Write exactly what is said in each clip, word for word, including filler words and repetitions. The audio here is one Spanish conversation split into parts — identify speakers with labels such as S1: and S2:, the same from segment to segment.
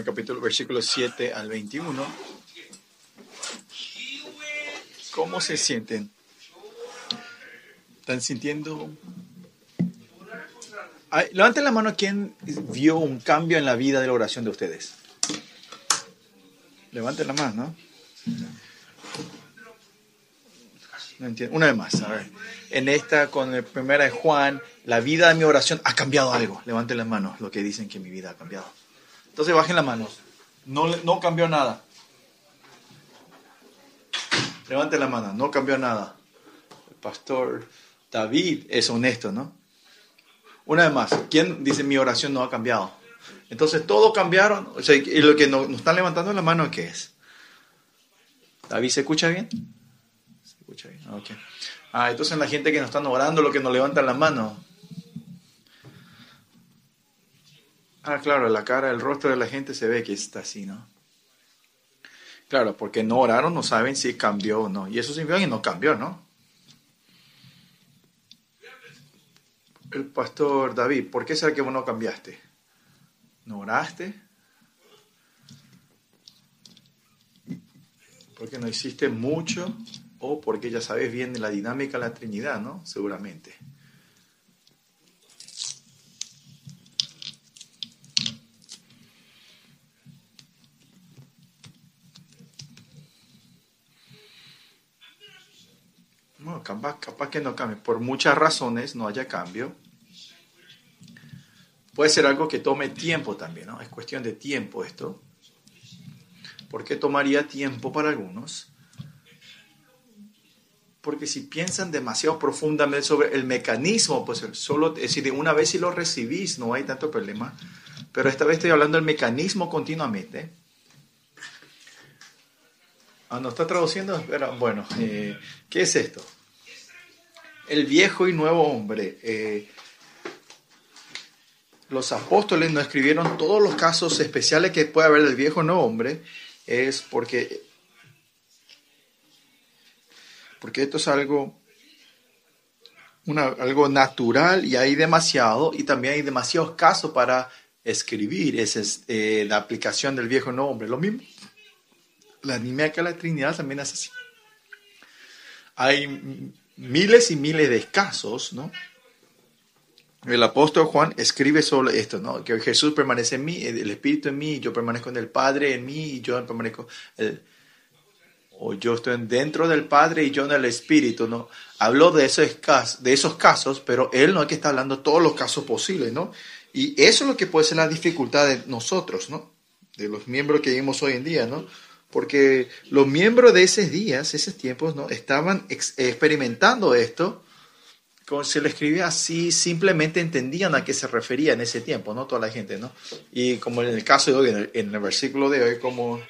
S1: capítulo, versículos siete al veintiuno. ¿Cómo se sienten? ¿Están sintiendo? Ay, levanten la mano quien vio un cambio en la vida de la oración de ustedes. Levanten la mano, ¿no? No entiendo. Una vez más, a ver. En esta, con la primera de Juan, la vida de mi oración ha cambiado algo. Levanten las manos, lo que dicen que mi vida ha cambiado. Entonces bajen las manos. No, no cambió nada. Levanten la mano, no cambió nada. El pastor David es honesto, ¿no? Una vez más, ¿quién dice mi oración no ha cambiado? Entonces, ¿todos cambiaron? O sea, y lo que nos, nos están levantando la mano, ¿qué es? ¿David se escucha bien? ¿Se escucha bien? Ok. Ah, entonces la gente que nos están orando, lo que nos levantan la mano. Ah, claro, la cara, el rostro de la gente se ve que está así, ¿no? Claro, porque no oraron, no saben si cambió o no. Y eso significa que no cambió, ¿no? El pastor David, ¿por qué será que vos no cambiaste? ¿No oraste? ¿Porque no hiciste mucho? ¿O porque ya sabes bien de la dinámica de la Trinidad, ¿no? Seguramente. Bueno, capaz, capaz que no cambie. Por muchas razones no haya cambio. Puede ser algo que tome tiempo también, ¿no? Es cuestión de tiempo esto. ¿Por qué tomaría tiempo para algunos? Porque si piensan demasiado profundamente sobre el mecanismo, pues solo, es decir, de una vez si lo recibís no hay tanto problema. Pero esta vez estoy hablando del mecanismo continuamente. Ah, ¿no está traduciendo? Pero, bueno, eh, ¿qué es esto? El viejo y nuevo hombre. Eh, los apóstoles no escribieron todos los casos especiales que puede haber del viejo y nuevo hombre. Es porque, porque esto es algo, una, algo natural y hay demasiado. Y también hay demasiados casos para escribir. Esa es eh, la aplicación del viejo y nuevo hombre. Lo mismo. La dinámica de la Trinidad también es así. Hay miles y miles de casos, ¿no? El apóstol Juan escribe sobre esto, ¿no? Que Jesús permanece en mí, el Espíritu en mí, yo permanezco en el Padre en mí y yo permanezco, el, o yo estoy dentro del Padre y yo en el Espíritu, ¿no? Habló de esos casos, de esos casos, pero él no es que está hablando de todos los casos posibles, ¿no? Y eso es lo que puede ser la dificultad de nosotros, ¿no? De los miembros que vivimos hoy en día, ¿no? Porque los miembros de esos días, esos tiempos, ¿no? Estaban ex- experimentando esto. Como se le escribía así, simplemente entendían a qué se refería en ese tiempo, ¿no? Toda la gente, ¿no? Y como en el caso de hoy, en el, en el versículo de hoy, como...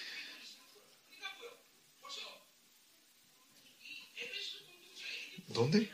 S1: ¿Dónde?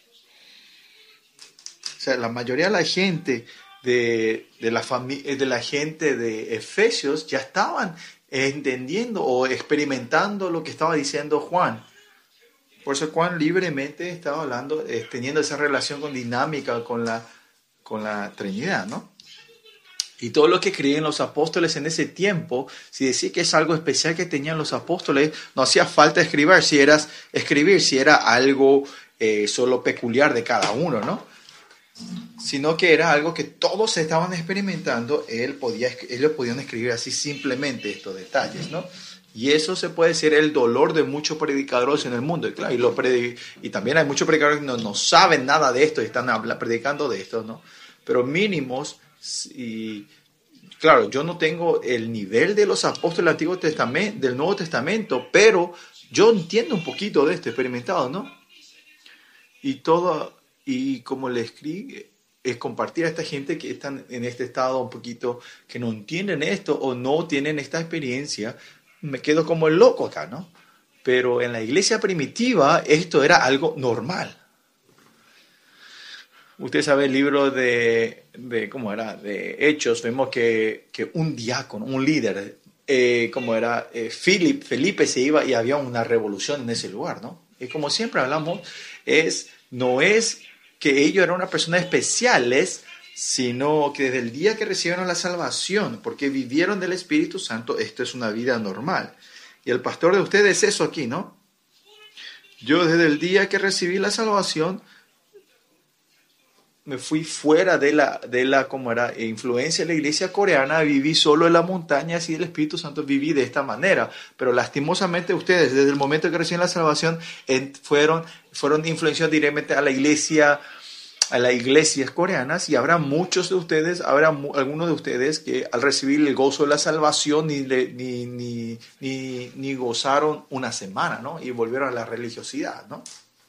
S1: O sea, la mayoría de la gente de, de, la, fami- de la gente de Efesios ya estaban entendiendo o experimentando lo que estaba diciendo Juan. Por eso Juan libremente estaba hablando, eh, teniendo esa relación con dinámica con la, con la Trinidad, ¿no? Y todo lo que creían los apóstoles en ese tiempo, si decía que es algo especial que tenían los apóstoles, no hacía falta escribir si, eras, escribir, si era algo eh, solo peculiar de cada uno, ¿no? Sino que era algo que todos estaban experimentando, él podía, ellos podían escribir así simplemente estos detalles, ¿no? Y eso se puede decir el dolor de muchos predicadores en el mundo. Y, claro, y, lo predi- y también hay muchos predicadores que no, no saben nada de esto y están habla- predicando de esto, ¿no? Pero mínimos, y claro, yo no tengo el nivel de los apóstoles del Antiguo Testamento, del Nuevo Testamento, pero yo entiendo un poquito de esto, experimentado, ¿no? Y todo, y como le escribí, es compartir a esta gente que están en este estado un poquito, que no entienden esto o no tienen esta experiencia. Me quedo como el loco acá, ¿no? Pero en la iglesia primitiva esto era algo normal. Usted sabe el libro de, de ¿cómo era? De Hechos, vemos que, que un diácono, un líder, eh, como era, eh, Philip, Felipe se iba y había una revolución en ese lugar, ¿no? Y como siempre hablamos, es, no es que ellos eran una persona especiales sino que desde el día que recibieron la salvación, porque vivieron del Espíritu Santo, esto es una vida normal. Y el pastor de ustedes es eso aquí, ¿no? Yo desde el día que recibí la salvación, me fui fuera de la, de la ¿cómo era? influencia de la iglesia coreana, viví solo en las montañas y el Espíritu Santo viví de esta manera. Pero lastimosamente ustedes, desde el momento que recibieron la salvación, en, fueron, fueron influenciados directamente a la iglesia, a las iglesias coreanas, y habrá muchos de ustedes, habrá mu- algunos de ustedes que al recibir el gozo de la salvación ni, le- ni, ni, ni, ni gozaron una semana, ¿no? Y volvieron a la religiosidad, ¿no?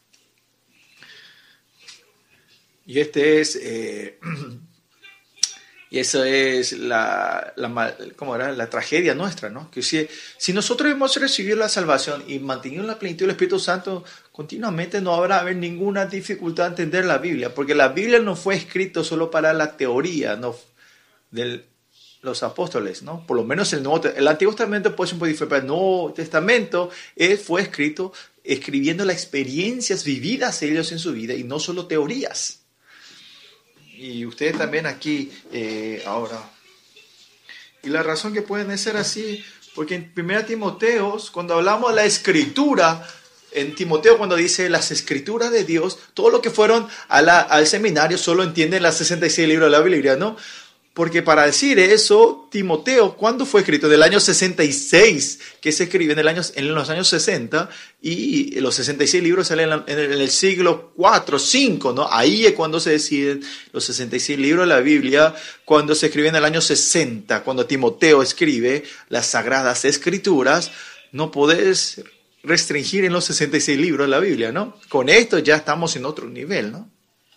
S1: Y este es, eh, y eso es la, la, mal- ¿cómo era? La tragedia nuestra, ¿no? Que si, si nosotros hemos recibido la salvación y mantenido la plenitud del Espíritu Santo continuamente, no habrá haber ninguna dificultad en entender la Biblia, porque la Biblia no fue escrito solo para la teoría, ¿no? De los apóstoles, ¿no? Por lo menos el Nuevo, el Antiguo Testamento puede ser un poco diferente, pero el Nuevo Testamento eh, fue escrito escribiendo las experiencias vividas ellos en su vida y no solo teorías. Y ustedes también aquí, eh, ahora. Y la razón que pueden ser así, porque en primera Timoteo, cuando hablamos de la escritura, en Timoteo cuando dice las escrituras de Dios, todo lo que fueron a la, al seminario solo entienden las sesenta y seis libros de la Biblia, ¿no? Porque para decir eso, Timoteo, ¿cuándo fue escrito? En el año sesenta y seis, que se escribe en, el año, en los años sesenta, y los sesenta y seis libros salen en, la, en, el, en el siglo cuatro, cinco, ¿no? Ahí es cuando se deciden los sesenta y seis libros de la Biblia, cuando se escribe en el año sesenta, cuando Timoteo escribe las Sagradas Escrituras, no podés restringir en los sesenta y seis libros de la Biblia, ¿no? Con esto ya estamos en otro nivel, ¿no?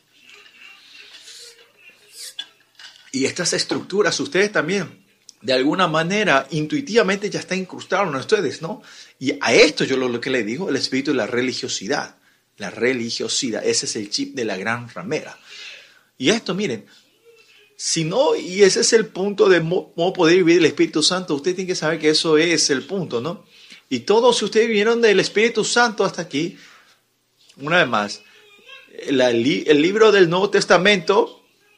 S1: Y estas estructuras, ustedes también, de alguna manera, intuitivamente ya están incrustadas en ustedes, ¿no? Y a esto yo lo, lo que le digo, el espíritu de la religiosidad. La religiosidad, ese es el chip de la gran ramera. Y esto, miren, si no, y ese es el punto de cómo poder vivir el Espíritu Santo, ustedes tienen que saber que eso es el punto, ¿no? Y todos, si ustedes vivieron del Espíritu Santo hasta aquí, una vez más, la, el libro del Nuevo Testamento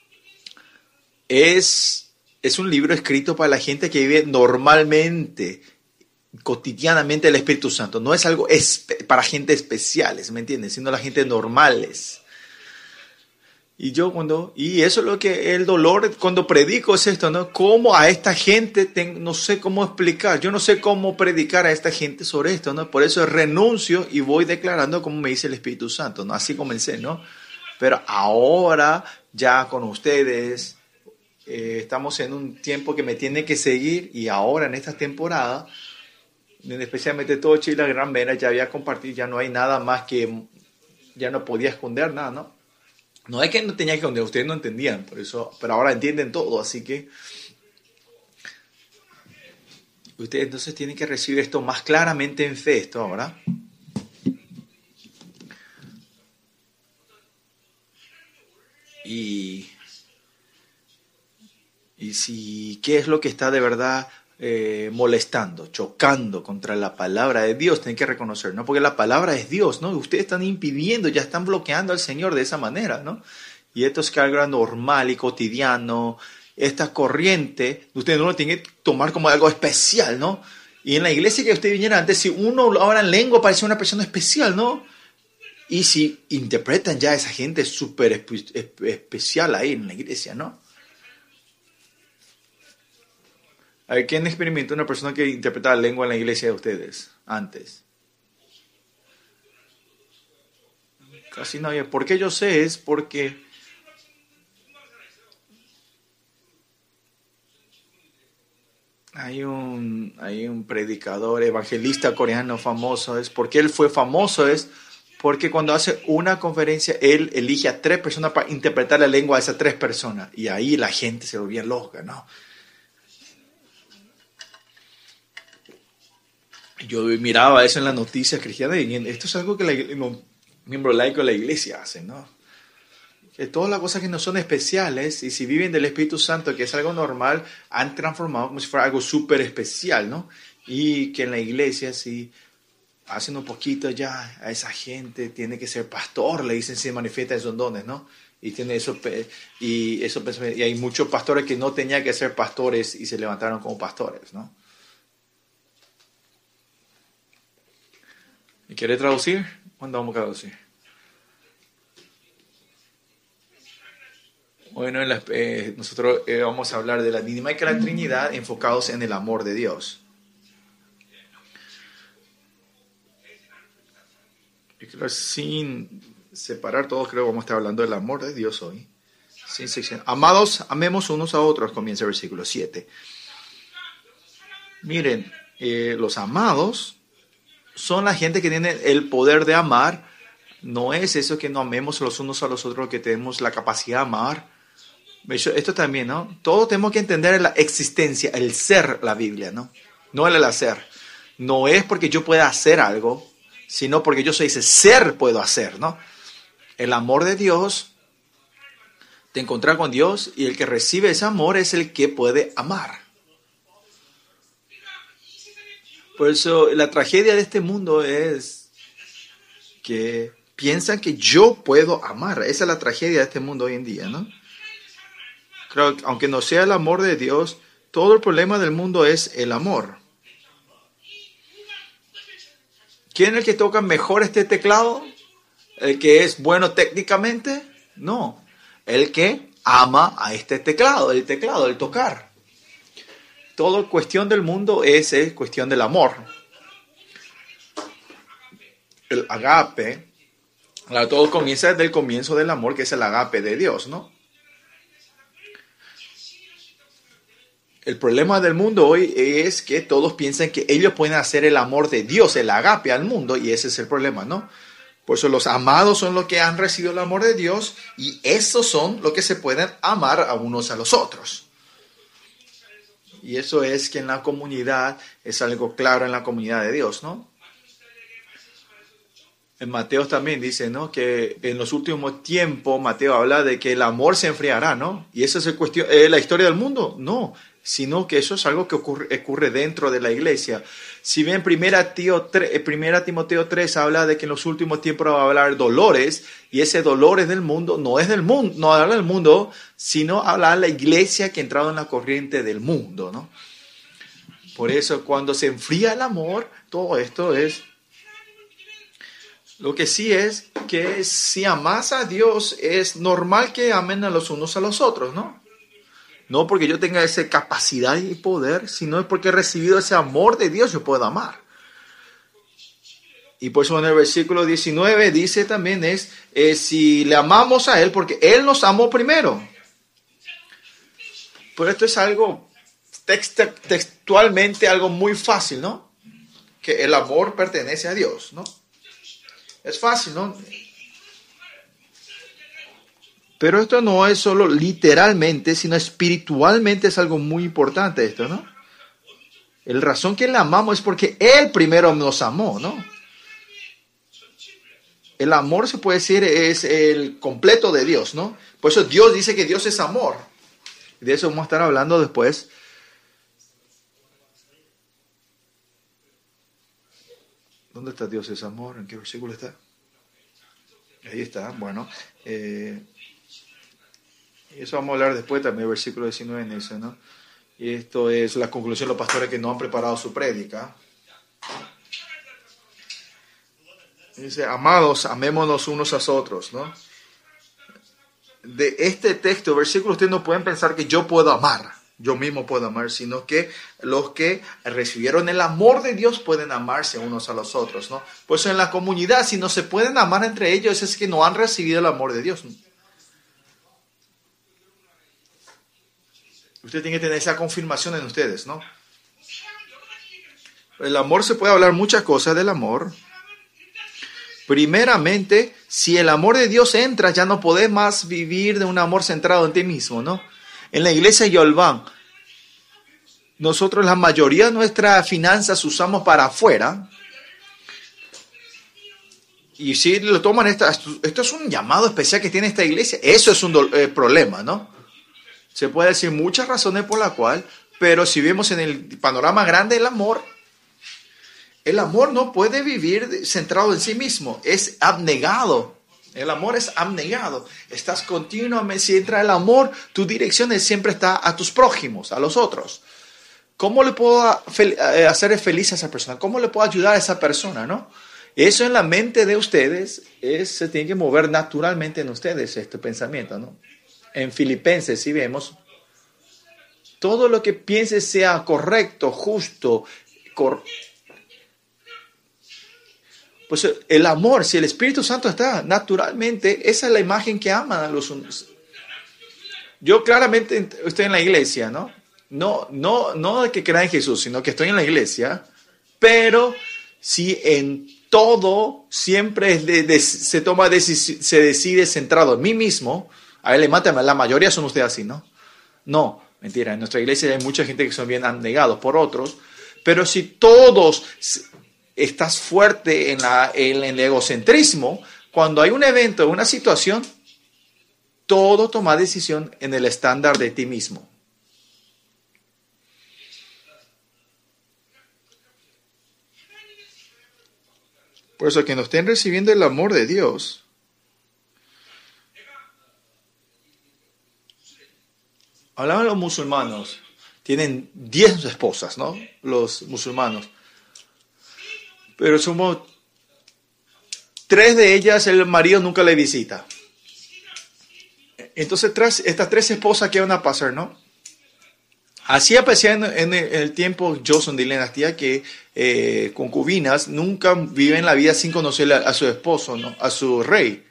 S1: Es, es un libro escrito para la gente que vive normalmente, cotidianamente el Espíritu Santo. No es algo espe- para gente especiales, ¿me entiendes? Sino la gente normales. Y yo cuando, y eso es lo que el dolor cuando predico es esto, ¿no? Cómo a esta gente, ten, no sé cómo explicar, yo no sé cómo predicar a esta gente sobre esto, ¿no? Por eso renuncio y voy declarando como me dice el Espíritu Santo, ¿no? Así comencé, ¿no? Pero ahora ya con ustedes, Eh, estamos en un tiempo que me tiene que seguir, y ahora en esta temporada, especialmente todo Chile, la Gran Vena, ya había compartido, ya no hay nada más que, ya no podía esconder nada, ¿no? No es que no tenía que esconder, ustedes no entendían, por eso, pero ahora entienden todo, así que ustedes entonces tienen que recibir esto más claramente en fe, esto ahora. Y Y si, ¿qué es lo que está de verdad eh, molestando, chocando contra la palabra de Dios? Tienen que reconocer, ¿no? Porque la palabra es Dios, ¿no? Ustedes están impidiendo, ya están bloqueando al Señor de esa manera, ¿no? Y esto es algo normal y cotidiano. Esta corriente, ustedes no lo tienen que tomar como algo especial, ¿no? Y en la iglesia que usted viniera antes, si uno habla en lengua, parece una persona especial, ¿no? Y si interpretan ya a esa gente súper espe- especial ahí en la iglesia, ¿no? A ver, ¿quién experimentó una persona que interpretaba lengua en la iglesia de ustedes antes? Casi nadie. ¿Por qué yo sé? Es porque hay un, hay un predicador, evangelista coreano famoso. Es porque él fue famoso, es porque cuando hace una conferencia, él elige a tres personas para interpretar la lengua de esas tres personas. Y ahí la gente se volvía loca, ¿no? Yo miraba eso en las noticias cristianas y esto es algo que la, los miembros laicos de la iglesia hacen, ¿no? Que todas las cosas que no son especiales, y si viven del Espíritu Santo, que es algo normal, han transformado como si fuera algo súper especial, ¿no? Y que en la iglesia, si hacen un poquito ya a esa gente, tiene que ser pastor, le dicen si manifiesta esos dones, ¿no? Y, tiene eso, y, eso, y hay muchos pastores que no tenían que ser pastores y se levantaron como pastores, ¿no? ¿Y quiere traducir? ¿Cuándo vamos a traducir? Bueno, en la, eh, nosotros eh, vamos a hablar de la dinámica de la Trinidad enfocados en el amor de Dios. Y creo, sin separar todo, creo que vamos a estar hablando del amor de Dios hoy. Sin sección. Amados, amemos unos a otros, comienza el versículo siete. Miren, eh, los amados son la gente que tiene el poder de amar. No es eso que no amemos los unos a los otros, que tenemos la capacidad de amar. Esto también, ¿no? Todos tenemos que entender la existencia, el ser, la Biblia, ¿no? No el hacer. No es porque yo pueda hacer algo, sino porque yo soy ese ser, puedo hacer, ¿no? El amor de Dios, te encontrar con Dios, y el que recibe ese amor es el que puede amar. Por eso la tragedia de este mundo es que piensan que yo puedo amar. Esa es la tragedia de este mundo hoy en día, ¿no? Creo que aunque no sea el amor de Dios, todo el problema del mundo es el amor. ¿Quién es el que toca mejor este teclado? ¿El que es bueno técnicamente? No. El que ama a este teclado, el teclado, el tocar. Toda cuestión del mundo es, es cuestión del amor. El agape, todo comienza desde el comienzo del amor, que es el agape de Dios, ¿no? El problema del mundo hoy es que todos piensan que ellos pueden hacer el amor de Dios, el agape al mundo, y ese es el problema, ¿no? Por eso los amados son los que han recibido el amor de Dios, y esos son los que se pueden amar a unos a los otros. Y eso es que en la comunidad es algo claro en la comunidad de Dios, ¿no? En Mateo también dice, ¿no? Que en los últimos tiempos Mateo habla de que el amor se enfriará, ¿no? Y esa es el cuestión, ¿eh, la historia del mundo? No, sino que eso es algo que ocurre, ocurre dentro de la iglesia. Si bien primera Timoteo tres habla de que en los últimos tiempos va a hablar dolores, y ese dolor es del mundo, no es del mundo, no habla del mundo, sino habla de la iglesia que ha entrado en la corriente del mundo, ¿no? Por eso cuando se enfría el amor, todo esto es... Lo que sí es que si amas a Dios, es normal que amen a los unos a los otros, ¿no? No porque yo tenga esa capacidad y poder, sino es porque he recibido ese amor de Dios, yo puedo amar. Y por eso en el versículo diecinueve dice también es, eh, si le amamos a Él, porque Él nos amó primero. Pero esto es algo text- textualmente algo muy fácil, ¿no? Que el amor pertenece a Dios, ¿no? Es fácil, ¿no? Pero esto no es solo literalmente, sino espiritualmente es algo muy importante esto, ¿no? La razón que le amamos es porque Él primero nos amó, ¿no? El amor, se puede decir, es el completo de Dios, ¿no? Por eso Dios dice que Dios es amor. De eso vamos a estar hablando después. ¿Dónde está Dios es amor? ¿En qué versículo está? Ahí está, bueno. Eh, eso vamos a hablar después también, versículo diecinueve en eso, ¿no? Y esto es la conclusión de los pastores que no han preparado su prédica. Dice, amados, amémonos unos a otros, ¿no? De este texto, versículo, ustedes no pueden pensar que yo puedo amar. Yo mismo puedo amar, sino que los que recibieron el amor de Dios pueden amarse unos a los otros, ¿no? Por eso en la comunidad, si no se pueden amar entre ellos, es que no han recibido el amor de Dios. Usted tiene que tener esa confirmación en ustedes, ¿no? El amor, se puede hablar muchas cosas del amor. Primeramente, si el amor de Dios entra, ya no podés más vivir de un amor centrado en ti mismo, ¿no? En la iglesia Yolván, nosotros la mayoría de nuestras finanzas usamos para afuera. Y si lo toman, esta, esto es un llamado especial que tiene esta iglesia. Eso es un do, eh, problema, ¿no? Se puede decir muchas razones por la cual, pero si vemos en el panorama grande el amor, el amor no puede vivir centrado en sí mismo. Es abnegado. El amor es abnegado. Estás continuamente, si entra el amor, tu dirección es, siempre está a tus prójimos, a los otros. ¿Cómo le puedo fel- hacer feliz a esa persona? ¿Cómo le puedo ayudar a esa persona, no? Eso en la mente de ustedes es, se tiene que mover naturalmente en ustedes, este pensamiento, ¿no? En Filipenses, si vemos, todo lo que pienses sea correcto, justo, cor- pues el amor, si el Espíritu Santo está naturalmente, esa es la imagen que aman a los unos. Yo claramente estoy en la iglesia, ¿no? No, no, no de que crea en Jesús, sino que estoy en la iglesia, pero si en todo siempre es de, de, se toma decisi- se decide centrado en mí mismo, a ver, le matan, la mayoría son ustedes así, ¿no? No, mentira, en nuestra iglesia hay mucha gente que son bien abnegados por otros, pero si todos estás fuerte en, la, en el egocentrismo, cuando hay un evento, una situación, todo toma decisión en el estándar de ti mismo. Por eso, que no estén recibiendo el amor de Dios, hablaban los musulmanos, tienen diez esposas, ¿no? Los musulmanos. Pero somos tres de ellas, el marido nunca le visita. Entonces, tras estas tres esposas, ¿qué van a pasar, no? Así aparecía en, en el tiempo Joseon de la dinastía que eh, concubinas nunca viven la vida sin conocer a, a su esposo, ¿no? A su rey.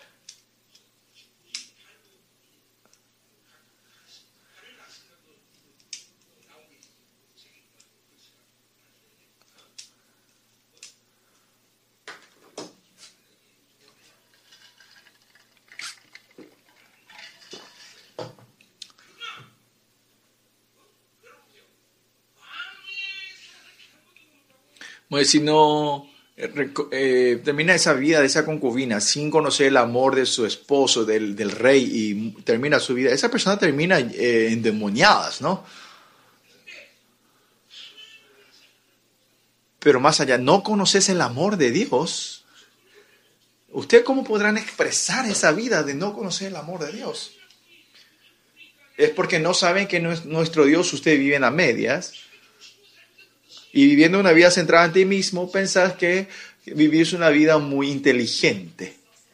S1: Bueno, si no eh, eh, termina esa vida de esa concubina sin conocer el amor de su esposo, del, del rey, y termina su vida, esa persona termina eh, endemoniadas, ¿no? Pero más allá, no conoces el amor de Dios. ¿Ustedes cómo podrán expresar esa vida de no conocer el amor de Dios? Es porque no saben que nuestro Dios, ustedes viven a medias. Y viviendo una vida centrada en ti mismo, pensás que vivís una vida muy inteligente.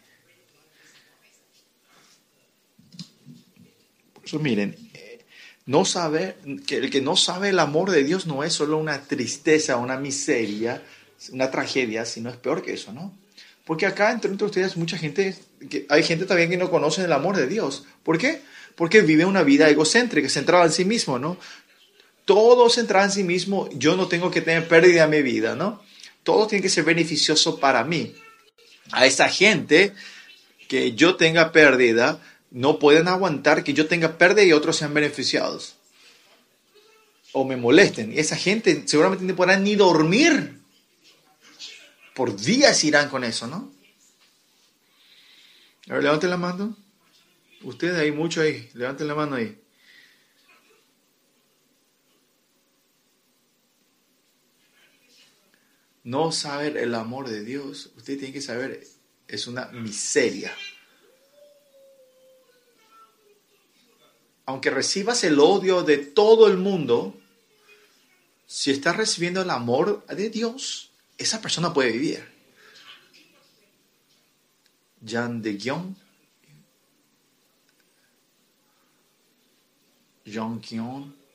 S1: Por eso miren, no sabe, que el que no sabe el amor de Dios no es solo una tristeza, una miseria, una tragedia, sino es peor que eso, ¿no? Porque acá entre ustedes mucha gente, que hay gente también que no conoce el amor de Dios. ¿Por qué? Porque vive una vida egocéntrica, centrada en sí mismo, ¿no? Todo centrado en sí mismo, yo no tengo que tener pérdida en mi vida, ¿no? Todo tiene que ser beneficioso para mí. A esa gente que yo tenga pérdida, no pueden aguantar que yo tenga pérdida y otros sean beneficiados. O me molesten. Y esa gente seguramente no podrán ni dormir. Por días irán con eso, ¿no? A ver, levanten la mano. Ustedes hay mucho ahí. Levanten la mano ahí. No saber el amor de Dios, usted tiene que saber, es una miseria. Aunque recibas el odio de todo el mundo, si estás recibiendo el amor de Dios, esa persona puede vivir. Jan de Guion, Jean Guion,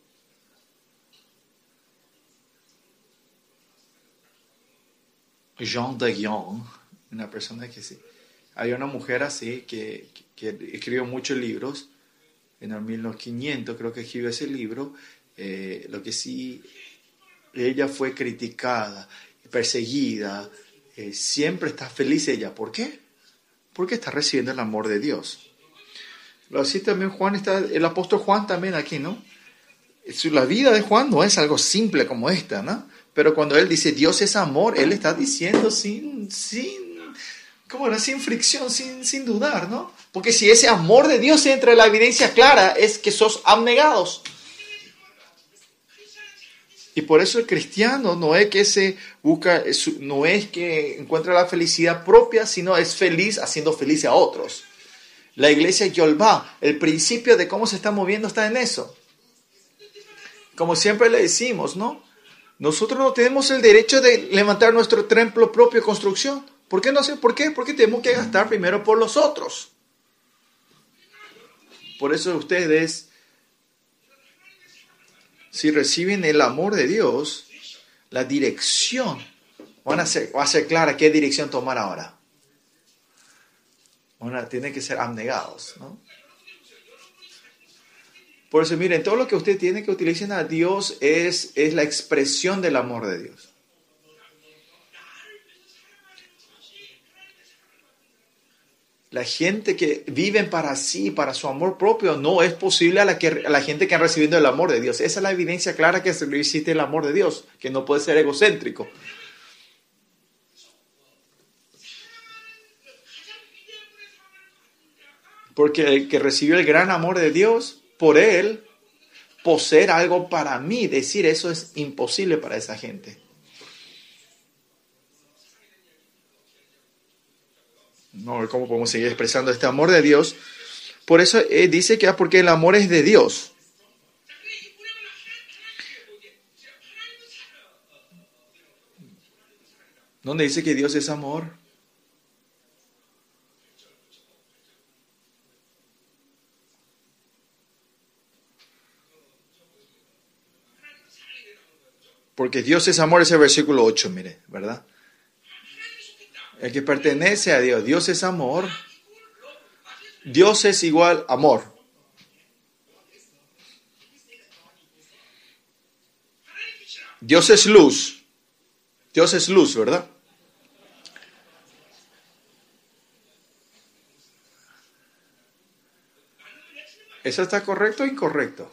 S1: Jean de Guion, una persona que sí. Hay una mujer así que, que, que escribió muchos libros, en el mil quinientos creo que escribió ese libro, eh, lo que sí, ella fue criticada, perseguida, eh, siempre está feliz ella. ¿Por qué? Porque está recibiendo el amor de Dios. Lo así también Juan está, el apóstol Juan también aquí, ¿no? La vida de Juan no es algo simple como esta, ¿no? Pero cuando él dice Dios es amor, él está diciendo sin, sin, ¿cómo era? Sin fricción, sin, sin dudar, ¿no? Porque si ese amor de Dios entra en la evidencia clara, es que sos abnegados. Y por eso el cristiano no es que se busca, no es que encuentra la felicidad propia, sino es feliz haciendo feliz a otros. La iglesia Yolba, el principio de cómo se está moviendo está en eso. Como siempre le decimos, ¿no? Nosotros no tenemos el derecho de levantar nuestro templo propio de construcción. ¿Por qué no sé? ¿Por qué? Porque tenemos que gastar primero por los otros. Por eso ustedes, si reciben el amor de Dios, la dirección, van a ser, va a ser clara qué dirección tomar ahora. Bueno, tienen que ser abnegados, ¿no? Por eso, miren, todo lo que ustedes tienen que utilicen a Dios es, es la expresión del amor de Dios. La gente que vive para sí, para su amor propio, no es posible a la, que, a la gente que ha recibido el amor de Dios. Esa es la evidencia clara que existe el amor de Dios, que no puede ser egocéntrico. Porque el que recibió el gran amor de Dios, por él, poseer algo para mí, decir eso es imposible para esa gente. No, ¿cómo podemos seguir expresando este amor de Dios? Por eso eh, dice que porque el amor es de Dios. ¿Dónde dice que Dios es amor? Porque Dios es amor, ese versículo ocho, mire, ¿verdad? El que pertenece a Dios, Dios es amor. Dios es igual amor. Dios es luz. Dios es luz, ¿verdad? ¿Eso está correcto o incorrecto?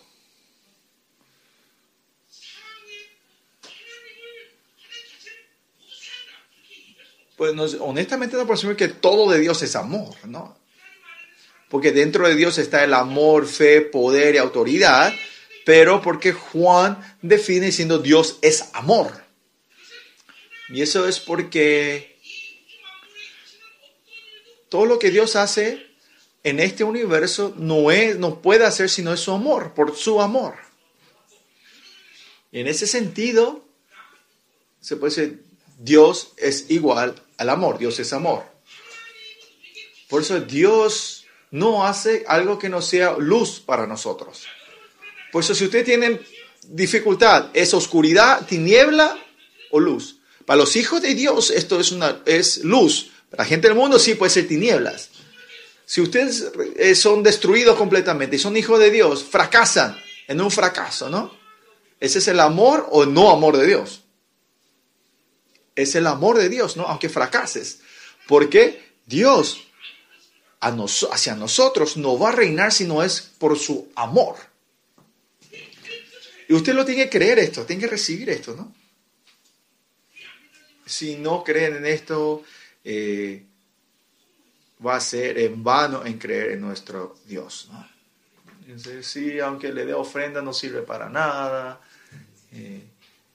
S1: Pues nos, honestamente no podemos decir que todo de Dios es amor, ¿no? Porque dentro de Dios está el amor, fe, poder y autoridad, pero porque Juan define diciendo Dios es amor. Y eso es porque todo lo que Dios hace en este universo no, es, no puede hacer sino es su amor, por su amor. Y en ese sentido, se puede decir, Dios es igual al amor, Dios es amor. Por eso Dios no hace algo que no sea luz para nosotros. Por eso si ustedes tienen dificultad, ¿es oscuridad, tiniebla o luz? Para los hijos de Dios esto es, una, es luz. Para la gente del mundo sí puede ser tinieblas. Si ustedes son destruidos completamente y son hijos de Dios, fracasan en un fracaso, ¿no? Ese es el amor o no amor de Dios. Es el amor de Dios, ¿no? Aunque fracases. Porque Dios a nos, hacia nosotros no va a reinar si no es por su amor. Y usted lo tiene que creer esto, tiene que recibir esto, ¿no? Si no creen en esto, eh, va a ser en vano en creer en nuestro Dios, ¿no? Entonces, sí, aunque le dé ofrenda no sirve para nada. Eh,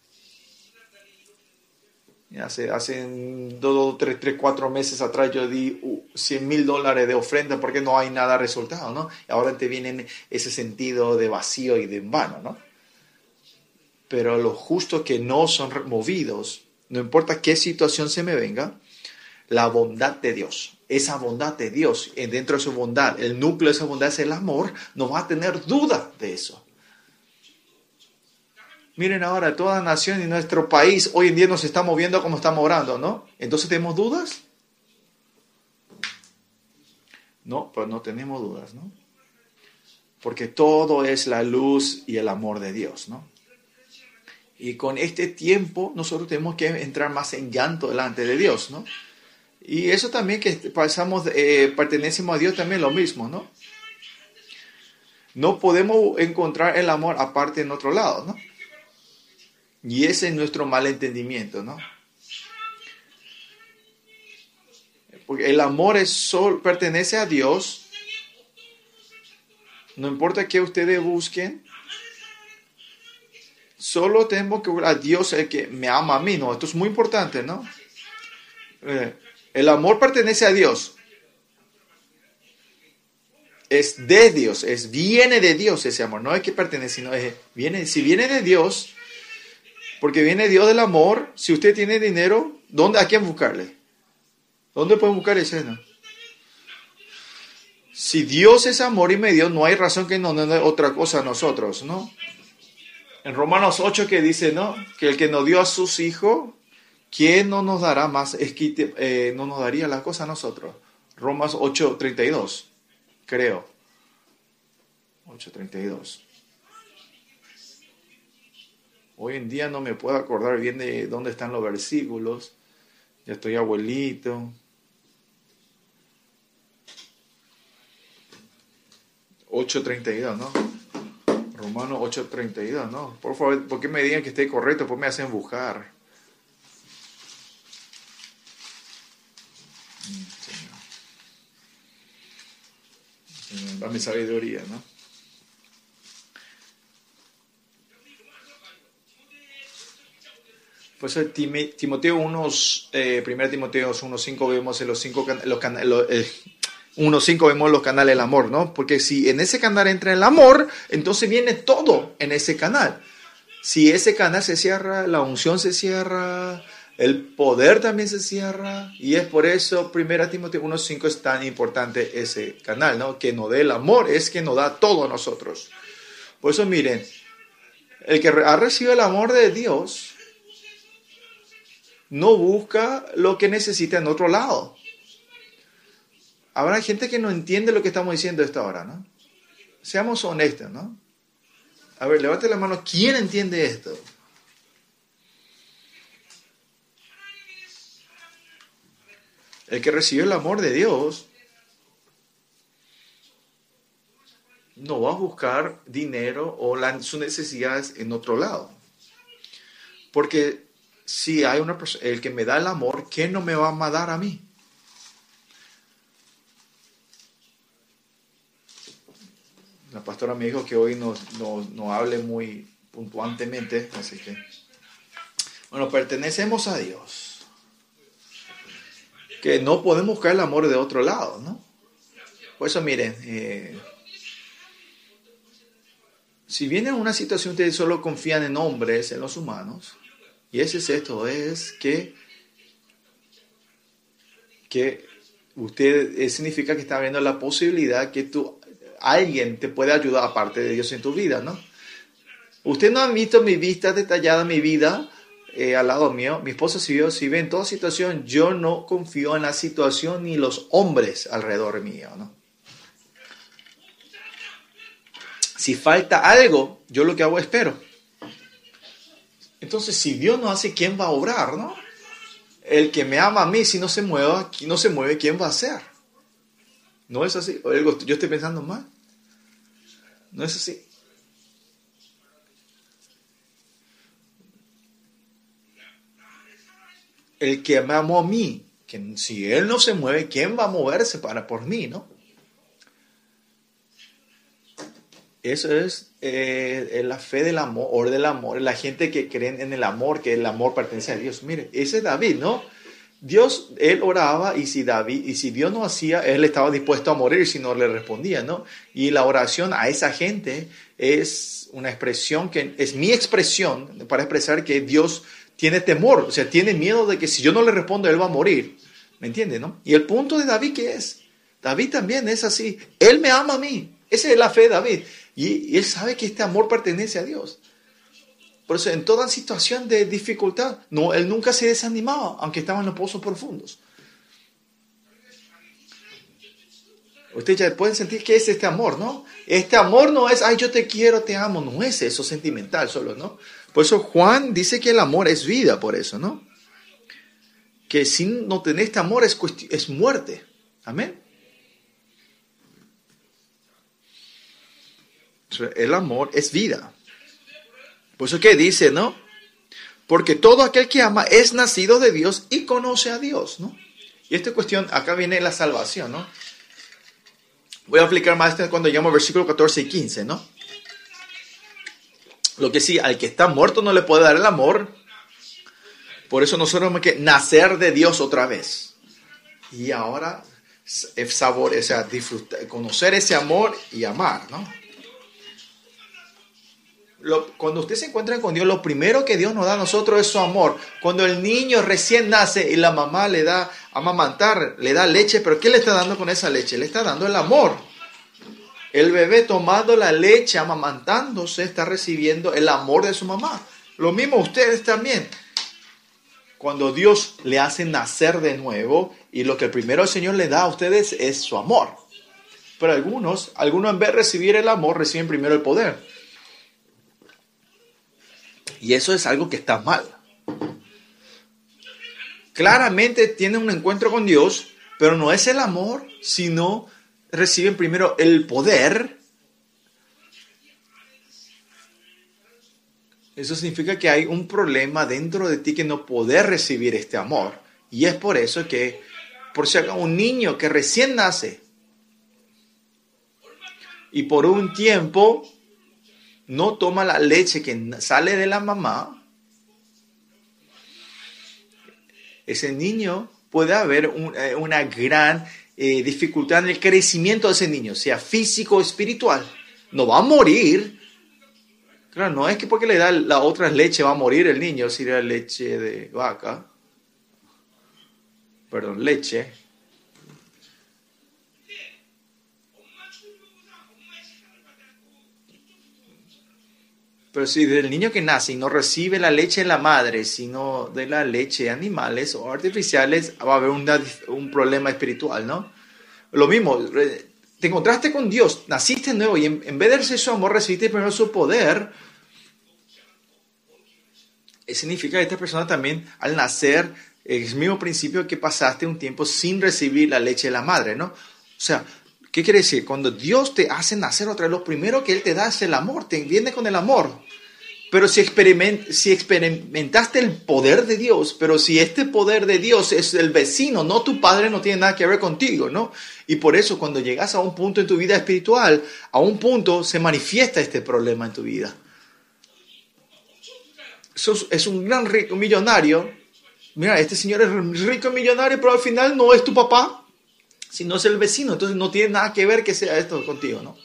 S1: Hace, hace dos, tres, tres, cuatro meses atrás yo di cien mil dólares de ofrenda porque no hay nada resultado, ¿no? Y ahora te viene ese sentido de vacío y de en vano, ¿no? Pero los justos que no son removidos, no importa qué situación se me venga, la bondad de Dios, esa bondad de Dios, dentro de su bondad, el núcleo de esa bondad es el amor, no va a tener duda de eso. Miren ahora, toda nación y nuestro país hoy en día nos está moviendo como estamos orando, ¿no? Entonces, ¿tenemos dudas? No, pues no tenemos dudas, ¿no? Porque todo es la luz y el amor de Dios, ¿no? Y con este tiempo nosotros tenemos que entrar más en llanto delante de Dios, ¿no? Y eso también que pasamos, eh, pertenecemos a Dios también lo mismo, ¿no? No podemos encontrar el amor aparte en otro lado, ¿no? Y ese es nuestro malentendimiento, ¿no? Porque el amor es solo, pertenece a Dios. No importa que ustedes busquen. solo tenemos que ver a Dios el que me ama a mí, ¿no? Esto es muy importante, ¿no? Eh, el amor pertenece a Dios. Es de Dios, es, viene de Dios ese amor. No es que pertenece, sino es, viene, si viene de Dios, porque viene Dios del amor, si usted tiene dinero, ¿dónde, a quién buscarle? ¿Dónde pueden buscar ese, no? Si Dios es amor y me dio, no hay razón que no nos dé otra cosa a nosotros, ¿no? En Romanos ocho que dice, ¿no? Que el que nos dio a sus hijos, ¿quién no nos dará más? Es que eh, no nos daría la cosa a nosotros. Romanos ocho treinta y dos. Creo. ocho treinta y dos. Hoy en día no me puedo acordar bien de dónde están los versículos. Ya estoy abuelito. ocho treinta y dos, ¿no? Romanos ocho treinta y dos, ¿no? Por favor, ¿por qué me digan que esté correcto? Pues me hacen buscar. Dame sabiduría, ¿no? Pues Timoteo uno, eh, primero Timoteo uno cinco vemos en los cinco los canales, eh, uno cinco vemos los canales del amor, ¿no? Porque si en ese canal entra el amor, entonces viene todo en ese canal. Si ese canal se cierra, la unción se cierra, el poder también se cierra, y es por eso primero Timoteo uno cinco es tan importante ese canal, ¿no? Que nos dé el amor, es que nos da todo a nosotros. Por eso miren, el que ha recibido el amor de Dios no busca lo que necesita en otro lado. Habrá gente que no entiende lo que estamos diciendo a esta hora, ¿no? Seamos honestos, ¿no? A ver, levante la mano, ¿quién entiende esto? El que recibió el amor de Dios no va a buscar dinero o la, sus necesidades en otro lado. Porque si hay una persona, el que me da el amor, ¿qué no me va a dar a mí? La pastora me dijo que hoy no, no, no hable muy puntualmente, así que... Bueno, pertenecemos a Dios. Que no podemos buscar el amor de otro lado, ¿no? Por eso, miren, eh, si viene una situación ustedes solo confían en hombres, en los humanos, y ese es esto, es que, que usted eh, significa que está viendo la posibilidad que tú, alguien te puede ayudar aparte de Dios en tu vida, ¿no? Usted no ha visto mi vista detallada, mi vida, Eh, al lado mío, mi esposa si yo, si ve en toda situación, yo no confío en la situación ni los hombres alrededor mío, ¿no? Si falta algo, yo lo que hago es espero. Entonces, si Dios no hace, ¿quién va a obrar, no? El que me ama a mí, si no se mueva, no se mueve, ¿quién va a hacer? ¿No es así? ¿O yo estoy pensando mal? ¿No es así? El que me amó a mí, que si él no se mueve, ¿quién va a moverse para por mí, no? Eso es eh, la fe del amor, o del amor, la gente que cree en el amor, que el amor pertenece a Dios. Mire, ese es David, ¿no? Dios, él oraba y si David, y si Dios no hacía, él estaba dispuesto a morir si no le respondía, ¿no? Y la oración a esa gente es una expresión que es mi expresión para expresar que Dios tiene temor, o sea, tiene miedo de que si yo no le respondo, él va a morir. ¿Me entiende, no? Y el punto de David, ¿qué es? David también es así. Él me ama a mí. Esa es la fe de David. Y, y él sabe que este amor pertenece a Dios. Por eso, en toda situación de dificultad, no, él nunca se desanimaba, aunque estaba en los pozos profundos. Ustedes ya pueden sentir que es este amor, ¿no? Este amor no es, ay, yo te quiero, te amo. No es eso sentimental solo, ¿no? Por eso Juan dice que el amor es vida, por eso, ¿no? Que si no tenés este amor es, es muerte. Amén. El amor es vida. Por eso que dice, ¿no? Porque todo aquel que ama es nacido de Dios y conoce a Dios, ¿no? Y esta cuestión, acá viene la salvación, ¿no? Voy a explicar más esto cuando llegamos al versículo catorce y quince, ¿no? Lo que sí, al que está muerto no le puede dar el amor. Por eso nosotros tenemos que nacer de Dios otra vez. Y ahora, sabor, o sea, disfrutar, conocer ese amor y amar, ¿no? Lo, cuando usted se encuentra con Dios, lo primero que Dios nos da a nosotros es su amor. Cuando el niño recién nace y la mamá le da a amamantar, le da leche, pero ¿qué le está dando con esa leche? Le está dando el amor. El bebé tomando la leche, amamantándose, está recibiendo el amor de su mamá. Lo mismo ustedes también. Cuando Dios le hace nacer de nuevo, y lo que el primero el Señor le da a ustedes es su amor. Pero algunos, algunos en vez de recibir el amor, reciben primero el poder. Y eso es algo que está mal. Claramente tienen un encuentro con Dios, pero no es el amor, sino reciben primero el poder. Eso significa que hay un problema dentro de ti que no podés recibir este amor. Y es por eso que, por si acaso, un niño que recién nace y por un tiempo no toma la leche que sale de la mamá, ese niño puede haber un, eh, una gran eh, dificultad en el crecimiento de ese niño, sea físico o espiritual. No va a morir. Claro, no es que porque le da la otra leche va a morir el niño, si era leche de vaca. Perdón, leche. Pero si del niño que nace y no recibe la leche de la madre, sino de la leche de animales o artificiales, va a haber una, un problema espiritual, ¿no? Lo mismo, te encontraste con Dios, naciste nuevo y en, en vez de recibir su amor, recibiste primero su poder. Significa que esta persona también, al nacer, es el mismo principio que pasaste un tiempo sin recibir la leche de la madre, ¿no? O sea, ¿qué quiere decir? Cuando Dios te hace nacer otra vez, lo primero que Él te da es el amor, te viene con el amor. Pero si, experiment, si experimentaste el poder de Dios, pero si este poder de Dios es el vecino, no tu padre, no tiene nada que ver contigo, ¿no? Y por eso cuando llegas a un punto en tu vida espiritual, a un punto se manifiesta este problema en tu vida. Eso es un gran rico millonario. Mira, este señor es rico millonario, pero al final no es tu papá, sino es el vecino. Entonces no tiene nada que ver que sea esto contigo, ¿no?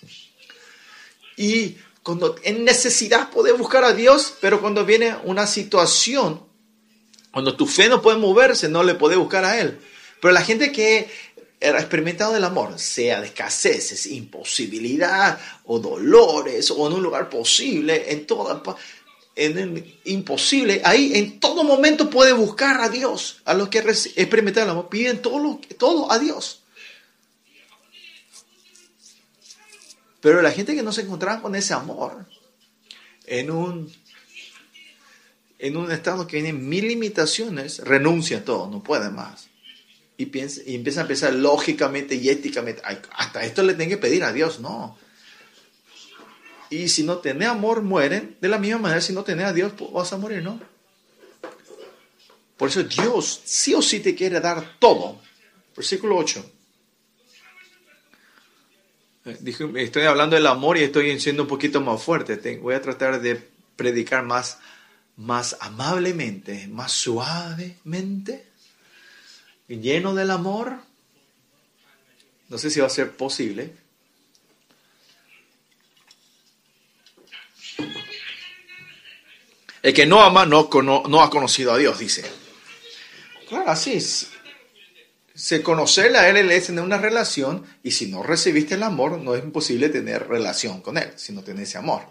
S1: Y cuando en necesidad puedes buscar a Dios, pero cuando viene una situación, cuando tu fe no puede moverse, no le puedes buscar a Él. Pero la gente que ha experimentado el amor, sea de escaseces, imposibilidad, o dolores, o en un lugar posible, en toda en el imposible, ahí en todo momento puede buscar a Dios. A los que experimentan el amor, piden todo, lo, todo a Dios. Pero la gente que no se encontraba con ese amor, en un, en un estado que tiene mil limitaciones, renuncia a todo, no puede más. Y, piensa, y empieza a pensar lógicamente y éticamente, hasta esto le tengo que pedir a Dios, no. Y si no tenés amor, mueren. De la misma manera, si no tenés a Dios, vas a morir, ¿no? Por eso Dios sí o sí te quiere dar todo. Versículo ocho. Estoy hablando del amor y estoy siendo un poquito más fuerte. Voy a tratar de predicar más, más amablemente, más suavemente, lleno del amor. No sé si va a ser posible. El que no ama no, no, no ha conocido a Dios, dice. Claro, así es. Se conocerle a Él es tener una relación, y si no recibiste el amor, no es imposible tener relación con Él, si no tenés ese amor.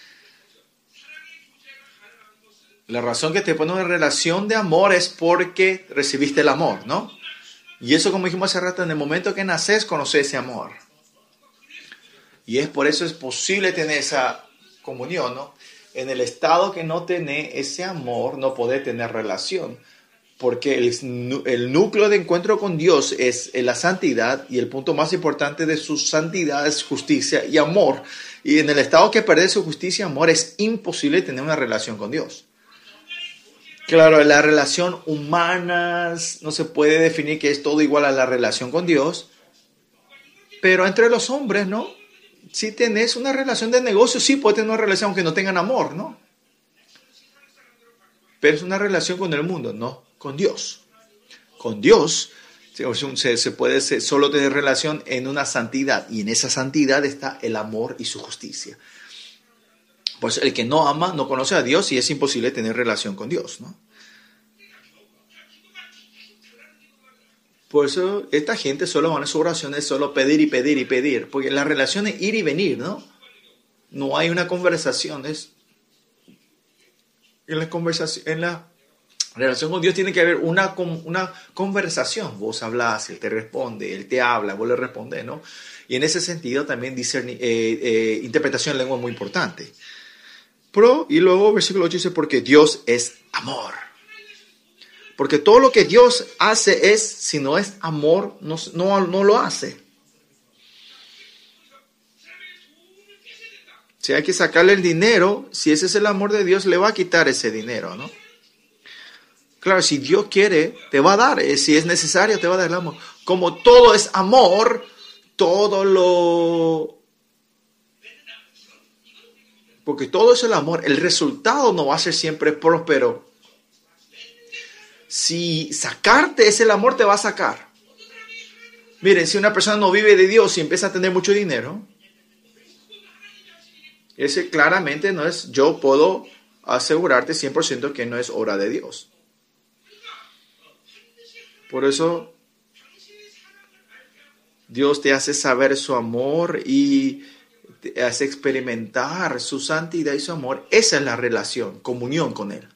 S1: La razón que te pone una relación de amor es porque recibiste el amor, ¿no? Y eso, como dijimos hace rato, en el momento que naces, conoces ese amor. Y es por eso es posible tener esa comunión, ¿no? En el estado que no tenés ese amor, no podés tener relación. Porque el, el núcleo de encuentro con Dios es la santidad, y el punto más importante de su santidad es justicia y amor. Y en el estado que perdés su justicia y amor, es imposible tener una relación con Dios. Claro, la relación humana no se puede definir que es todo igual a la relación con Dios, pero entre los hombres, ¿no? si tenés una relación de negocio, sí puedes tener una relación aunque no tengan amor, ¿no? Pero es una relación con el mundo, no con Dios. Con Dios se, se puede ser, solo tener relación en una santidad, y en esa santidad está el amor y su justicia. Pues el que no ama no conoce a Dios y es imposible tener relación con Dios, ¿no? Por eso esta gente solo van a sus oraciones, solo pedir y pedir y pedir, porque la relación es ir y venir, ¿no? No hay una conversación, es en la conversación, en la relación con Dios tiene que haber una, una conversación. Vos hablas, Él te responde, Él te habla, vos le respondes, ¿no? Y en ese sentido también discernir, eh, eh, interpretación de lengua es muy importante. Pero, y luego versículo ocho dice, porque Dios es amor. Porque todo lo que Dios hace es, si no es amor, no, no, no lo hace. Si hay que sacarle el dinero, si ese es el amor de Dios, le va a quitar ese dinero, ¿no? Claro, si Dios quiere, te va a dar. Si es necesario, te va a dar el amor. Como todo es amor, todo lo... Porque todo es el amor. El resultado no va a ser siempre próspero. Si sacarte es el amor, te va a sacar. Miren, si una persona no vive de Dios y empieza a tener mucho dinero, ese claramente no es, yo puedo asegurarte cien por ciento que no es obra de Dios. Por eso Dios te hace saber su amor y te hace experimentar su santidad y su amor. Esa es la relación, comunión con Él.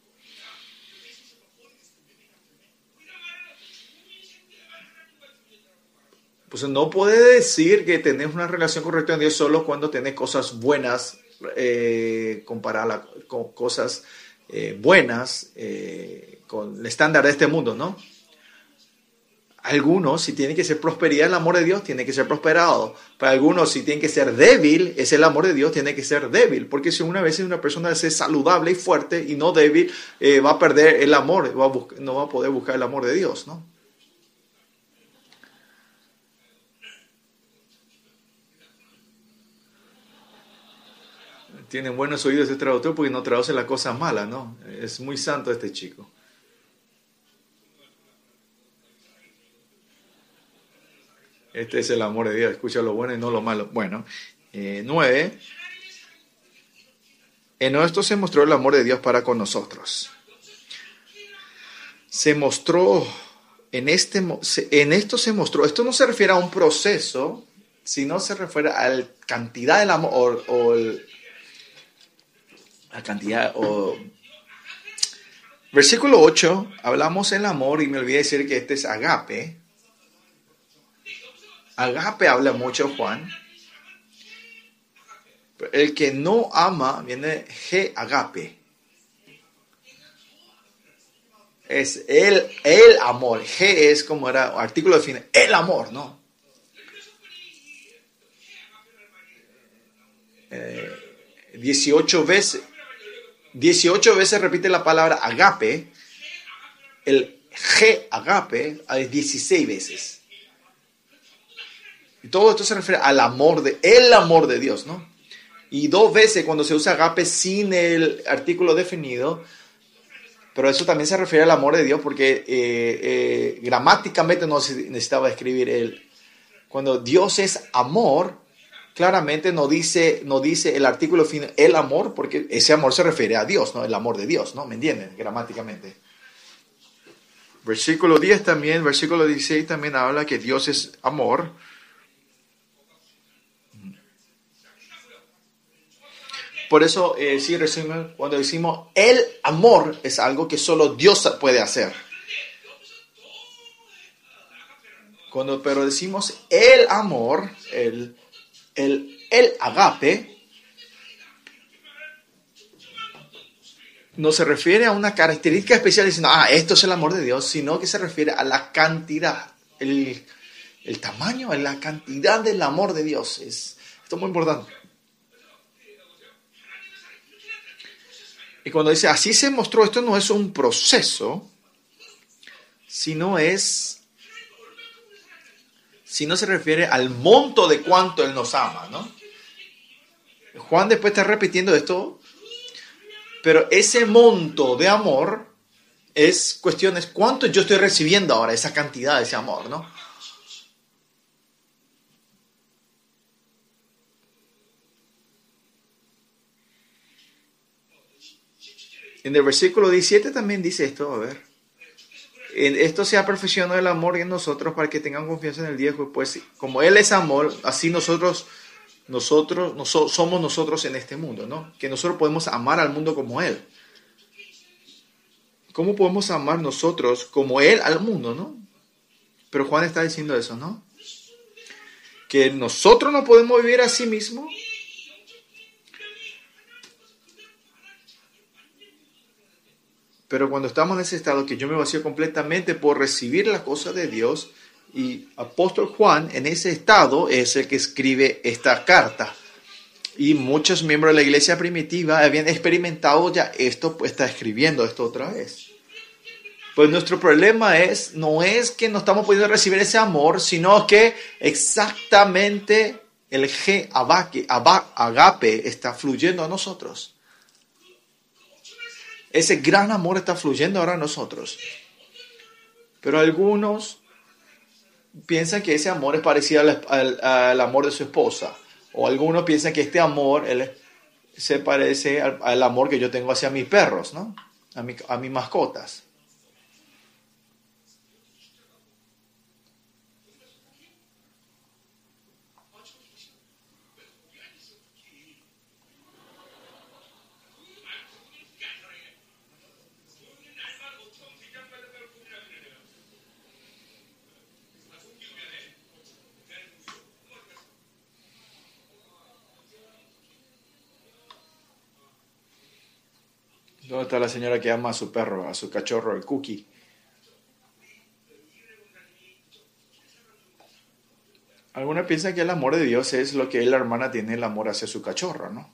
S1: Pues no puede decir que tenés una relación correcta con Dios solo cuando tenés cosas buenas, eh, compararla con cosas eh, buenas eh, con el estándar de este mundo, ¿no? Algunos, si tiene que ser prosperidad, el amor de Dios tiene que ser prosperado. Para algunos, si tiene que ser débil, es el amor de Dios, tiene que ser débil. Porque si una vez una persona es saludable y fuerte y no débil, eh, va a perder el amor, va a buscar, no va a poder buscar el amor de Dios, ¿no? Tienen buenos oídos este traductor porque no traduce la cosa mala, ¿no? Es muy santo este chico. Este es el amor de Dios, escucha lo bueno y no lo malo. Bueno, eh, nueve. En esto se mostró el amor de Dios para con nosotros. Se mostró, en, este, en esto se mostró, esto no se refiere a un proceso, sino se refiere a la cantidad del amor, o, o el, la cantidad, o... Versículo ocho, hablamos del amor y me olvidé decir que este es agape. Agape habla mucho Juan. El que no ama viene G agape. Es el, el amor. G es como era, artículo define, el amor, ¿no? Eh, dieciocho veces, dieciocho veces repite la palabra agape. El G agape hay dieciséis veces. Y todo esto se refiere al amor de, el amor de Dios, ¿no? Y dos veces cuando se usa agape sin el artículo definido, pero eso también se refiere al amor de Dios porque eh, eh, gramáticamente no se necesitaba escribir el. Cuando Dios es amor, claramente no dice, no dice el artículo final, el amor, porque ese amor se refiere a Dios, ¿no? El amor de Dios, ¿no? ¿Me entienden? Gramáticamente. Versículo diez también, versículo dieciséis también habla que Dios es amor. Por eso, eh, sí, cuando decimos el amor es algo que solo Dios puede hacer. Cuando pero decimos el amor, el, el, el agape, no se refiere a una característica especial diciendo, ah, esto es el amor de Dios, sino que se refiere a la cantidad, el, el tamaño, la cantidad del amor de Dios. Es, esto es muy importante. Y cuando dice, así se mostró, esto no es un proceso, sino es, sino se refiere al monto de cuánto Él nos ama, ¿no? Juan después está repitiendo esto, pero ese monto de amor es cuestión, es cuánto yo estoy recibiendo ahora, esa cantidad de ese amor, ¿no? En el versículo diecisiete también dice esto, a ver. En esto se ha perfeccionado el amor en nosotros para que tengan confianza en el día después. Pues, como Él es amor, así nosotros, nosotros, nosotros somos nosotros en este mundo, ¿no? Que nosotros podemos amar al mundo como Él. ¿Cómo podemos amar nosotros como Él al mundo, no? Pero Juan está diciendo eso, ¿no? Que nosotros no podemos vivir a sí mismos. Pero cuando estamos en ese estado que yo me vacío completamente por recibir las cosas de Dios, y apóstol Juan en ese estado es el que escribe esta carta. Y muchos miembros de la iglesia primitiva habían experimentado ya esto, pues está escribiendo esto otra vez. Pues nuestro problema es, no es que no estamos pudiendo recibir ese amor, sino que exactamente el G, abaque, agape, está fluyendo a nosotros. Ese gran amor está fluyendo ahora a nosotros. Pero algunos piensan que ese amor es parecido al, al, al amor de su esposa. O algunos piensan que este amor él, se parece al, al amor que yo tengo hacia mis perros, ¿no? A, mi, a mis mascotas. ¿Dónde está la señora que ama a su perro, a su cachorro, el Cookie? Algunos piensan que el amor de Dios es lo que la hermana tiene, el amor hacia su cachorro, ¿no?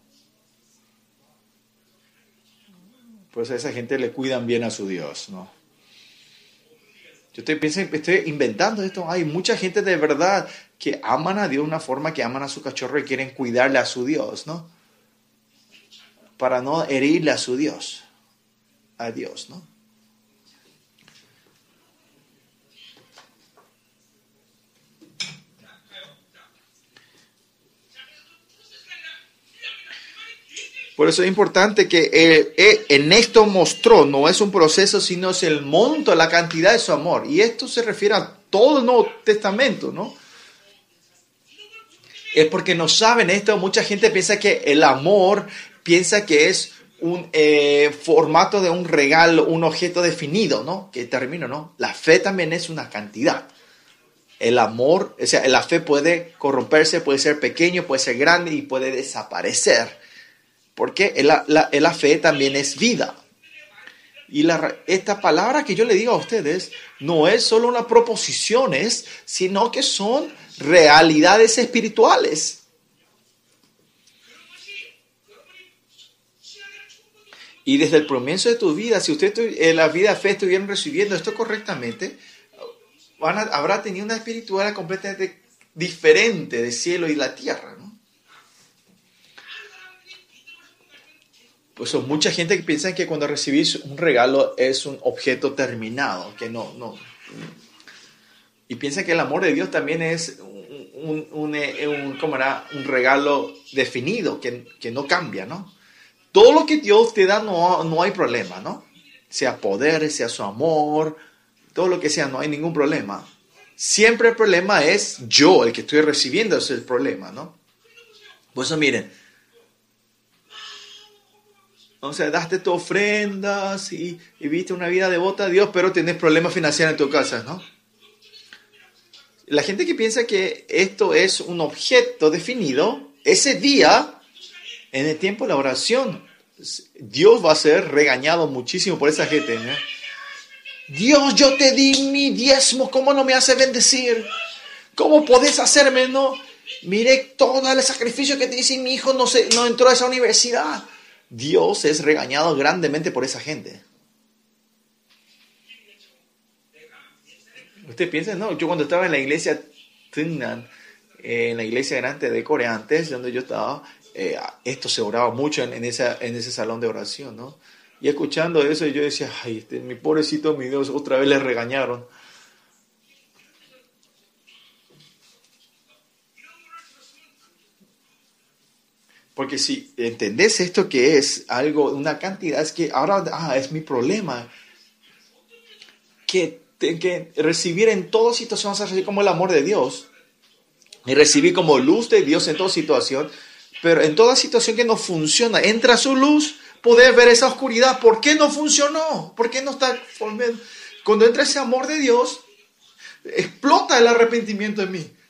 S1: Pues a esa gente le cuidan bien a su Dios, ¿no? Yo estoy, pienso, estoy inventando esto. Hay mucha gente de verdad que aman a Dios de una forma que aman a su cachorro y quieren cuidarle a su Dios, ¿no? Para no herirle a su Dios, a Dios, ¿no? Por eso es importante que eh, eh, en esto mostró, no es un proceso, sino es el monto, la cantidad de su amor. Y esto se refiere a todo el Nuevo Testamento, ¿no? Es porque no saben esto. Mucha gente piensa que el amor, piensa que es un eh, formato de un regalo, un objeto definido, ¿no? Que termino, ¿no? La fe también es una cantidad. El amor, o sea, la fe puede corromperse, puede ser pequeño, puede ser grande y puede desaparecer. Porque la, la, la fe también es vida. Y la, esta palabra que yo le digo a ustedes no es solo una proposiciones, sino que son realidades espirituales. Y desde el comienzo de tu vida, si usted en la vida de fe estuvieran recibiendo esto correctamente, van a, habrá tenido una espiritualidad completamente diferente del cielo y la tierra, ¿no? Pues son mucha gente que piensa que cuando recibís un regalo es un objeto terminado, que no, no. Y piensa que el amor de Dios también es un, un, un, un, ¿cómo era? Un regalo definido, que, que no cambia, ¿no? Todo lo que Dios te da no, no hay problema, ¿no? Sea poder, sea su amor, todo lo que sea, no hay ningún problema. Siempre el problema es yo, el que estoy recibiendo es el problema, ¿no? Por eso miren, o sea, daste tus ofrendas y, y viste una vida devota a Dios, pero tenés problemas financieros en tu casa, ¿no? La gente que piensa que esto es un objeto definido, ese día, en el tiempo de la oración, Dios va a ser regañado muchísimo por esa gente, ¿no? Dios, yo te di mi diezmo, ¿cómo no me haces bendecir? ¿Cómo podés hacerme, no? Mire todo el sacrificio que te hice y mi hijo no, se, no entró a esa universidad. Dios es regañado grandemente por esa gente. Usted piensa, no, yo cuando estaba en la iglesia Tungnan, eh, en la iglesia grande de Corea antes, donde yo estaba, eh, esto se oraba mucho en, en, esa, en ese salón de oración, ¿no? Y escuchando eso, yo decía, ay, este, mi pobrecito, mi Dios, otra vez le regañaron. Porque si entendés esto que es algo, una cantidad, es que ahora, ah, es mi problema. Que, que recibir en toda situación, así como el amor de Dios. Y recibir como luz de Dios en toda situación. Pero en toda situación que no funciona, entra su luz, poder ver esa oscuridad. ¿Por qué no funcionó? ¿Por qué no está? Cuando entra ese amor de Dios, explota el arrepentimiento en mí.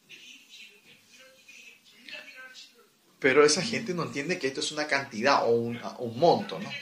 S1: Pero esa gente no entiende que esto es una cantidad o un, un monto, ¿no?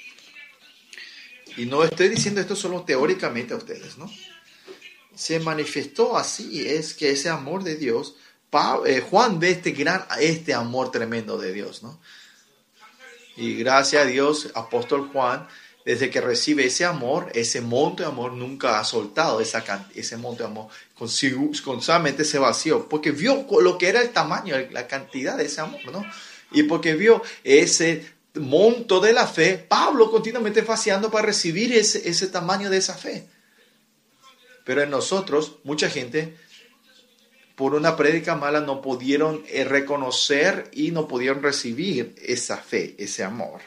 S1: Y no estoy diciendo esto solo teóricamente a ustedes, ¿no? Se manifestó así, es que ese amor de Dios, Juan ve este gran, este amor tremendo de Dios, ¿no? Y gracias a Dios, apóstol Juan, desde que recibe ese amor, ese monto de amor nunca ha soltado esa, ese monto de amor, constantemente se vació, porque vio lo que era el tamaño, la cantidad de ese amor, ¿no? Y porque vio ese monto de la fe, Pablo continuamente vaciando para recibir ese, ese tamaño de esa fe. Pero en nosotros, mucha gente, por una prédica mala, no pudieron reconocer y no pudieron recibir esa fe, ese amor.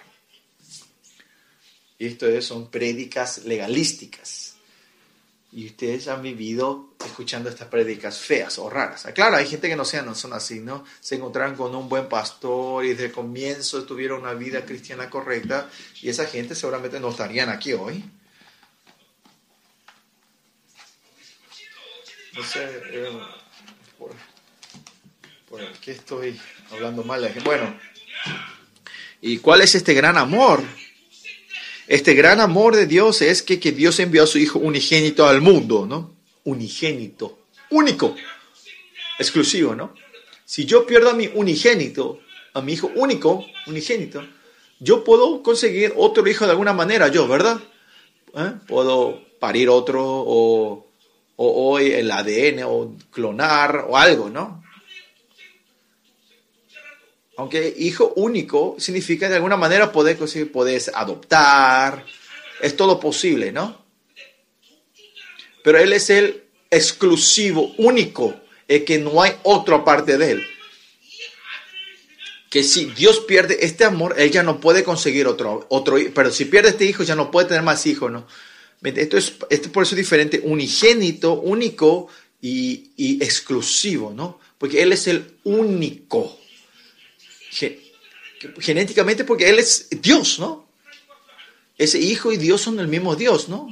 S1: Y esto es, son prédicas legalísticas. Y ustedes han vivido escuchando estas prédicas feas o raras. Claro, hay gente que no, sean, no son así, ¿no? Se encontraron con un buen pastor y desde el comienzo tuvieron una vida cristiana correcta. Y esa gente seguramente no estarían aquí hoy. No sé, eh, por, por qué estoy hablando mal. Bueno, ¿y cuál es este gran amor? Este gran amor de Dios es que, que Dios envió a su Hijo unigénito al mundo, ¿no? Unigénito, único, exclusivo, ¿no? Si yo pierdo a mi unigénito, a mi hijo único, unigénito, yo puedo conseguir otro hijo de alguna manera, yo, ¿verdad? ¿Eh? Puedo parir otro o, o, o el A D N o clonar o algo, ¿no? Aunque hijo único significa de alguna manera poder conseguir, puedes adoptar, es todo posible, ¿no? Pero él es el exclusivo, único, el que no hay otro aparte de él. Que si Dios pierde este amor, él ya no puede conseguir otro, otro, pero si pierde este hijo, ya no puede tener más hijos, ¿no? Esto es, esto es por eso diferente, unigénito, único y, y exclusivo, ¿no? Porque él es el único. Genéticamente porque él es Dios, ¿no? Ese hijo y Dios son el mismo Dios, ¿no?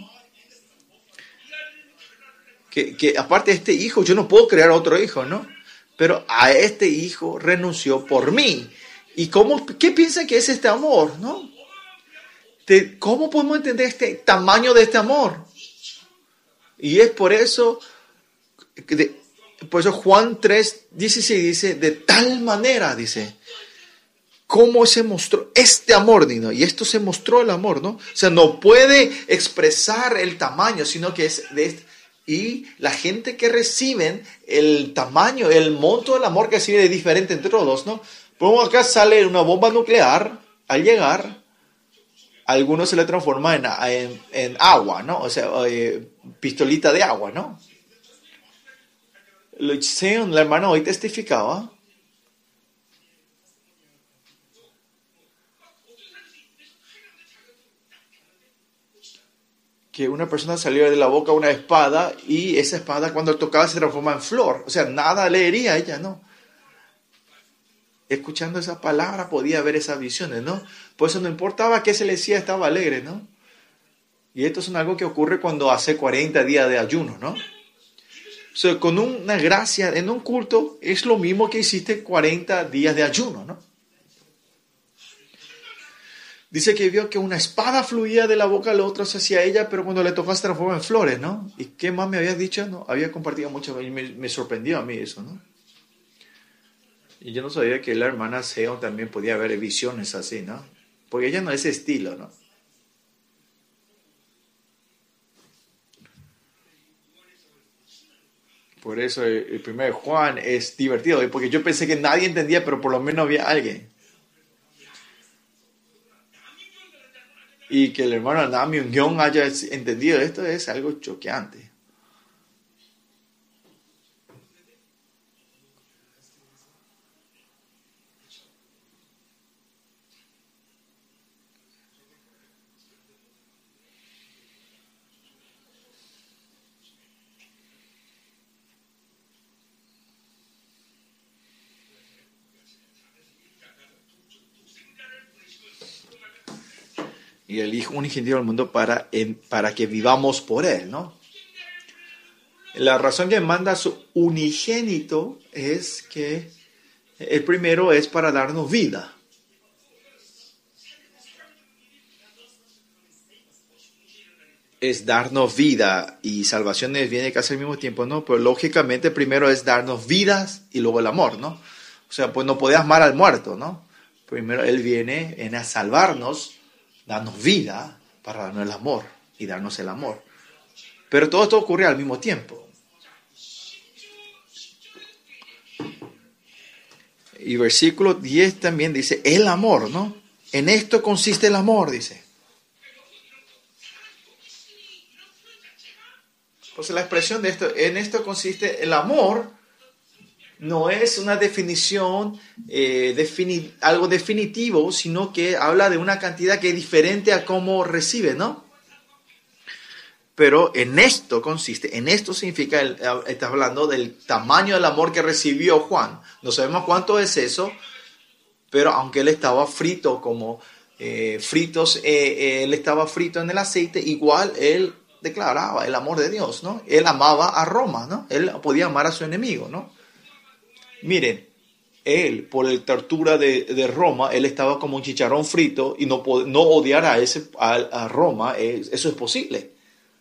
S1: Que, que aparte de este hijo, yo no puedo crear otro hijo, ¿no? Pero a este hijo renunció por mí. ¿Y cómo, qué piensan que es este amor, no? De, ¿cómo podemos entender este tamaño de este amor? Y es por eso, de, por eso Juan tres dieciséis dice, de tal manera, dice, ¿cómo se mostró este amor, Dino? Y esto se mostró el amor, ¿no? O sea, no puede expresar el tamaño, sino que es de este. Y la gente que reciben el tamaño, el monto del amor que recibe es diferente entre todos, ¿no? Por acá sale una bomba nuclear, al llegar, a algunos se le transforma en, en, en agua, ¿no? O sea, eh, pistolita de agua, ¿no? Lo hicieron, la hermana hoy testificaba. Que una persona salió de la boca una espada y esa espada cuando tocaba se transforma en flor. O sea, nada le hería a ella, ¿no? Escuchando esa palabra podía ver esas visiones, ¿no? Por eso no importaba qué se le decía, estaba alegre, ¿no? Y esto es algo que ocurre cuando hace cuarenta días de ayuno, ¿no? O sea, con una gracia en un culto es lo mismo que hiciste cuarenta días de ayuno, ¿no? Dice que vio que una espada fluía de la boca del otro hacia ella, pero cuando le tocó se transformó en flores, ¿no? ¿Y qué más me habías dicho? No, había compartido mucho y me, me sorprendió a mí eso, ¿no? Y yo no sabía que la hermana Seon también podía ver visiones así, ¿no? Porque ella no es ese estilo, ¿no? Por eso el, el primer Juan es divertido, porque yo pensé que nadie entendía, pero por lo menos había alguien. Y que el hermano Nam Myung haya entendido esto es algo choqueante. Y el Hijo unigénito del mundo para, en, para que vivamos por Él, ¿no? La razón que manda a su unigénito es que el primero es para darnos vida. Es darnos vida y salvación viene casi al mismo tiempo, ¿no? Pero lógicamente primero es darnos vidas y luego el amor, ¿no? O sea, pues no podés amar al muerto, ¿no? Primero Él viene en a salvarnos, darnos vida para darnos el amor y darnos el amor. Pero todo esto ocurre al mismo tiempo. Y versículo diez también dice, el amor, ¿no? En esto consiste el amor, dice. Entonces la expresión de esto, en esto consiste el amor, no es una definición, eh, defini- algo definitivo, sino que habla de una cantidad que es diferente a cómo recibe, ¿no? Pero en esto consiste, en esto significa, el, está hablando del tamaño del amor que recibió Juan. No sabemos cuánto es eso, pero aunque él estaba frito, como eh, fritos, eh, eh, él estaba frito en el aceite, igual él declaraba el amor de Dios, ¿no? Él amaba a Roma, ¿no? Él podía amar a su enemigo, ¿no? Miren, él, por la tortura de, de Roma, él estaba como un chicharrón frito y no, no odiar a, ese, a, a Roma, es, eso es posible.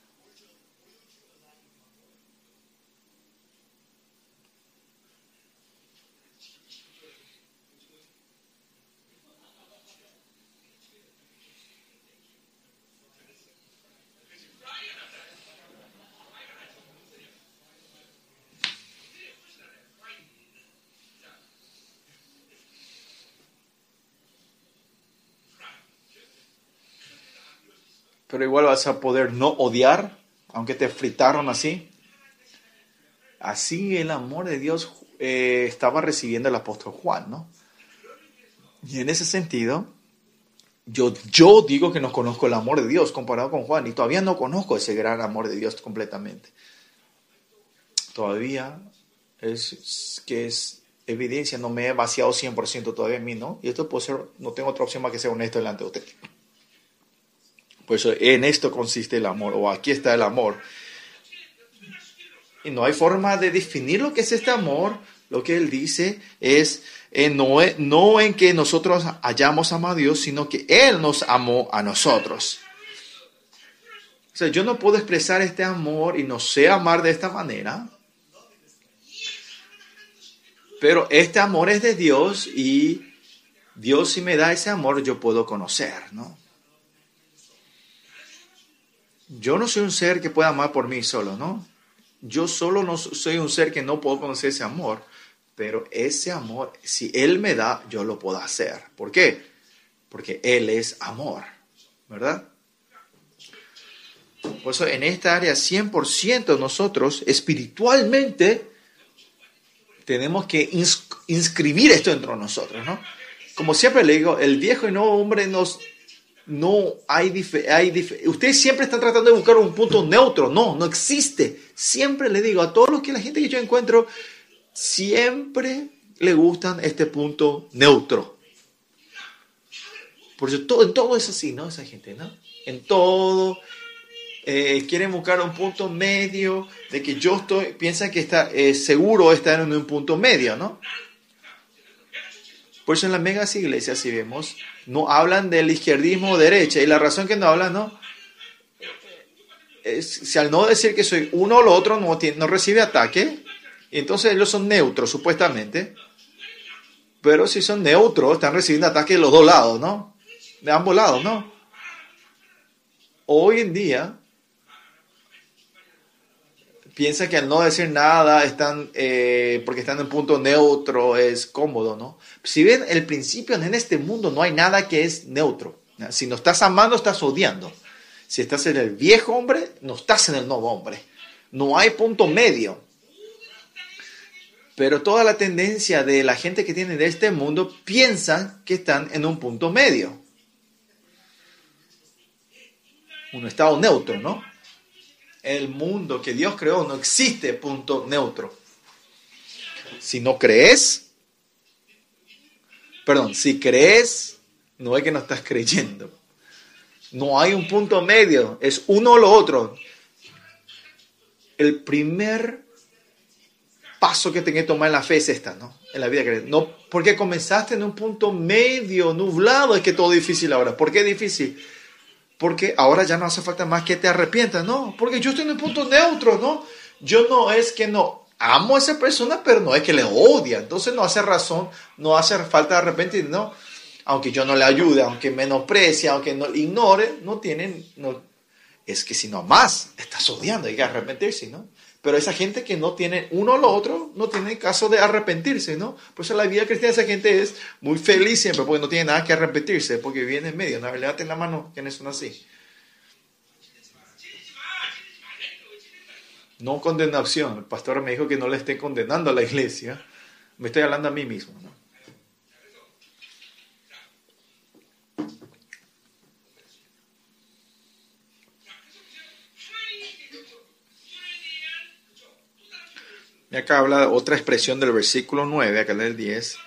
S1: Pero igual vas a poder no odiar, aunque te fritaron así. Así el amor de Dios eh, estaba recibiendo el apóstol Juan, ¿no? Y en ese sentido, yo, yo digo que no conozco el amor de Dios comparado con Juan, y todavía no conozco ese gran amor de Dios completamente. Todavía es que es evidencia, no me he vaciado cien por ciento todavía en mí, ¿no? Y esto puede ser, no tengo otra opción más que ser honesto delante de usted. Por eso en esto consiste el amor, o aquí está el amor. Y no hay forma de definir lo que es este amor. Lo que él dice es, eh, no, no en que nosotros hayamos amado a Dios, sino que Él nos amó a nosotros. O sea, yo no puedo expresar este amor y no sé amar de esta manera. Pero este amor es de Dios y Dios, si me da ese amor, yo puedo conocer, ¿no? Yo no soy un ser que pueda amar por mí solo, ¿no? Yo solo no soy un ser que no puedo conocer ese amor, pero ese amor, si Él me da, yo lo puedo hacer. ¿Por qué? Porque Él es amor, ¿verdad? Por eso en esta área cien por ciento nosotros espiritualmente tenemos que ins- inscribir esto dentro de nosotros, ¿no? Como siempre le digo, el viejo y nuevo hombre nos... No hay, dif- hay dif- ustedes siempre están tratando de buscar un punto neutro. No, no existe. Siempre le digo a todos los que la gente que yo encuentro, siempre le gustan este punto neutro. Por eso todo, en todo es así, ¿no? Esa gente, ¿no? En todo eh, quieren buscar un punto medio de que yo estoy, piensan que está eh, seguro estar en un punto medio, ¿no? Por eso en las megas iglesias, si vemos, no hablan del izquierdismo o derecha. Y la razón que no hablan, ¿no? Es, si al no decir que soy uno o lo otro, no, tiene, no recibe ataque. Y entonces ellos son neutros, supuestamente. Pero si son neutros, están recibiendo ataque de los dos lados, ¿no? De ambos lados, ¿no? Hoy en día, piensa que al no decir nada, están, eh, porque están en punto neutro, es cómodo, ¿no? Si ven, el principio en este mundo no hay nada que es neutro. ¿No? Si no estás amando, estás odiando. Si estás en el viejo hombre, no estás en el nuevo hombre. No hay punto medio. Pero toda la tendencia de la gente que tiene de este mundo piensa que están en un punto medio. Un estado neutro, ¿no? El mundo que Dios creó no existe punto neutro. Si no crees, perdón, si crees, no es que no estás creyendo. No hay un punto medio, es uno o lo otro. El primer paso que tenés que tomar en la fe es esta, ¿no? En la vida que no, porque comenzaste en un punto medio, nublado, es que todo es difícil ahora. ¿Por qué es difícil? Porque ahora ya no hace falta más que te arrepientas, ¿no? Porque yo estoy en un punto neutro, ¿no? Yo no es que no amo a esa persona, pero no es que le odia. Entonces no hace razón, no hace falta arrepentir, ¿no? Aunque yo no le ayude, aunque menosprecie, aunque no ignore, no tienen, no, es que si no más, estás odiando, hay que arrepentirse, ¿no? Pero esa gente que no tiene uno o lo otro, no tiene caso de arrepentirse, ¿no? Por eso la vida cristiana, esa gente es muy feliz siempre, porque no tiene nada que arrepentirse, porque viene en medio, ¿no? Levanten la mano, ¿quiénes son así? No condenación. El pastor me dijo que no le esté condenando a la iglesia. Me estoy hablando a mí mismo, ¿no? Y acá habla otra expresión del versículo nueve, acá en el diez.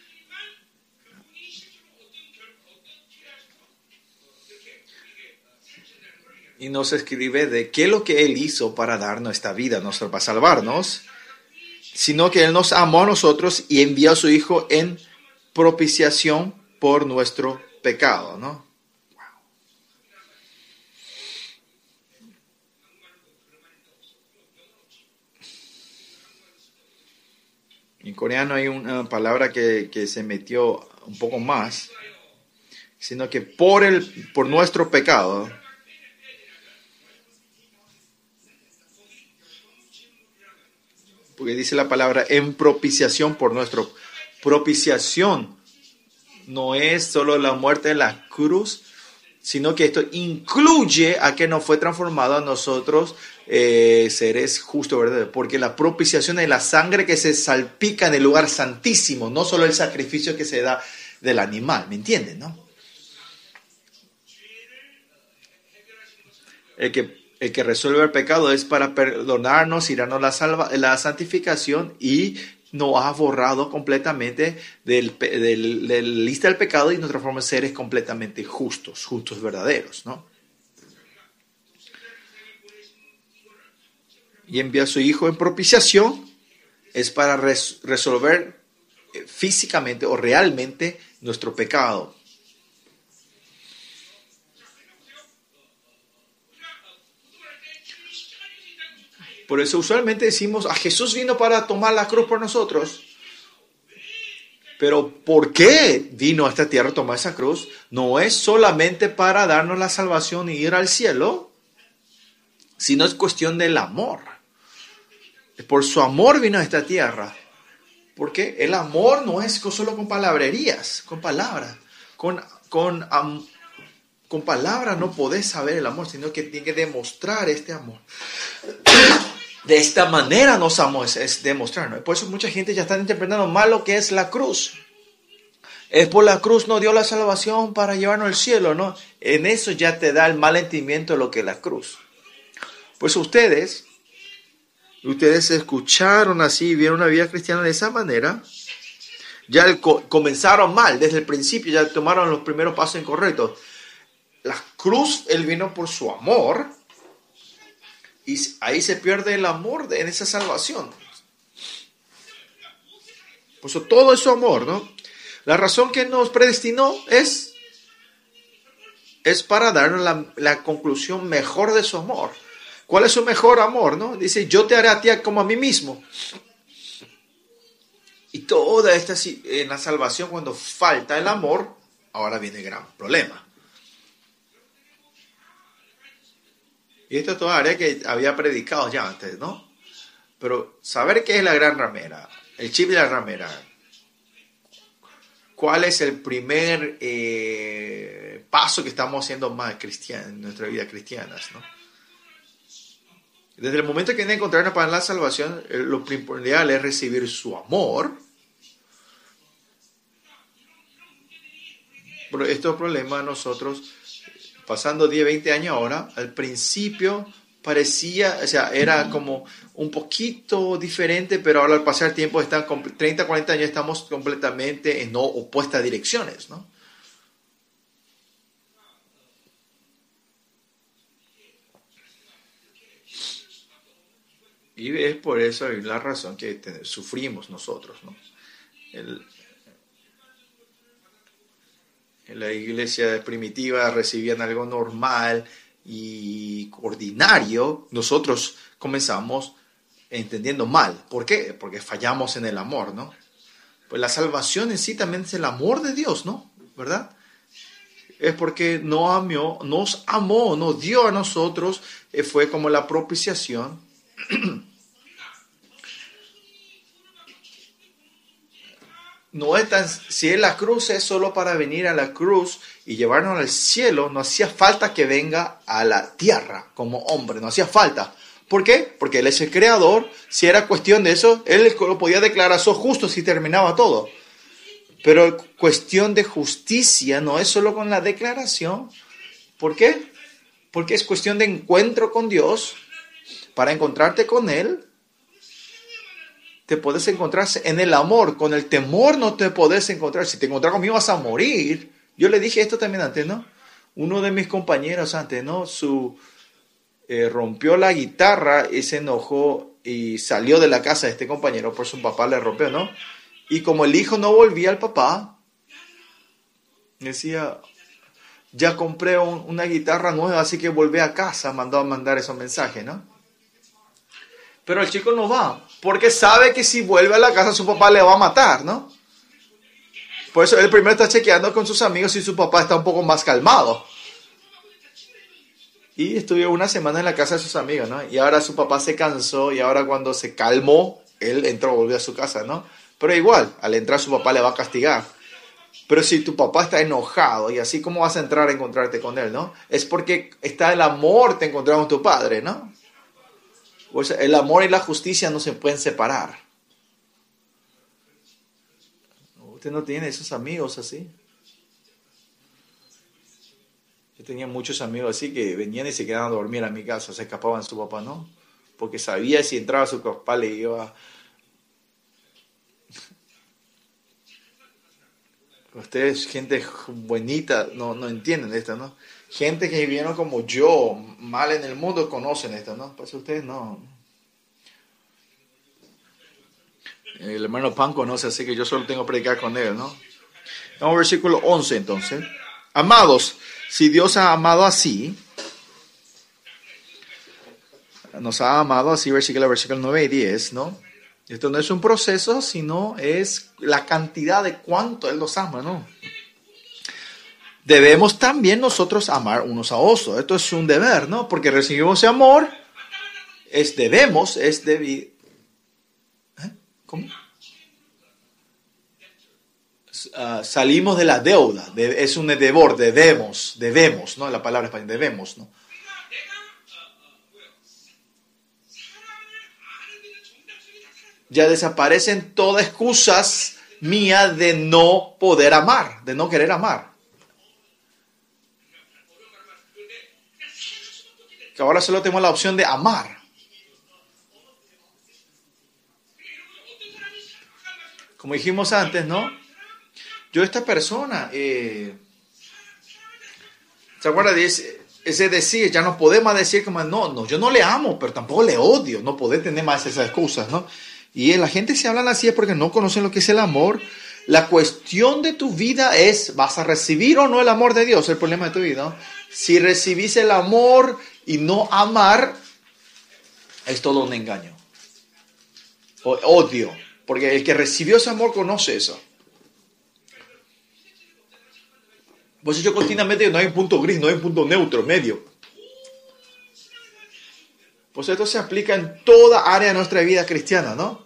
S1: Y nos escribe de qué es lo que Él hizo para darnos esta vida, no solo para salvarnos, sino que Él nos amó a nosotros y envió a su Hijo en propiciación por nuestro pecado, ¿no? En coreano hay una palabra que, que se metió un poco más, sino que por, el, por nuestro pecado, porque dice la palabra en propiciación por nuestro propiciación, no es solo la muerte en la cruz, sino que esto incluye a que nos fue transformado a nosotros eh, seres justos, ¿verdad? Porque la propiciación es la sangre que se salpica en el lugar santísimo, no solo el sacrificio que se da del animal, ¿me entienden, no? El que, el que resuelve el pecado es para perdonarnos y darnos la, salva, la santificación y nos ha borrado completamente del, del, del lista del pecado y nos transforma en seres completamente justos, justos verdaderos, ¿no? Y envía a su Hijo en propiciación es para res, resolver físicamente o realmente nuestro pecado. Por eso usualmente decimos, a Jesús vino para tomar la cruz por nosotros. Pero ¿por qué vino a esta tierra a tomar esa cruz? No es solamente para darnos la salvación y ir al cielo, sino es cuestión del amor. Por su amor vino a esta tierra. Porque el amor no es solo con palabrerías, con palabras. Con, con, um, con palabras no podés saber el amor, sino que tiene que demostrar este amor. De esta manera nos amamos, es demostrar, ¿no? Por eso mucha gente ya está interpretando mal lo que es la cruz. Es por la cruz nos dio la salvación para llevarnos al cielo, ¿no? En eso ya te da el mal entendimiento de lo que es la cruz. Pues ustedes, ustedes escucharon así, vieron una vida cristiana de esa manera, ya el, comenzaron mal, desde el principio ya tomaron los primeros pasos incorrectos. La cruz, Él vino por su amor, y ahí se pierde el amor de, en esa salvación. Por eso todo es su amor, ¿no? La razón que nos predestinó es, es para darnos la, la conclusión mejor de su amor. ¿Cuál es su mejor amor, no? Dice, yo te haré a ti como a mí mismo. Y toda esta, en la salvación, cuando falta el amor, ahora viene el gran problema. Y esto es toda área que había predicado ya antes, ¿no? Pero saber qué es la gran ramera, el chip de la ramera, cuál es el primer eh, paso que estamos haciendo más cristianos en nuestra vida cristianas, ¿no? Desde el momento que viene a encontrarnos para la salvación, lo primordial es recibir su amor. Pero estos problemas nosotros, pasando diez, veinte años ahora, al principio parecía, o sea, era como un poquito diferente, pero ahora al pasar tiempo, están treinta, cuarenta años, estamos completamente en no opuestas direcciones, ¿no? Y es por eso la razón que te, sufrimos nosotros, ¿no? El, en la iglesia primitiva recibían algo normal y ordinario, nosotros comenzamos entendiendo mal. ¿Por qué? Porque fallamos en el amor, ¿no? Pues la salvación en sí también es el amor de Dios, ¿no? ¿Verdad? Es porque no amó, nos amó, nos dio a nosotros, eh, fue como la propiciación. No es tan, si es la cruz es solo para venir a la cruz y llevarnos al cielo, no hacía falta que venga a la tierra como hombre, no hacía falta. ¿Por qué? Porque Él es el creador. Si era cuestión de eso, Él lo podía declarar sos justo si terminaba todo. Pero cuestión de justicia no es solo con la declaración. ¿Por qué? Porque es cuestión de encuentro con Dios. Para encontrarte con Él, te puedes encontrar en el amor. Con el temor no te puedes encontrar. Si te encuentras conmigo vas a morir. Yo le dije esto también antes, ¿no? Uno de mis compañeros antes, ¿no? Su, eh, rompió la guitarra y se enojó y salió de la casa de este compañero, por su papá le rompió, ¿no? Y como el hijo no volvía al papá, decía, ya compré un, una guitarra nueva, así que volví a casa, mandó a mandar esos mensajes, ¿no? Pero el chico no va, porque sabe que si vuelve a la casa su papá le va a matar, ¿no? Por eso él primero está chequeando con sus amigos si su papá está un poco más calmado. Y estuvo una semana en la casa de sus amigos, ¿no? Y ahora su papá se cansó y ahora cuando se calmó, él entró, volvió a su casa, ¿no? Pero igual, al entrar su papá le va a castigar. Pero si tu papá está enojado y así, ¿cómo vas a entrar a encontrarte con él, no? Es porque está el amor, te encontraron con tu padre, ¿no? O sea, el amor y la justicia no se pueden separar. Usted no tiene esos amigos así. Yo tenía muchos amigos así que venían y se quedaban a dormir a mi casa, se escapaban de su papá, ¿no? Porque sabía si entraba su papá le iba... Ustedes, gente buenita, no, no entienden esto, ¿no? Gente que vivieron como yo, mal en el mundo, conocen esto, ¿no? Pues ustedes no. El hermano Pan conoce, así que yo solo tengo que predicar con él, ¿no? Vamos al versículo once entonces. Amados, si Dios ha amado así, nos ha amado así, versículo, versículo nueve y diez, ¿no? Esto no es un proceso, sino es la cantidad de cuánto Él nos ama, ¿no? Debemos también nosotros amar unos a otros. Esto es un deber, ¿no? Porque recibimos ese amor, es debemos, es debi... ¿Eh? ¿Cómo? Uh, salimos de la deuda, de, es un deber, debemos, debemos, ¿no? La palabra española, debemos, ¿no? Ya desaparecen todas excusas mías de no poder amar, de no querer amar. Que ahora solo tenemos la opción de amar. Como dijimos antes, ¿no? Yo esta persona, eh, ¿se acuerda de ese, ese decir? Ya no podemos decir como, no, no, yo no le amo, pero tampoco le odio. No poder tener más esas excusas, ¿no? Y la gente se hablan así es porque no conocen lo que es el amor. La cuestión de tu vida es, ¿vas a recibir o no el amor de Dios? El problema de tu vida, ¿no? Si recibís el amor y no amar, es todo un engaño. O odio. Porque el que recibió ese amor conoce eso. Pues yo continuamente no hay un punto gris, no hay un punto neutro, medio. Pues esto se aplica en toda área de nuestra vida cristiana, ¿no?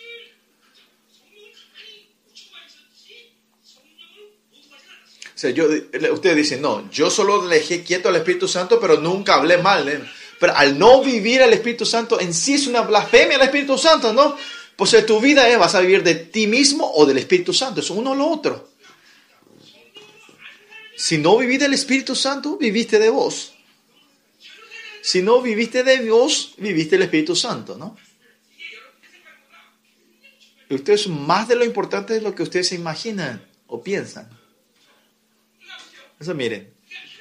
S1: O sea, yo, ustedes dicen, no, yo solo le dejé quieto al Espíritu Santo, pero nunca hablé mal de él. Pero al no vivir al Espíritu Santo en sí es una blasfemia al Espíritu Santo, ¿no? Pues en tu vida es, vas a vivir de ti mismo o del Espíritu Santo. Es uno o lo otro. Si no viviste del Espíritu Santo, viviste de vos. Si no viviste de vos, viviste del Espíritu Santo, ¿no? Y ustedes son más de lo importante de lo que ustedes se imaginan o piensan. Eso miren.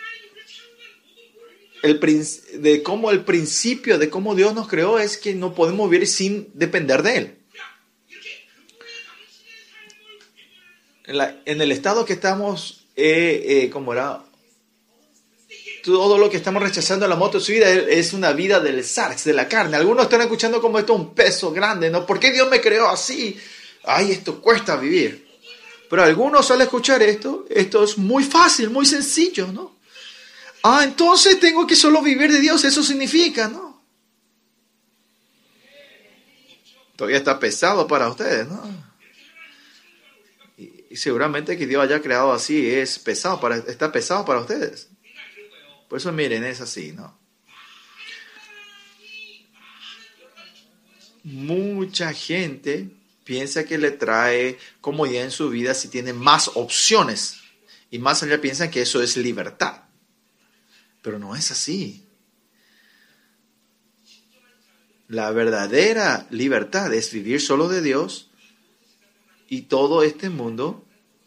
S1: El, de cómo el principio de cómo Dios nos creó es que no podemos vivir sin depender de Él. En, la, en el estado que estamos, eh, eh, ¿cómo era? Todo lo que estamos rechazando en la moto de su vida es una vida del sarx, de la carne. Algunos están escuchando como esto es un peso grande, ¿no? ¿Por qué Dios me creó así? Ay, esto cuesta vivir. Pero algunos al escuchar esto, esto es muy fácil, muy sencillo, ¿no? Ah, entonces tengo que solo vivir de Dios, eso significa, ¿no? Todavía está pesado para ustedes, ¿no? Y, y seguramente que Dios haya creado así, es pesado para, está pesado para ustedes. Por eso miren, es así, ¿no? Mucha gente piensa que le trae comodidad en su vida si tiene más opciones. Y más allá piensan que eso es libertad. Pero no es así. La verdadera libertad es vivir solo de Dios y todo este mundo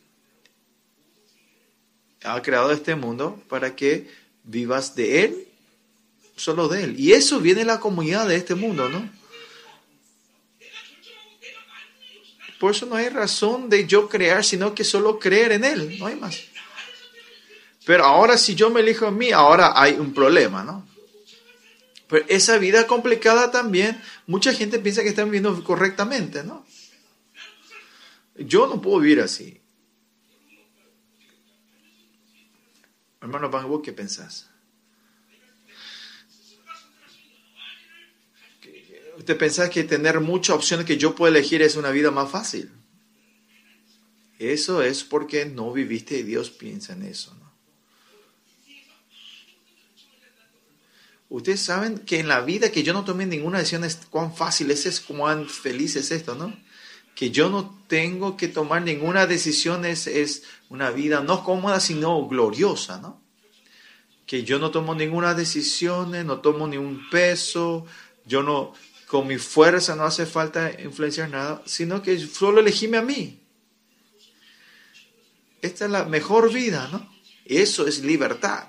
S1: ha creado este mundo para que vivas de Él, solo de Él. Y eso viene de la comunidad de este mundo, ¿no? Por eso no hay razón de yo crear, sino que solo creer en Él, no hay más. Pero ahora si yo me elijo a mí, ahora hay un problema, ¿no? Pero esa vida complicada también, mucha gente piensa que están viviendo correctamente, ¿no? Yo no puedo vivir así. Hermano Van Gogh, ¿qué pensás? ¿Usted piensa que tener muchas opciones que yo puedo elegir es una vida más fácil? Eso es porque no viviste y Dios piensa en eso, ¿no? Ustedes saben que en la vida que yo no tomé ninguna decisión es cuán fácil es, es cuán feliz es esto, ¿no? Que yo no tengo que tomar ninguna decisión es, es una vida no cómoda, sino gloriosa, ¿no? Que yo no tomo ninguna decisión, no tomo ningún peso, yo no, con mi fuerza no hace falta influenciar nada, sino que solo elegíme a mí. Esta es la mejor vida, ¿no? Eso es libertad.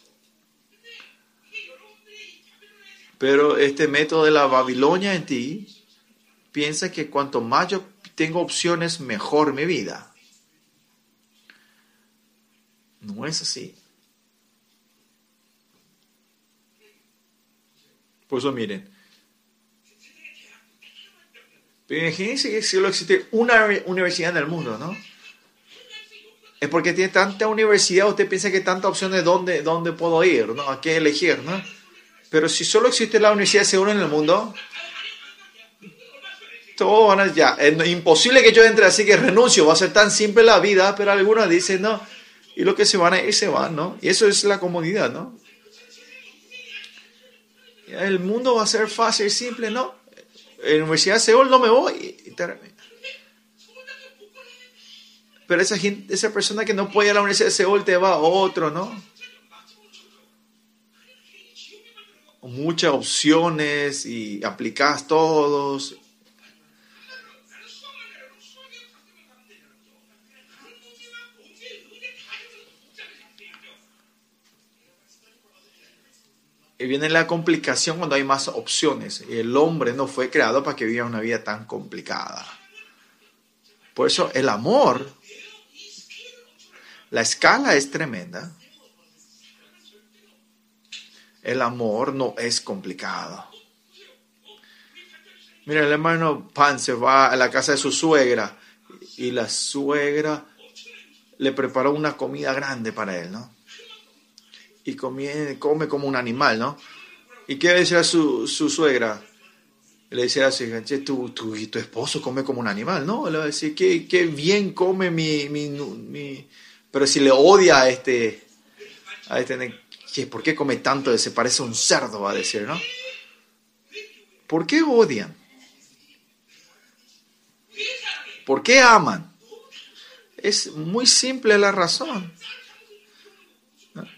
S1: Pero este método de la Babilonia en ti piensa que cuanto más yo tengo opciones, mejor mi vida. No es así. Por eso miren. Imagínense que solo existe una universidad en el mundo, ¿no? Es porque tiene tanta universidad, usted piensa que tantas opciones dónde, dónde puedo ir, ¿no? A qué elegir, ¿no? Pero si solo existe la Universidad de Seúl en el mundo, todo van a, ya, es imposible que yo entre así que renuncio, va a ser tan simple la vida, pero algunos dicen, no, y los que se van a ir, se van, ¿no? Y eso es la comodidad, ¿no? El mundo va a ser fácil y simple, ¿no? En la Universidad de Seúl no me voy. Pero esa gente, esa persona que no puede ir a la Universidad de Seúl te va a otro, ¿no? Muchas opciones y aplicas todos. Y viene la complicación cuando hay más opciones. Y el hombre no fue creado para que viva una vida tan complicada. Por eso el amor, la escala es tremenda. El amor no es complicado. Mira, el hermano Pan se va a la casa de su suegra y la suegra le preparó una comida grande para él, ¿no? Y come, come como un animal, ¿no? ¿Y qué decía su, su suegra? Le decía a su hija, che, tu, tu, tu esposo come como un animal, ¿no? Le va a decir, qué, qué bien come mi, mi, mi... Pero si le odia a este, a este, ¿qué, ¿por qué come tanto? Se parece a un cerdo, va a decir, ¿no? ¿Por qué odian? ¿Por qué aman? Es muy simple la razón. ¿No?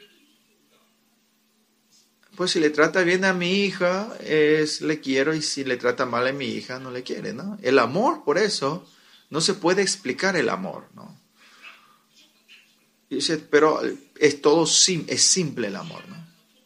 S1: Pues si le trata bien a mi hija, es le quiero, y si le trata mal a mi hija, no le quiere, ¿no? El amor, por eso, no se puede explicar el amor, ¿no? Y dice, pero es todo sim, es simple el amor, ¿no?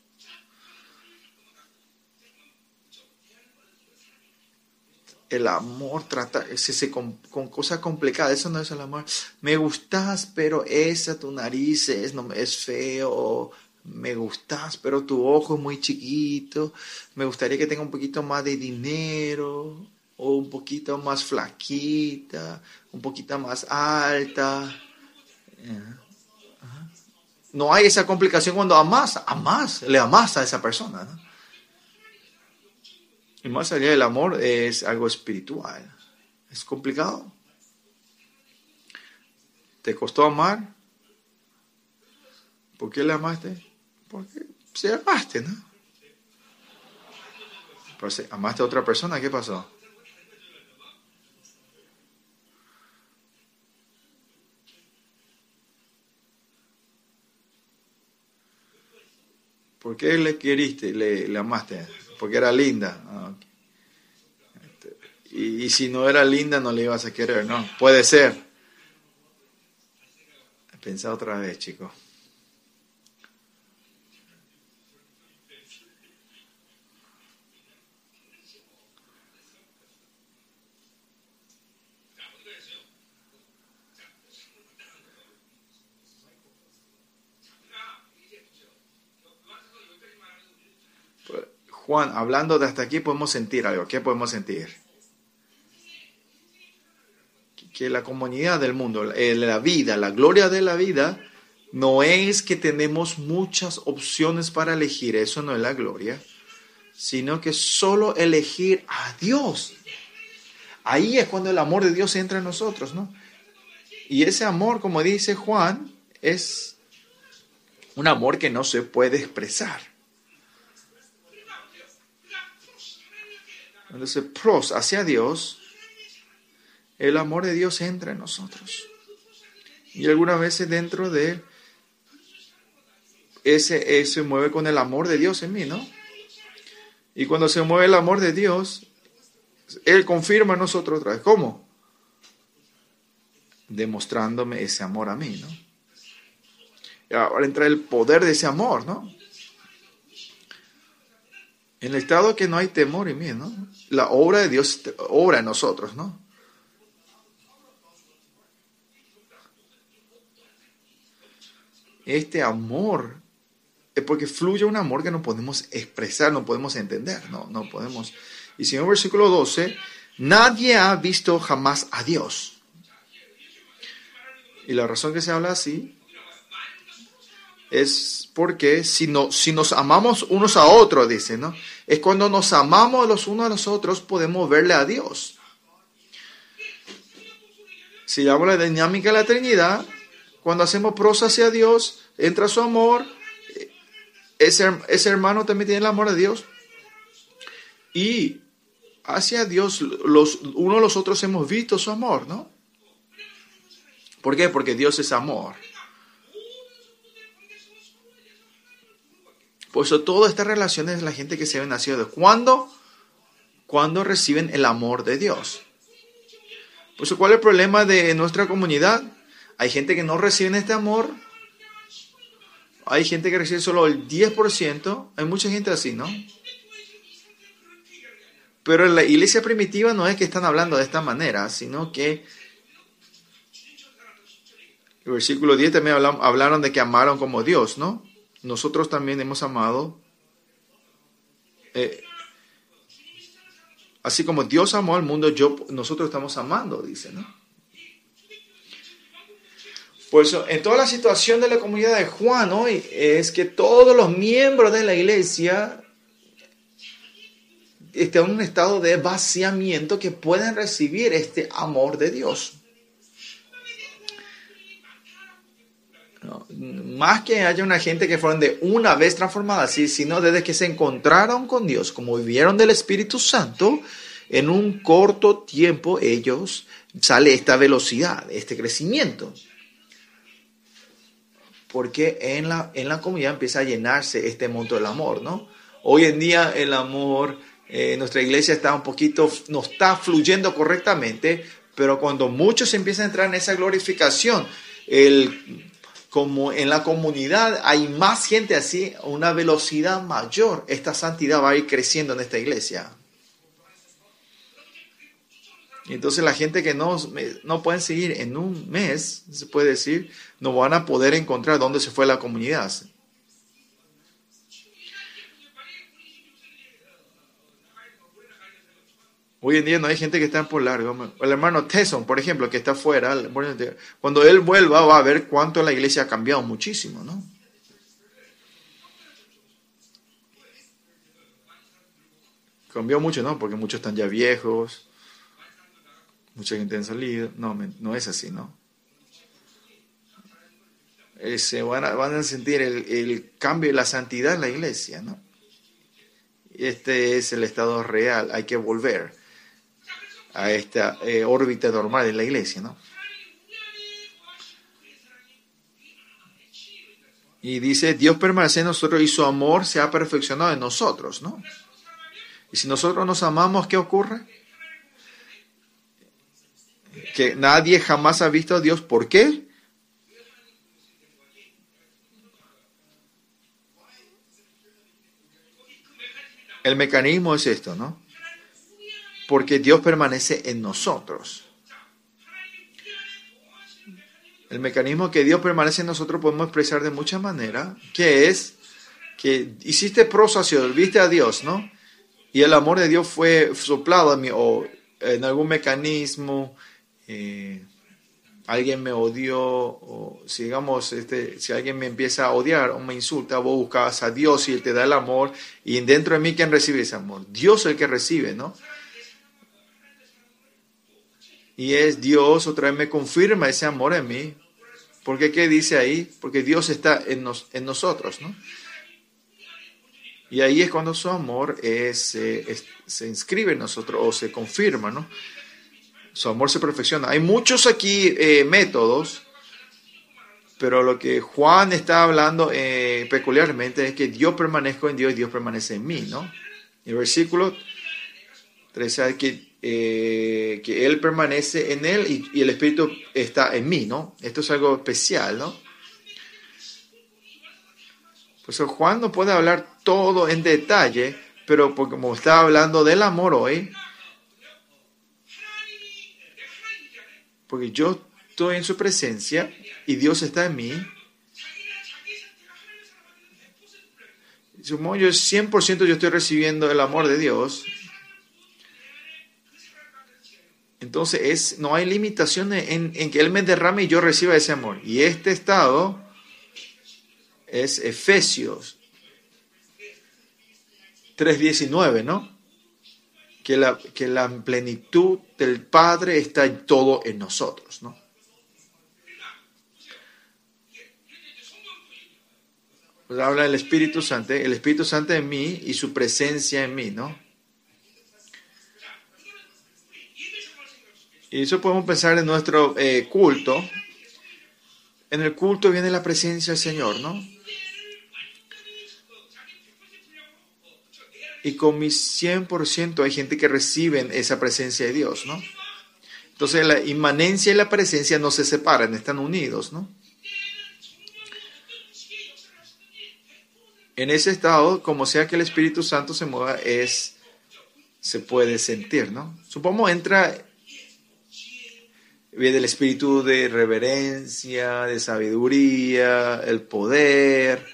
S1: El amor trata ese, ese, con, con cosas complicadas, eso no es el amor. Me gustas, pero esa tu nariz es, no, es feo. Me gustas, pero tu ojo es muy chiquito. Me gustaría que tenga un poquito más de dinero, o un poquito más flaquita, un poquito más alta. No hay esa complicación cuando amas, amas, le amas a esa persona, ¿no? Y más allá del amor es algo espiritual. Es complicado. ¿Te costó amar? ¿Por qué le amaste? Porque se amaste, ¿no? Pero si amaste a otra persona, ¿qué pasó? ¿Por qué le queriste, le, le amaste? Porque era linda. Ah, okay. y, y si no era linda, no le ibas a querer, ¿no? Puede ser. Pensá otra vez, chicos. Juan, hablando de hasta aquí, podemos sentir algo. ¿Qué podemos sentir? Que la comunidad del mundo, la vida, la gloria de la vida, no es que tenemos muchas opciones para elegir, eso no es la gloria, sino que solo elegir a Dios. Ahí es cuando el amor de Dios entra en nosotros, ¿no? Y ese amor, como dice Juan, es un amor que no se puede expresar. Entonces, pros hacia Dios, el amor de Dios entra en nosotros. Y algunas veces dentro de él, ese, ese se mueve con el amor de Dios en mí, ¿no? Y cuando se mueve el amor de Dios, Él confirma en nosotros otra vez. ¿Cómo? Demostrándome ese amor a mí, ¿no? Y ahora entra el poder de ese amor, ¿no? En el estado que no hay temor en mí, ¿no? La obra de Dios obra en nosotros, ¿no? Este amor es porque fluye un amor que no podemos expresar, no podemos entender, no, no podemos. Y si en el versículo doce, nadie ha visto jamás a Dios. Y la razón que se habla así es porque si, no, si nos amamos unos a otros, dice, ¿no? Es cuando nos amamos los unos a los otros, podemos verle a Dios. Si llamamos la dinámica de la Trinidad, cuando hacemos pros hacia Dios, entra su amor, ese, ese hermano también tiene el amor de Dios, y hacia Dios, los, uno a los otros hemos visto su amor, ¿no? ¿Por qué? Porque Dios es amor. Por eso todas estas relaciones de la gente que se ha nacido de ¿cuándo? Cuando reciben el amor de Dios. Por eso, ¿cuál es el problema de nuestra comunidad? Hay gente que no recibe este amor. Hay gente que recibe solo el diez por ciento. Hay mucha gente así, ¿no? Pero en la iglesia primitiva no es que están hablando de esta manera, sino que el versículo diez también hablaron de que amaron como Dios, ¿no? Nosotros también hemos amado, eh, así como Dios amó al mundo, yo, nosotros estamos amando, dice, ¿no? Por eso, en toda la situación de la comunidad de Juan hoy, es que todos los miembros de la iglesia están en un estado de vaciamiento que pueden recibir este amor de Dios. No, más que haya una gente que fueron de una vez transformada, ¿sí? Sino desde que se encontraron con Dios, como vivieron del Espíritu Santo, en un corto tiempo ellos sale esta velocidad, este crecimiento. Porque en la, en la comunidad empieza a llenarse este monto del amor, ¿no? Hoy en día el amor, eh, nuestra iglesia está un poquito, no está fluyendo correctamente, pero cuando muchos empiezan a entrar en esa glorificación, el... como en la comunidad hay más gente así, una velocidad mayor, esta santidad va a ir creciendo en esta iglesia. Y entonces la gente que no, no pueden seguir en un mes, se puede decir, no van a poder encontrar dónde se fue la comunidad. Hoy en día no hay gente que está por largo. El hermano Tesson, por ejemplo, que está afuera, cuando él vuelva va a ver cuánto la iglesia ha cambiado muchísimo, ¿no? Cambió mucho, ¿no? Porque muchos están ya viejos, mucha gente han salido. No, no es así, ¿no? Eh, se van a, van a sentir el, el cambio y la santidad en la iglesia, ¿no? Este es el estado real, hay que volver a esta eh, órbita normal de la iglesia, ¿no? Y dice, Dios permanece en nosotros y su amor se ha perfeccionado en nosotros, ¿no? Y si nosotros nos amamos, ¿qué ocurre? Que nadie jamás ha visto a Dios. ¿Por qué? El mecanismo es esto, ¿no? Porque Dios permanece en nosotros. El mecanismo que Dios permanece en nosotros podemos expresar de muchas maneras, que es que hiciste prosación, viste a Dios, ¿no? Y el amor de Dios fue soplado a mí, o en algún mecanismo, eh, alguien me odió, o si digamos, este, si alguien me empieza a odiar o me insulta, vos buscas a Dios y Él te da el amor, y dentro de mí, ¿quién recibe ese amor? Dios es el que recibe, ¿no? Y es Dios, otra vez me confirma ese amor en mí. ¿Por qué? ¿Qué dice ahí? Porque Dios está en, nos, en nosotros, ¿no? Y ahí es cuando su amor es, eh, es, se inscribe en nosotros o se confirma, ¿no? Su amor se perfecciona. Hay muchos aquí eh, métodos, pero lo que Juan está hablando eh, peculiarmente es que Dios permanezco en Dios y Dios permanece en mí, ¿no? El versículo trece es que, eh, que Él permanece en Él y, y el Espíritu está en mí, ¿no? Esto es algo especial, ¿no? Pues Juan no puede hablar todo en detalle, pero porque como está hablando del amor hoy, porque yo estoy en su presencia y Dios está en mí, supongo yo cien por ciento yo estoy recibiendo el amor de Dios. Entonces es, no hay limitaciones en, en que Él me derrame y yo reciba ese amor. Y este estado es Efesios tres diecinueve, ¿no? Que la, que la plenitud del Padre está en todo en nosotros, ¿no? Pues habla del Espíritu Santo, el Espíritu Santo en mí y su presencia en mí, ¿no? Y eso podemos pensar en nuestro eh, culto. En el culto viene la presencia del Señor, ¿no? Y con mi cien por ciento hay gente que reciben esa presencia de Dios, ¿no? Entonces la inmanencia y la presencia no se separan, están unidos, ¿no? En ese estado, como sea que el Espíritu Santo se mueva, es, se puede sentir, ¿no? Supongamos entra, viene el espíritu de reverencia, de sabiduría, el poder.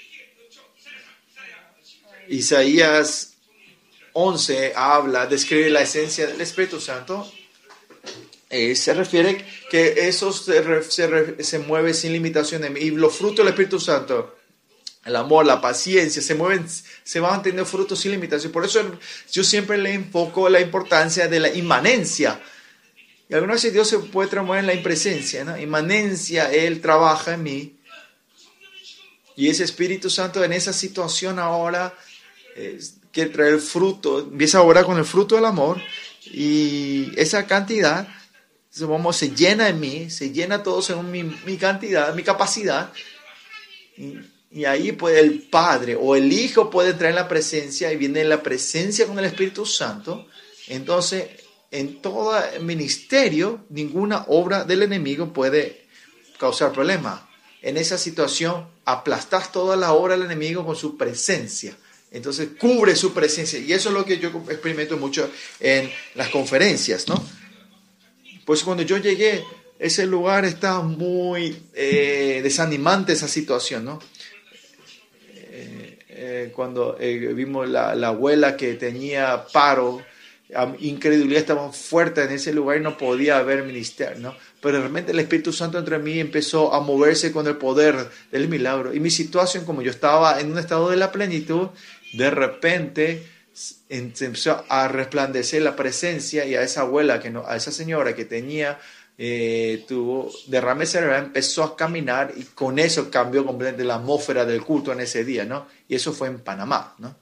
S1: Isaías once habla, describe la esencia del Espíritu Santo. Eh, se refiere que eso se, se, se mueve sin limitaciones. Y los frutos del Espíritu Santo, el amor, la paciencia, se mueven, se van a tener frutos sin limitación. Por eso yo siempre le enfoco la importancia de la inmanencia. Y algunas veces Dios se puede transformar en la impresencia, ¿no? Inmanencia, Él trabaja en mí. Y ese Espíritu Santo en esa situación ahora eh, quiere traer fruto, empieza a orar con el fruto del amor. Y esa cantidad vamos, se llena en mí, se llena todo según mi, mi cantidad, mi capacidad. Y, y ahí puede el Padre o el Hijo puede entrar en la presencia y viene en la presencia con el Espíritu Santo. Entonces, en todo ministerio, ninguna obra del enemigo puede causar problema. En esa situación, aplastas toda la obra del enemigo con su presencia. Entonces, cubre su presencia. Y eso es lo que yo experimento mucho en las conferencias, ¿no? Pues cuando yo llegué, ese lugar estaba muy eh, desanimante, esa situación, ¿no? Eh, eh, cuando eh, vimos la, la abuela que tenía paro, incredulidad estaba fuerte en ese lugar y no podía haber ministerio, ¿no? Pero realmente el Espíritu Santo entre mí empezó a moverse con el poder del milagro. Y mi situación, como yo estaba en un estado de la plenitud, de repente se empezó a resplandecer la presencia y a esa abuela, que no, a esa señora que tenía eh, tuvo derrame cerebral, empezó a caminar y con eso cambió completamente la atmósfera del culto en ese día, ¿no? Y eso fue en Panamá, ¿no?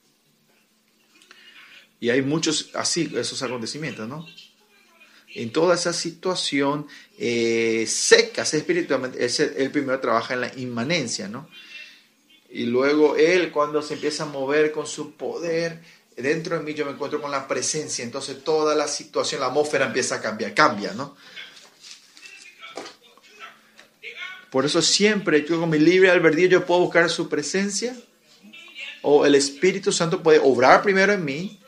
S1: Y hay muchos así, esos acontecimientos, ¿no? En toda esa situación eh, seca, espiritualmente, ese, él primero trabaja en la inmanencia, ¿no? Y luego él, cuando se empieza a mover con su poder, dentro de mí yo me encuentro con la presencia. Entonces toda la situación, la atmósfera empieza a cambiar, cambia, ¿no? Por eso siempre, yo con mi libre albedrío, yo puedo buscar su presencia. O el Espíritu Santo puede obrar primero en mí.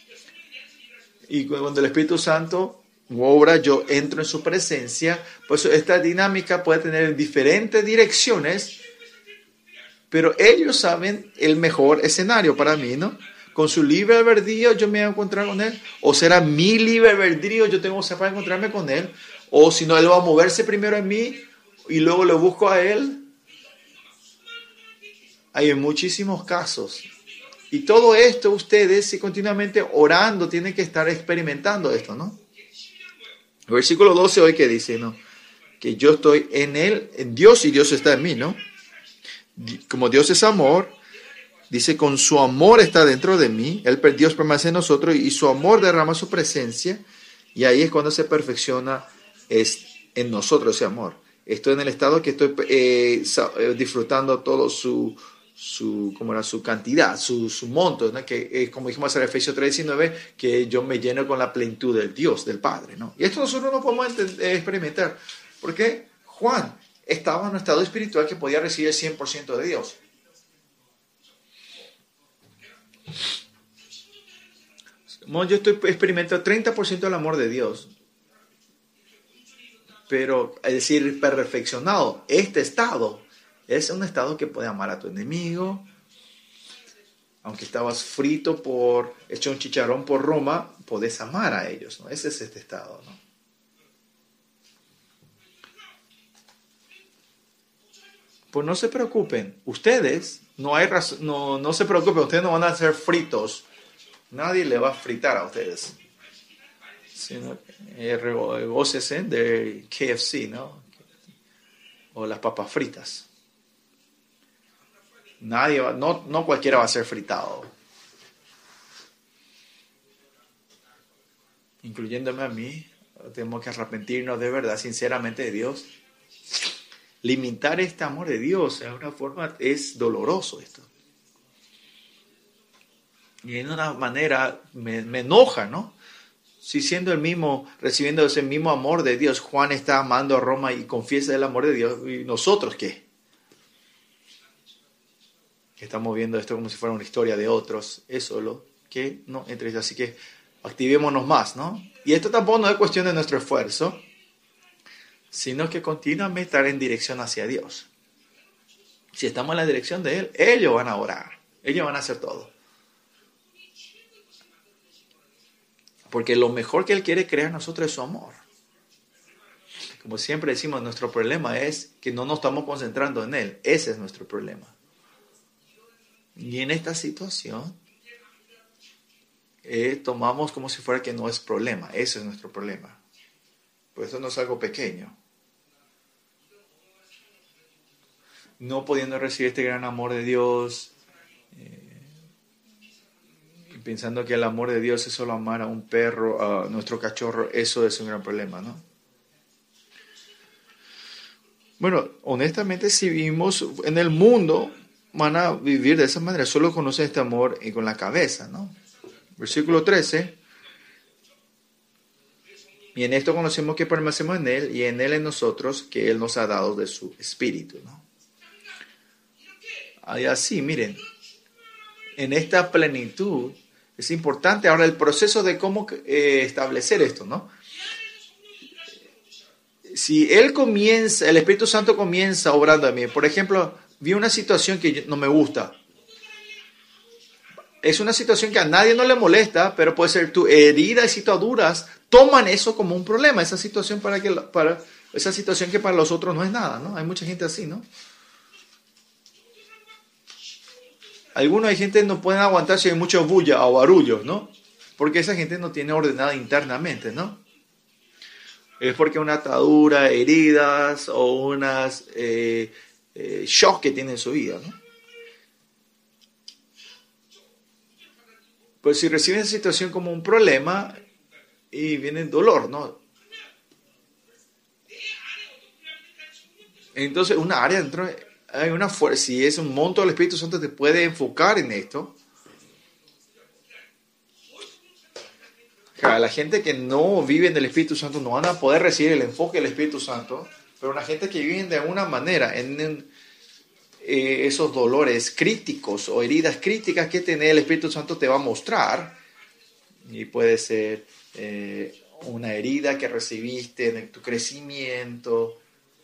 S1: Y cuando el Espíritu Santo obra, yo entro en su presencia. Por eso esta dinámica puede tener diferentes direcciones, pero ellos saben el mejor escenario para mí, ¿no? Con su libre albedrío yo me voy a encontrar con Él, o será mi libre albedrío yo tengo que saber encontrarme con Él, o si no, Él va a moverse primero en mí y luego lo busco a Él. Hay muchísimos casos. Y todo esto ustedes, si continuamente orando, tienen que estar experimentando esto, ¿no? El versículo doce hoy que dice, ¿no? Que yo estoy en Él, en Dios y Dios está en mí, ¿no? Como Dios es amor, dice, con su amor está dentro de mí, Él, Dios permanece en nosotros y su amor derrama su presencia y ahí es cuando se perfecciona es en nosotros ese amor. Estoy en el estado que estoy eh, disfrutando todo su... su, ¿cómo era? Su cantidad, su, su monto, ¿no? Que eh, como dijimos en Efesios tres diecinueve, que yo me lleno con la plenitud del Dios, del Padre, ¿no? Y esto nosotros no podemos entender, experimentar, porque Juan estaba en un estado espiritual que podía recibir el cien por ciento de Dios. Yo estoy experimentando treinta por ciento del amor de Dios, pero es decir, perfeccionado, este estado es un estado que puede amar a tu enemigo. Aunque estabas frito por, hecho un chicharrón por Roma, podés amar a ellos, ¿no? Ese es este estado, ¿no? Pues no se preocupen. Ustedes, no hay razón, no, no se preocupen, ustedes no van a ser fritos. Nadie le va a fritar a ustedes. Sino, eh, gócese de K F C, ¿no? O las papas fritas. Nadie va, no, no cualquiera va a ser fritado. Incluyéndome a mí. Tenemos que arrepentirnos de verdad, sinceramente, de Dios. Limitar este amor de Dios de alguna forma es doloroso esto. Y en una manera me, me enoja, ¿no? Si siendo el mismo, recibiendo ese mismo amor de Dios, Juan está amando a Roma y confiesa el amor de Dios, ¿y nosotros qué? Estamos viendo esto como si fuera una historia de otros, eso es lo que no entre ellos. Así que activémonos más, ¿no? Y esto tampoco no es cuestión de nuestro esfuerzo, sino que continuamente estar en dirección hacia Dios. Si estamos en la dirección de Él, ellos van a orar, ellos van a hacer todo. Porque lo mejor que Él quiere crear en nosotros es su amor. Como siempre decimos, nuestro problema es que no nos estamos concentrando en Él. Ese es nuestro problema. Y en esta situación, eh, tomamos como si fuera que no es problema. Eso es nuestro problema. Pues eso no es algo pequeño. No pudiendo recibir este gran amor de Dios, eh, pensando que el amor de Dios es solo amar a un perro, a nuestro cachorro, eso es un gran problema, ¿no? Bueno, honestamente, si vivimos en el mundo, van a vivir de esa manera, solo conocen este amor y con la cabeza, ¿no? Versículo trece. Y en esto conocemos que permanecemos en Él y en Él en nosotros, que Él nos ha dado de su Espíritu, ¿no? Y así, miren, en esta plenitud, es importante ahora el proceso de cómo eh, establecer esto, ¿no? Si Él comienza, el Espíritu Santo comienza obrando a mí, por ejemplo, vi una situación que no me gusta. Es una situación que a nadie no le molesta, pero puede ser tu herida y situaduras toman eso como un problema, esa situación para que para esa situación que para los otros no es nada, ¿no? Hay mucha gente así, ¿no? Algunos hay gente que no pueden aguantar si hay mucho bulla o barullos, ¿no? Porque esa gente no tiene ordenada internamente, ¿no? Es porque una atadura, heridas o unas eh, eh, shock que tiene en su vida, ¿no? Pues si reciben esa situación como un problema y viene el dolor, ¿no? Entonces, una área dentro, hay una fuerza, si es un monto del Espíritu Santo, te puede enfocar en esto. La gente que no vive en el Espíritu Santo no van a poder recibir el enfoque del Espíritu Santo, pero una gente que vive de alguna manera en, en eh, esos dolores críticos o heridas críticas que tiene el Espíritu Santo te va a mostrar, y puede ser eh, una herida que recibiste en tu crecimiento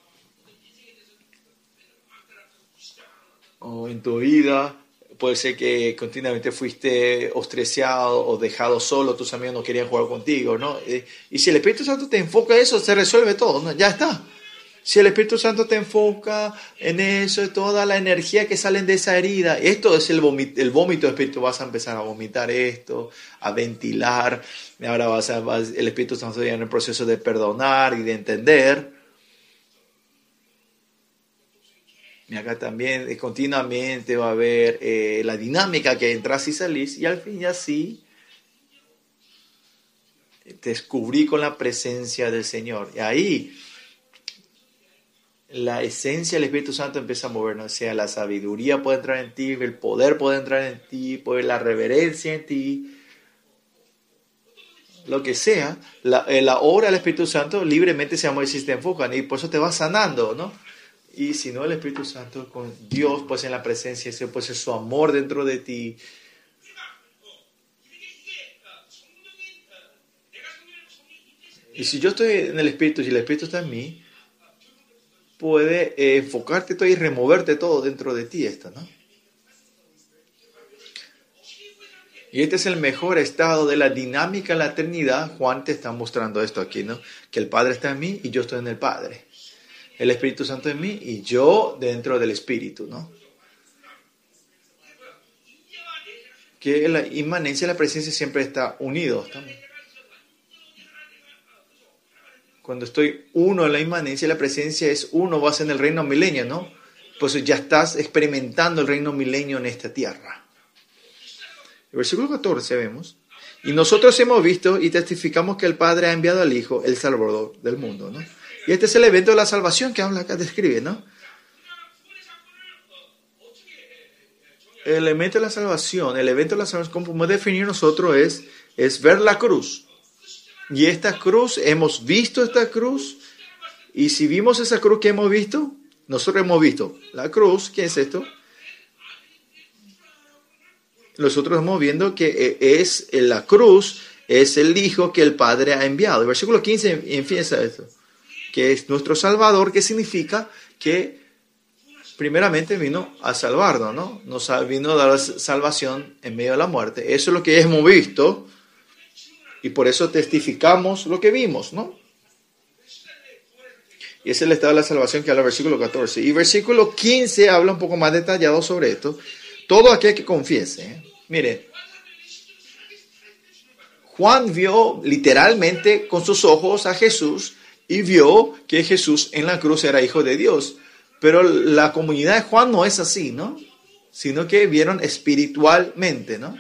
S1: o en tu vida. Puede ser que continuamente fuiste ostreciado o dejado solo, tus amigos no querían jugar contigo, ¿no? Y si el Espíritu Santo te enfoca en eso, se resuelve todo, ¿no? Ya está. Si el Espíritu Santo te enfoca en eso, toda la energía que salen de esa herida, esto es el vómito, el vómito del Espíritu, vas a empezar a vomitar esto, a ventilar, y ahora vas a, vas, el Espíritu Santo ya en el proceso de perdonar y de entender. Y acá también eh, continuamente va a haber eh, la dinámica que entras y salís, y al fin y así te descubrí con la presencia del Señor. Y ahí la esencia del Espíritu Santo empieza a movernos. O sea, la sabiduría puede entrar en ti, el poder puede entrar en ti, puede la reverencia en ti. Lo que sea, la, la obra del Espíritu Santo libremente se llama si te enfocan, y por eso te va sanando, ¿no? Y si no, el Espíritu Santo con Dios, pues en la presencia, pues es su amor dentro de ti. Y si yo estoy en el Espíritu, si el Espíritu está en mí, puede eh, enfocarte todo y removerte todo dentro de ti esto, ¿no? Y este es el mejor estado de la dinámica de la eternidad. Juan te está mostrando esto aquí, ¿no? Que el Padre está en mí y yo estoy en el Padre. El Espíritu Santo en mí y yo dentro del Espíritu, ¿no? Que la inmanencia y la presencia siempre está unidos también. Cuando estoy uno en la inmanencia y la presencia es uno, vas en el reino milenio, ¿no? Pues ya estás experimentando el reino milenio en esta tierra. El versículo catorce vemos. Y nosotros hemos visto y testificamos que el Padre ha enviado al Hijo, el Salvador del mundo, ¿no? Y este es el evento de la salvación que habla acá, describe, ¿no? El evento de la salvación, el evento de la salvación, como podemos definir nosotros, es, es ver la cruz. Y esta cruz, hemos visto esta cruz, y si vimos esa cruz que hemos visto, nosotros hemos visto la cruz. ¿Qué es esto? Nosotros estamos viendo que es la cruz, es el Hijo que el Padre ha enviado. El versículo quince empieza esto, que es nuestro Salvador, que significa que primeramente vino a salvarnos, ¿no? Nos vino a dar salvación en medio de la muerte. Eso es lo que hemos visto y por eso testificamos lo que vimos, ¿no? Y ese es el estado de la salvación que habla el versículo catorce. Y versículo quince habla un poco más detallado sobre esto, todo aquel que confiese. ¿eh? Mire, Juan vio literalmente con sus ojos a Jesús y vio que Jesús en la cruz era hijo de Dios. Pero la comunidad de Juan no es así, ¿no? Sino que vieron espiritualmente, ¿no?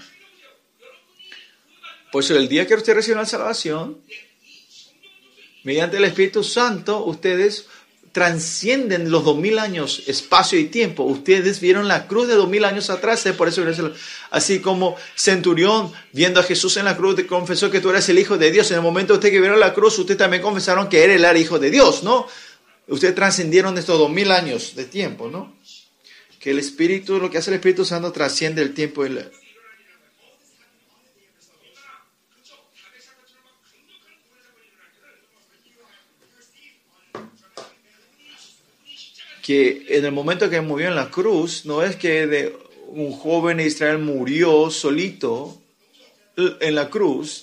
S1: Por eso el día que ustedes reciben la salvación, mediante el Espíritu Santo, ustedes transcienden los dos mil años, espacio y tiempo. Ustedes vieron la cruz de dos mil años atrás, ¿eh? Por eso, así como Centurión, viendo a Jesús en la cruz, te confesó que tú eres el Hijo de Dios. En el momento usted que vieron la cruz, ustedes también confesaron que él era el Hijo de Dios, ¿no? Ustedes trascendieron estos dos mil años de tiempo, ¿no? Que el Espíritu, lo que hace el Espíritu Santo, trasciende el tiempo y la... que en el momento que murió en la cruz, no es que de un joven de Israel murió solito en la cruz,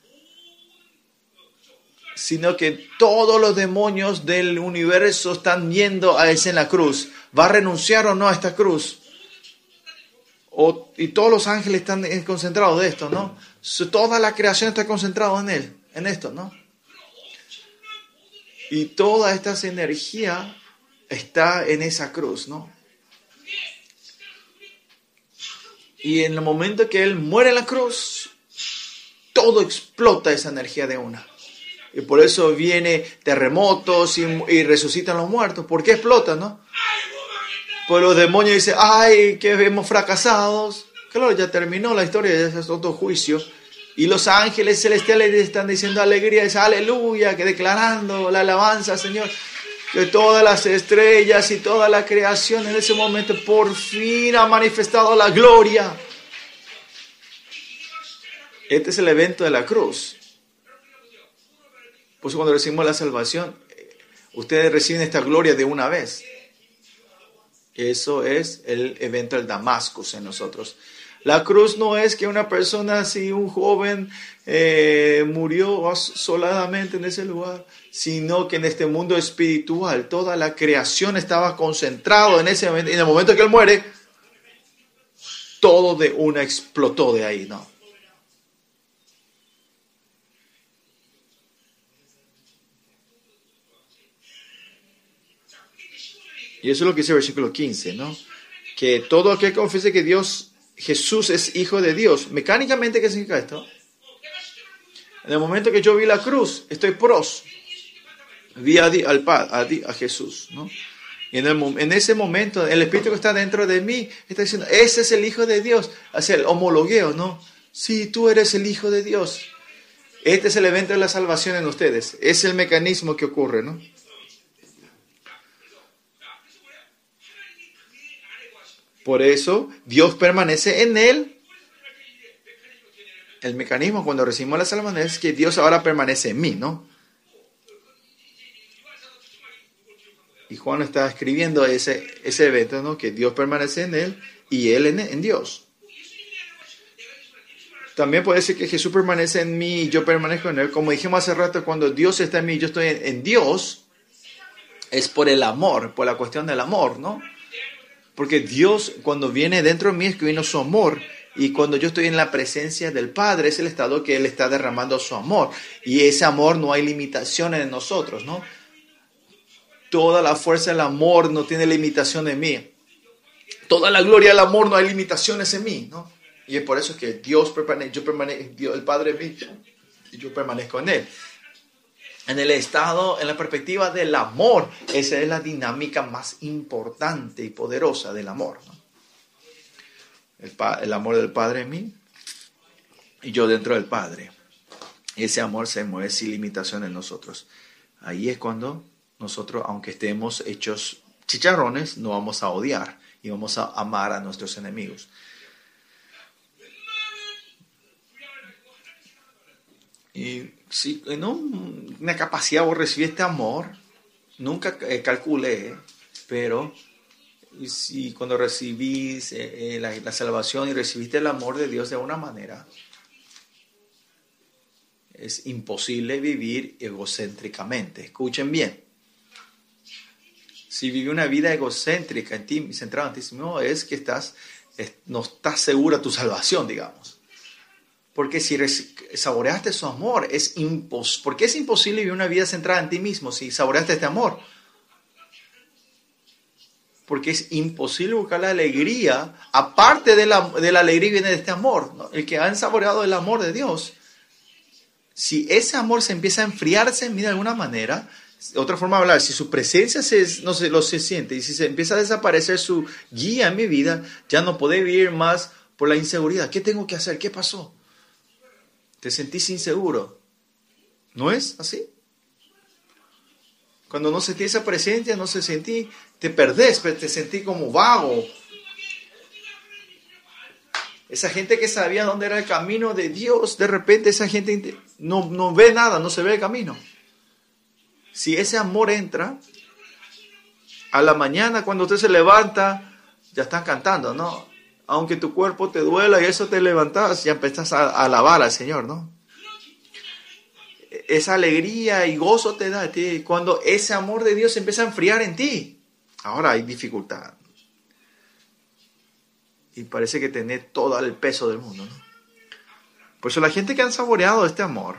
S1: sino que todos los demonios del universo están viendo a ese en la cruz. ¿Va a renunciar o no a esta cruz? O, y todos los ángeles están concentrados de esto, ¿no? Toda la creación está concentrada en él, en esto, ¿no? Y toda esta energía está en esa cruz, ¿no? Y en el momento que él muere en la cruz, todo explota esa energía de una. Y por eso viene terremotos y, y resucitan los muertos. ¿Por qué explotan, no? Pues los demonios dicen, ay, que hemos fracasado. Claro, ya terminó la historia, ya es otro juicio. Y los ángeles celestiales están diciendo alegría, es aleluya, que declarando la alabanza, Señor. Que todas las estrellas y toda la creación en ese momento por fin ha manifestado la gloria. Este es el evento de la cruz. Por eso cuando recibimos la salvación, ustedes reciben esta gloria de una vez. Eso es el evento del Damascus en nosotros. La cruz no es que una persona así, un joven, eh, murió asoladamente en ese lugar, sino que en este mundo espiritual toda la creación estaba concentrada en ese momento. Y en el momento que él muere, todo de una explotó de ahí, ¿no? Y eso es lo que dice el versículo quince, ¿no? Que todo aquel que confiese que Dios, Jesús es hijo de Dios. Mecánicamente, ¿qué significa esto? En el momento que yo vi la cruz, estoy pros. Vi a, al Padre, a, a Jesús, ¿no? Y en, el, en ese momento, el Espíritu que está dentro de mí está diciendo, ese es el Hijo de Dios. Hace el homologueo, ¿no? Sí, tú eres el Hijo de Dios. Este es el evento de la salvación en ustedes. Es el mecanismo que ocurre, ¿no? Por eso, Dios permanece en él. El mecanismo cuando recibimos la salvación es que Dios ahora permanece en mí, ¿no? Y Juan está escribiendo ese, ese evento, ¿no? Que Dios permanece en él y él en, en Dios. También puede decir que Jesús permanece en mí y yo permanezco en él. Como dijimos hace rato, cuando Dios está en mí y yo estoy en, en Dios, es por el amor, por la cuestión del amor, ¿no? Porque Dios, cuando viene dentro de mí, es que vino su amor. Y cuando yo estoy en la presencia del Padre, es el estado que Él está derramando su amor. Y ese amor no hay limitaciones en nosotros, ¿no? Toda la fuerza del amor no tiene limitación en mí. Toda la gloria del amor no hay limitaciones en mí, ¿no? Y es por eso que Dios permanece, yo permanezco, Dios, el Padre en mí, y yo permanezco en Él. En el estado, en la perspectiva del amor, esa es la dinámica más importante y poderosa del amor, ¿no? El, el amor del Padre en mí y yo dentro del Padre. Ese amor se mueve sin limitación en nosotros. Ahí es cuando nosotros, aunque estemos hechos chicharrones, no vamos a odiar y vamos a amar a nuestros enemigos. Y si no, una capacidad de recibir este amor, nunca eh, calculé, pero si cuando recibís eh, eh, la, la salvación y recibiste el amor de Dios de una manera, es imposible vivir egocéntricamente. Escuchen bien. Si vive una vida egocéntrica en ti, centrada en ti mismo, es que estás no está segura tu salvación, digamos. Porque si saboreaste su amor, es impos porque es imposible vivir una vida centrada en ti mismo si saboreaste este amor. Porque es imposible buscar la alegría, aparte de la, de la alegría viene de este amor, ¿no? El que han saboreado el amor de Dios, si ese amor se empieza a enfriarse en mí de alguna manera, otra forma de hablar, si su presencia se, no se, lo se siente y si se empieza a desaparecer su guía en mi vida, ya no podré vivir más por la inseguridad. ¿Qué tengo que hacer? ¿Qué pasó? Te sentís inseguro. ¿No es así? Cuando no sentí esa presencia, no se sentí, te perdés, te sentí como vago. Esa gente que sabía dónde era el camino de Dios, de repente esa gente no, no ve nada, no se ve el camino. Si ese amor entra, a la mañana cuando usted se levanta, ya están cantando, ¿no? Aunque tu cuerpo te duela y eso te levantas, ya empezás a, a alabar al Señor, ¿no? Esa alegría y gozo te da a ti cuando ese amor de Dios empieza a enfriar en ti. Ahora hay dificultad. Y parece que tenés todo el peso del mundo, ¿no? Por eso la gente que han saboreado este amor,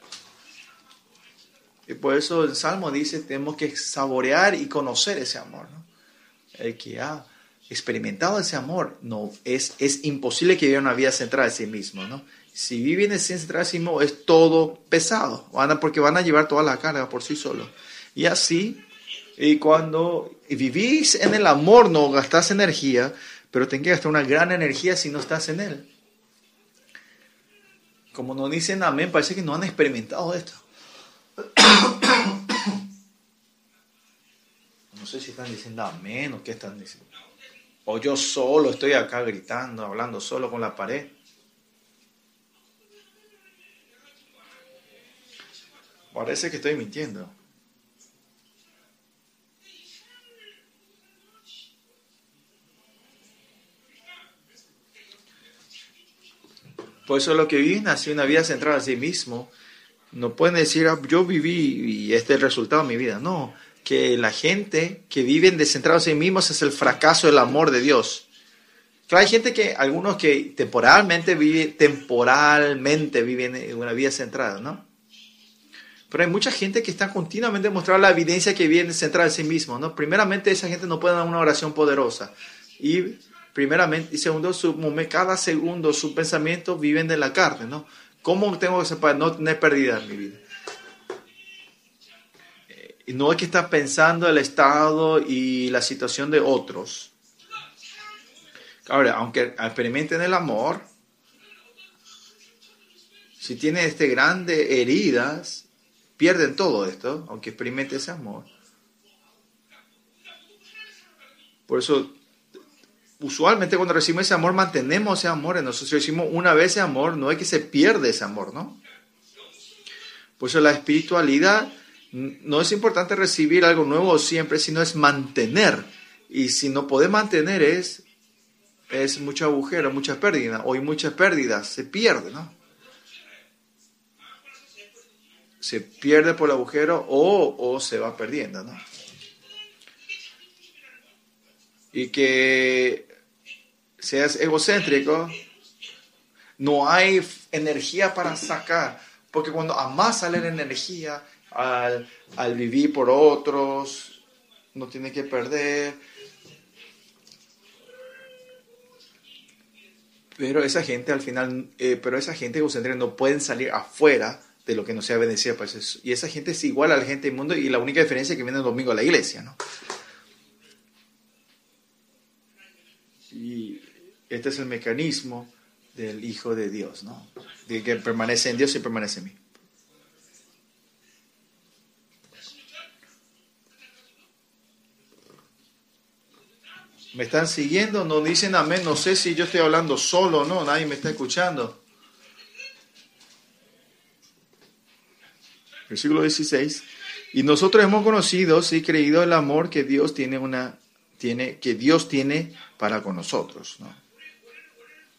S1: y por eso el Salmo dice, tenemos que saborear y conocer ese amor, ¿no? El que ha experimentado ese amor, no, es, es imposible que viva una vida centrada en sí mismo, ¿no? Si viven centrada en sí mismo, es todo pesado, van a, porque van a llevar toda la carga por sí solos. Y así, y cuando vivís en el amor, no gastás energía, pero tenés que gastar una gran energía si no estás en él. Como no dicen amén, parece que no han experimentado esto. No sé si están diciendo amén o qué están diciendo. O yo solo estoy acá gritando, hablando solo con la pared. Parece que estoy mintiendo. Por eso los que viven así una vida centrada en sí mismo, no pueden decir, ah, yo viví y este es el resultado de mi vida. No, que la gente que viven descentrados en sí mismos es el fracaso del amor de Dios. Claro, hay gente que, algunos que temporalmente viven, temporalmente viven una vida centrada, ¿no? Pero hay mucha gente que está continuamente mostrando la evidencia que viene centrada en sí mismo, ¿no? Primeramente, esa gente no puede dar una oración poderosa. Y primeramente, y segundo, su, cada segundo sus pensamientos viven de la carne, ¿no? ¿Cómo tengo que hacer para no tener pérdida en mi vida? Y no es que estás pensando el estado y la situación de otros. Ahora, aunque experimenten el amor, si tienen este grandes heridas, pierden todo esto, aunque experimenten ese amor. Por eso, usualmente cuando recibimos ese amor, mantenemos ese amor en nosotros. Si recibimos una vez ese amor, no es que se pierde ese amor, ¿no? Por eso la espiritualidad no es importante recibir algo nuevo siempre, sino es mantener. Y si no podés mantener es, es mucho agujero, mucha pérdida. O hay muchas pérdidas, se pierde, ¿no? Se pierde por el agujero o, o se va perdiendo, ¿no? Y que seas egocéntrico, no hay energía para sacar. Porque cuando amás sale la energía al, al vivir por otros, no tiene que perder. Pero esa gente al final, eh, pero esa gente egocéntrica no pueden salir afuera de lo que no sea bendecida. Pues, y esa gente es igual a la gente del mundo y la única diferencia es que viene el domingo a la iglesia, ¿no? Y este es el mecanismo del Hijo de Dios, ¿no? De que permanece en Dios y permanece en mí. ¿Me están siguiendo? No dicen amén. No sé si yo estoy hablando solo o no. Nadie me está escuchando. Versículo dieciséis. Y nosotros hemos conocido y creído el amor que Dios tiene una tiene que Dios tiene para con nosotros, ¿no?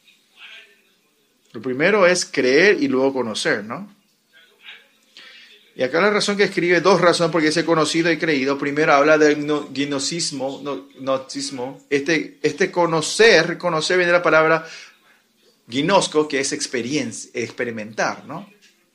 S1: Lo primero es creer y luego conocer, ¿no? Y acá la razón que escribe, dos razones porque dice conocido y creído. Primero habla del gnosticismo, gnosticismo. Este, este conocer, conocer viene de la palabra gnosko, que es experiencia, experimentar, ¿no?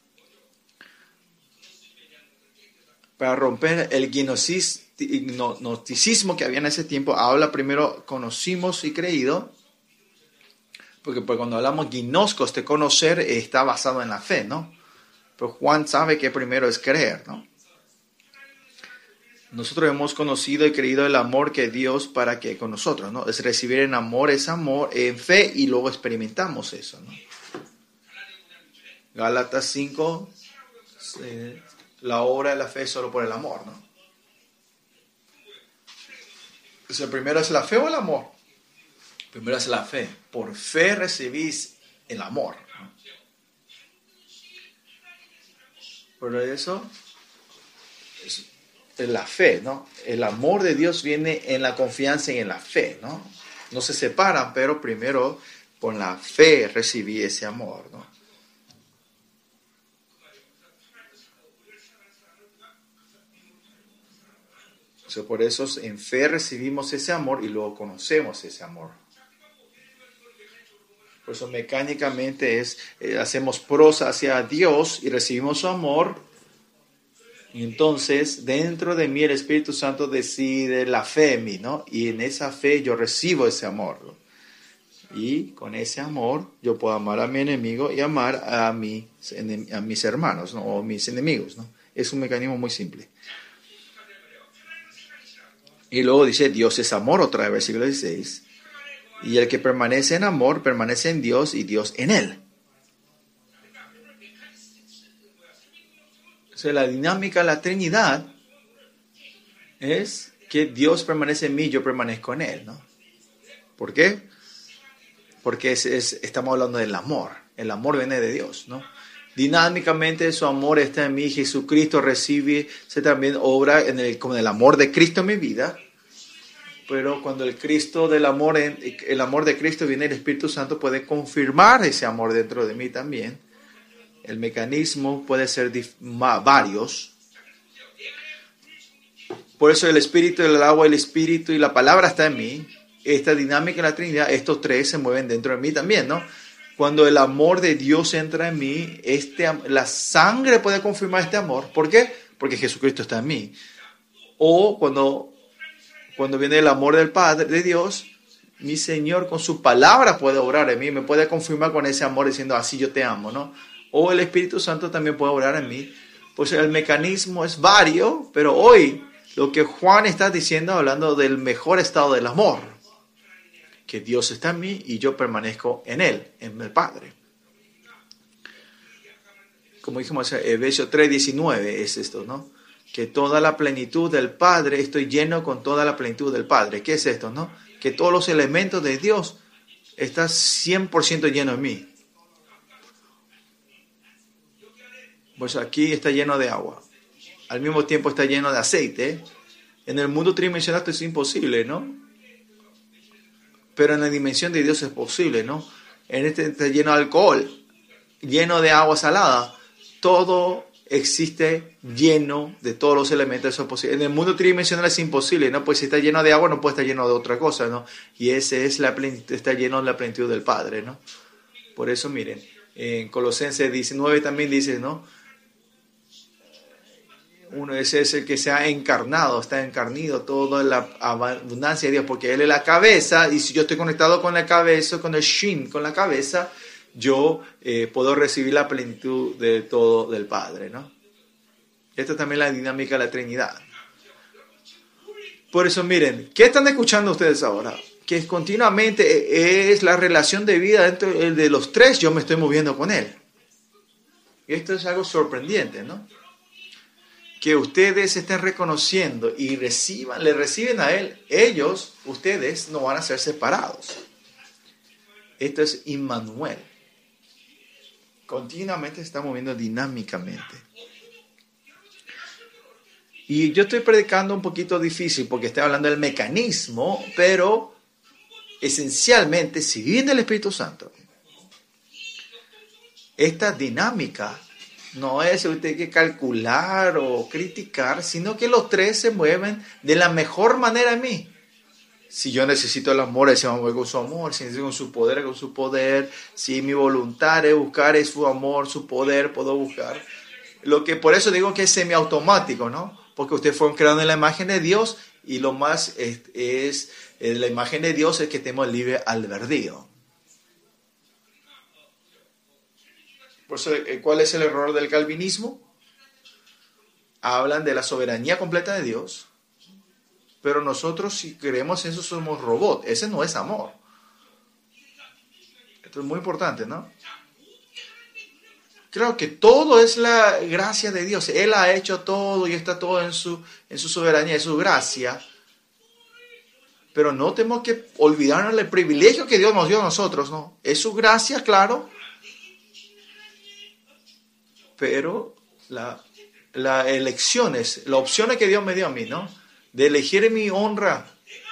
S1: Para romper el gnosticismo que había en ese tiempo, habla primero conocimos y creído, porque, porque cuando hablamos gnosko, este conocer está basado en la fe, ¿no? Pero Juan sabe que primero es creer, ¿no? Nosotros hemos conocido y creído el amor que Dios para que con nosotros, ¿no? Es recibir en amor, es amor, en fe, y luego experimentamos eso, ¿no? Gálatas cinco, eh, la obra de la fe es solo por el amor, ¿no? Entonces, primero es la fe o el amor. Primero es la fe. Por fe recibís el amor, ¿no? Por eso es la fe, ¿no? El amor de Dios viene en la confianza y en la fe, ¿no? No se separan, pero primero con la fe recibí ese amor, ¿no? O sea, por eso en fe recibimos ese amor y luego conocemos ese amor. Por eso mecánicamente es, eh, hacemos prosa hacia Dios y recibimos su amor. Y entonces dentro de mí el Espíritu Santo decide la fe en mí, ¿no? Y en esa fe yo recibo ese amor, ¿no? Y con ese amor yo puedo amar a mi enemigo y amar a mis, a mis hermanos, ¿no? O mis enemigos, ¿no? Es un mecanismo muy simple. Y luego dice, Dios es amor, otra vez, versículo dieciséis. Y el que permanece en amor, permanece en Dios y Dios en él. O sea, la dinámica de la Trinidad es que Dios permanece en mí y yo permanezco en él, ¿no? ¿Por qué? Porque es, es, estamos hablando del amor. El amor viene de Dios, ¿no? Dinámicamente su amor está en mí. Jesucristo recibe, se también obra en el, con el amor de Cristo en mi vida. Pero cuando el Cristo del amor, el amor de Cristo viene, el Espíritu Santo puede confirmar ese amor dentro de mí también. El mecanismo puede ser varios. Por eso el Espíritu, el agua, el Espíritu y la palabra está en mí. Esta dinámica en la Trinidad, estos tres se mueven dentro de mí también, ¿no? Cuando el amor de Dios entra en mí, este, la sangre puede confirmar este amor. ¿Por qué? Porque Jesucristo está en mí. O cuando, cuando viene el amor del Padre, de Dios, mi Señor con su palabra puede obrar en mí, me puede confirmar con ese amor diciendo, así yo te amo, ¿no? O el Espíritu Santo también puede obrar en mí. Pues el mecanismo es vario, pero hoy lo que Juan está diciendo, hablando del mejor estado del amor, que Dios está en mí y yo permanezco en Él, en el Padre. Como dijimos, Efesios tres diecinueve es esto, ¿no? Que toda la plenitud del Padre, estoy lleno con toda la plenitud del Padre. ¿Qué es esto, no? Que todos los elementos de Dios están cien por ciento llenos en mí. Pues aquí está lleno de agua. Al mismo tiempo está lleno de aceite. En el mundo tridimensional esto es imposible, ¿no? Pero en la dimensión de Dios es posible, ¿no? En este está lleno de alcohol, lleno de agua salada. Todo existe lleno de todos los elementos, eso es posible. En el mundo tridimensional es imposible, ¿no? Pues si está lleno de agua no puede estar lleno de otra cosa, ¿no? Y ese es la plenitud, está lleno de la plenitud del Padre, ¿no? Por eso, miren, en Colosenses diecinueve también dice, ¿no? Uno ese es el que se ha encarnado, está encarnido toda la abundancia de Dios, porque Él es la cabeza, y si yo estoy conectado con la cabeza, con el Shin, con la cabeza, yo eh, puedo recibir la plenitud de todo del Padre, ¿no? Esta también es la dinámica de la Trinidad. Por eso, miren, ¿qué están escuchando ustedes ahora? Que continuamente es la relación de vida dentro de los tres, yo me estoy moviendo con Él. Y esto es algo sorprendente, ¿no? Que ustedes estén reconociendo y reciban, le reciben a Él, ellos, ustedes, no van a ser separados. Esto es Immanuel. Continuamente se está moviendo dinámicamente. Y yo estoy predicando un poquito difícil porque estoy hablando del mecanismo, pero esencialmente, si viene el Espíritu Santo, esta dinámica No es usted que calcular o criticar, sino que los tres se mueven de la mejor manera en mí. Si yo necesito el amor, él se va a mover con su amor. Si necesito con su poder, con su poder. Si mi voluntad es buscar es su amor, su poder, puedo buscar. Lo que por eso digo que es semiautomático, ¿no? Porque ustedes fueron creados en la imagen de Dios y lo más es, es, es la imagen de Dios es que tenemos el libre albedrío. Por eso, ¿cuál es el error del calvinismo? Hablan de la soberanía completa de Dios, pero nosotros si creemos en eso somos robots. Ese no es amor. Esto es muy importante, ¿no? Creo que todo es la gracia de Dios. Él ha hecho todo y está todo en su, en su soberanía, en su gracia. Pero no tenemos que olvidarnos del privilegio que Dios nos dio a nosotros, ¿no? Es su gracia, claro. Pero la, la elecciones, las opciones que Dios me dio a mí, ¿no? De elegir mi honra.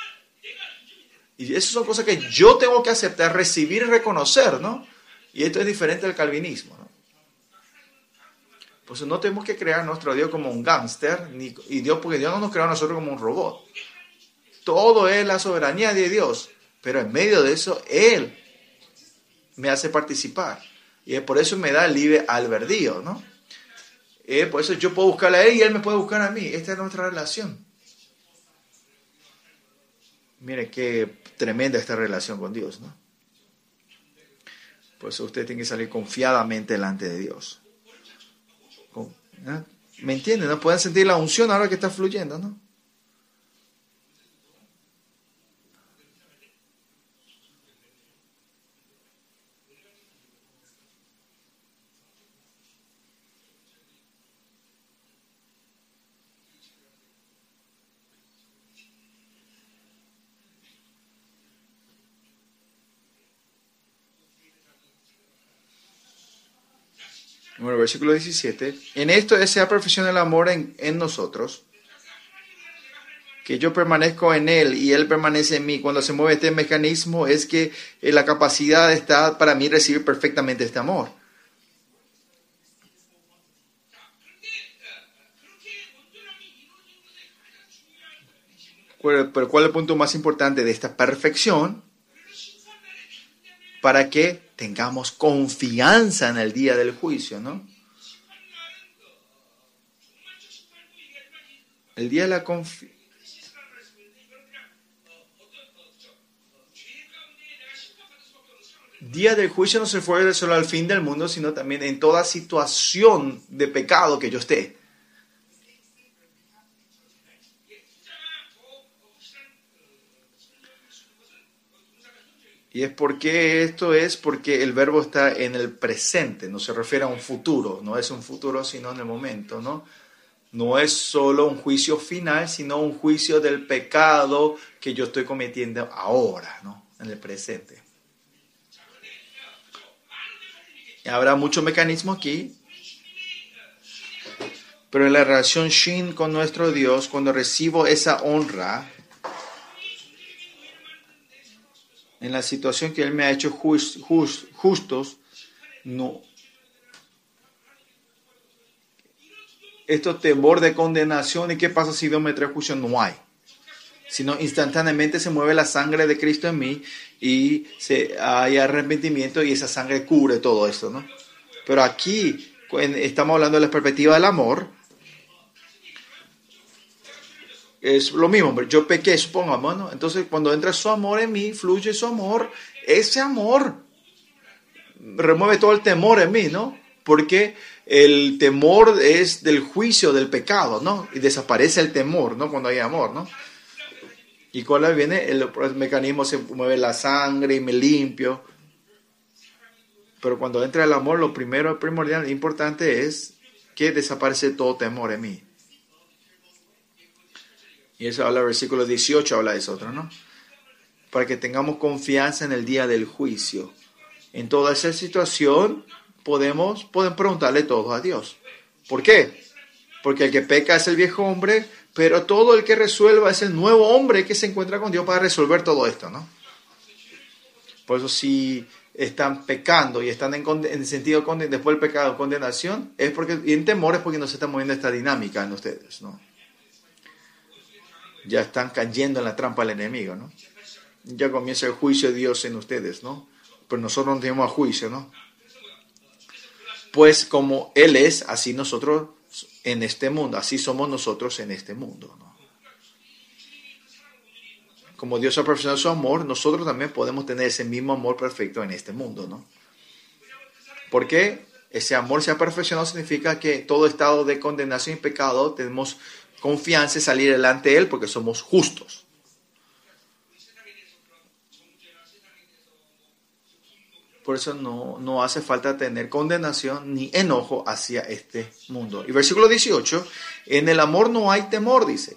S1: Y esas son cosas que yo tengo que aceptar, recibir y reconocer, ¿no? Y esto es diferente al calvinismo, ¿no? Pues no tenemos que crear nuestro Dios como un gángster, ni, y Dios, porque Dios no nos creó a nosotros como un robot. Todo es la soberanía de Dios, pero en medio de eso, Él me hace participar. Y por eso me da el libre albedrío, ¿no? Eh, por eso yo puedo buscarle a Él y Él me puede buscar a mí. Esta es nuestra relación. Mire qué tremenda esta relación con Dios, ¿no? Por eso usted tiene que salir confiadamente delante de Dios. ¿Eh? ¿Me entienden? ¿No? Pueden sentir la unción ahora que está fluyendo, ¿no? Bueno, versículo diecisiete. En esto desea perfección el amor en, en nosotros, que yo permanezco en Él y Él permanece en mí. Cuando se mueve este mecanismo es que la capacidad está para mí recibir perfectamente este amor. Pero, pero ¿cuál es el punto más importante de esta perfección? Para que tengamos confianza en el día del juicio, ¿no? El día de la confianza. Día del juicio no se refiere solo al fin del mundo, sino también en toda situación de pecado que yo esté. Y es porque esto es porque el verbo está en el presente, no se refiere a un futuro, no es un futuro sino en el momento, ¿no? No es solo un juicio final, sino un juicio del pecado que yo estoy cometiendo ahora, ¿no? En el presente. Y habrá muchos mecanismos aquí, pero en la relación Shin con nuestro Dios, cuando recibo esa honra, en la situación que Él me ha hecho just, just, justos, no. Esto temor de condenación, ¿y qué pasa si Dios me trae juicio? No hay. Sino instantáneamente se mueve la sangre de Cristo en mí y se, hay arrepentimiento y esa sangre cubre todo esto, ¿no? Pero aquí estamos hablando de la perspectiva del amor. Es lo mismo, yo pequé, supongamos, ¿no? Entonces cuando entra su amor en mí, fluye su amor, ese amor remueve todo el temor en mí, ¿no? Porque el temor es del juicio del pecado, ¿no? Y desaparece el temor, ¿no? Cuando hay amor, ¿no? Y cuando viene el, el mecanismo, se mueve la sangre y me limpio. Pero cuando entra el amor, lo primero, primordial, importante es que desaparece todo temor en mí. Y eso habla el versículo dieciocho, habla de eso otro, ¿no? Para que tengamos confianza en el día del juicio. En toda esa situación podemos, podemos preguntarle todo a Dios. ¿Por qué? Porque el que peca es el viejo hombre, pero todo el que resuelva es el nuevo hombre que se encuentra con Dios para resolver todo esto, ¿no? Por eso si están pecando y están en, en sentido de después del pecado, condenación, es porque, y en temor es porque no se está moviendo esta dinámica en ustedes, ¿no? Ya están cayendo en la trampa del enemigo, ¿no? Ya comienza el juicio de Dios en ustedes, ¿no? Pero nosotros no tenemos juicio, ¿no? Pues como Él es, así nosotros en este mundo, así somos nosotros en este mundo, ¿no? Como Dios ha perfeccionado su amor, nosotros también podemos tener ese mismo amor perfecto en este mundo, ¿no? Porque ese amor se ha perfeccionado significa que todo estado de condenación y pecado tenemos confianza en salir delante de Él porque somos justos. Por eso no, no hace falta tener condenación ni enojo hacia este mundo. Y versículo dieciocho, en el amor no hay temor, dice.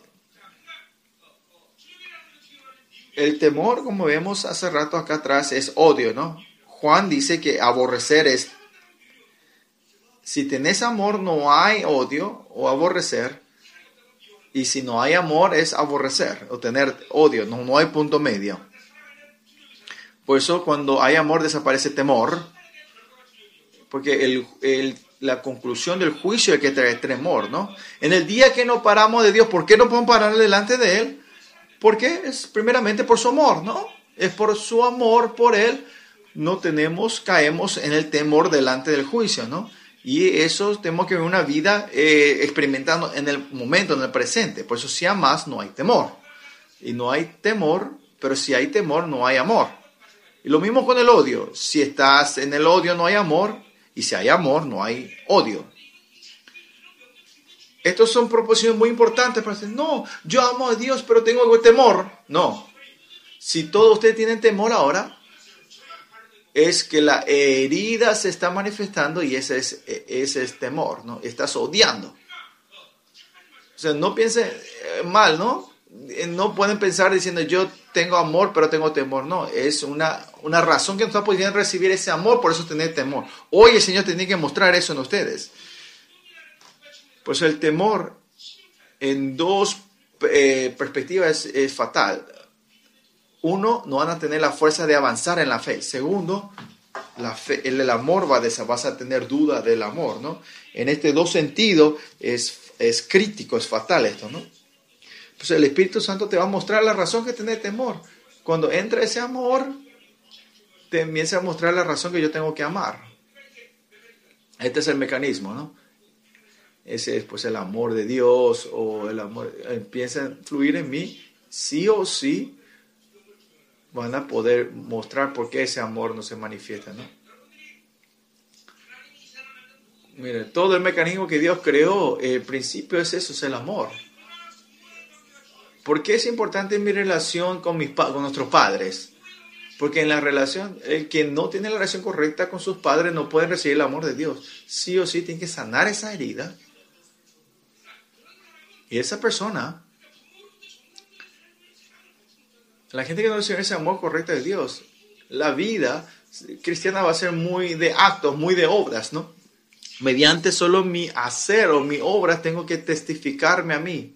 S1: El temor, como vemos hace rato acá atrás, es odio, ¿no? Juan dice que aborrecer es, si tenés amor no hay odio o aborrecer, y si no hay amor es aborrecer o tener odio, no, no hay punto medio. Por eso cuando hay amor desaparece temor, porque el, el, la conclusión del juicio es que trae temor, ¿no? En el día que no paramos de Dios, ¿por qué no podemos parar delante de Él? Porque es primeramente por su amor, ¿no? Es por su amor por Él, no tenemos, caemos en el temor delante del juicio, ¿no? Y eso tenemos que vivir una vida eh, experimentando en el momento, en el presente. Por eso si amas, no hay temor. Y no hay temor, pero si hay temor, no hay amor. Y lo mismo con el odio. Si estás en el odio, no hay amor. Y si hay amor, no hay odio. Estos son proposiciones muy importantes para decir, no, yo amo a Dios, pero tengo algo de temor. No. Si todos ustedes tienen temor ahora, es que la herida se está manifestando y ese es, ese es temor, ¿no? Estás odiando. O sea, no piensen mal, ¿no? No pueden pensar diciendo, yo tengo amor, pero tengo temor. No, es una, una razón que no está pudiendo recibir ese amor, por eso tener temor. Hoy el Señor tiene que mostrar eso en ustedes. Pues el temor en dos eh, perspectivas es, es fatal. Uno, no van a tener la fuerza de avanzar en la fe. Segundo, la fe, el, el amor va a, vas a tener duda del amor, ¿no? En este dos sentidos es, es crítico, es fatal esto, ¿no? Pues el Espíritu Santo te va a mostrar la razón que tenés temor. Cuando entra ese amor, te empieza a mostrar la razón que yo tengo que amar. Este es el mecanismo, ¿no? Ese es pues el amor de Dios o el amor empieza a fluir en mí, sí o sí van a poder mostrar por qué ese amor no se manifiesta, ¿no? Mire, todo el mecanismo que Dios creó, el principio es eso, es el amor. ¿Por qué es importante mi relación con, mis, con nuestros padres? Porque en la relación, el que no tiene la relación correcta con sus padres no puede recibir el amor de Dios. Sí o sí tiene que sanar esa herida. Y esa persona, la gente que no recibe ese amor correcto de Dios, la vida cristiana va a ser muy de actos, muy de obras, ¿no? Mediante solo mi hacer o mi obra tengo que testificarme a mí.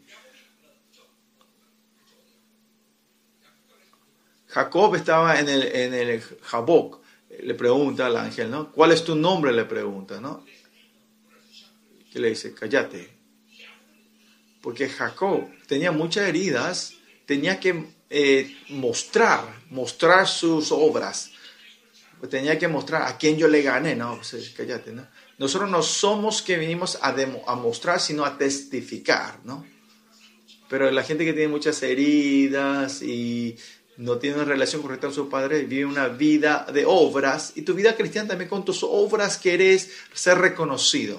S1: Jacob estaba en el, en el Jaboc, le pregunta al ángel, ¿no? ¿Cuál es tu nombre? Le pregunta, ¿no? Que le dice, cállate. Porque Jacob tenía muchas heridas, tenía que eh, mostrar, mostrar sus obras. Tenía que mostrar a quién yo le gané, ¿no? Pues, cállate, ¿no? Nosotros no somos que vinimos a, demo, a mostrar, sino a testificar, ¿no? Pero la gente que tiene muchas heridas y no tiene una relación correcta con su padre, vive una vida de obras, y tu vida cristiana también con tus obras querés ser reconocido.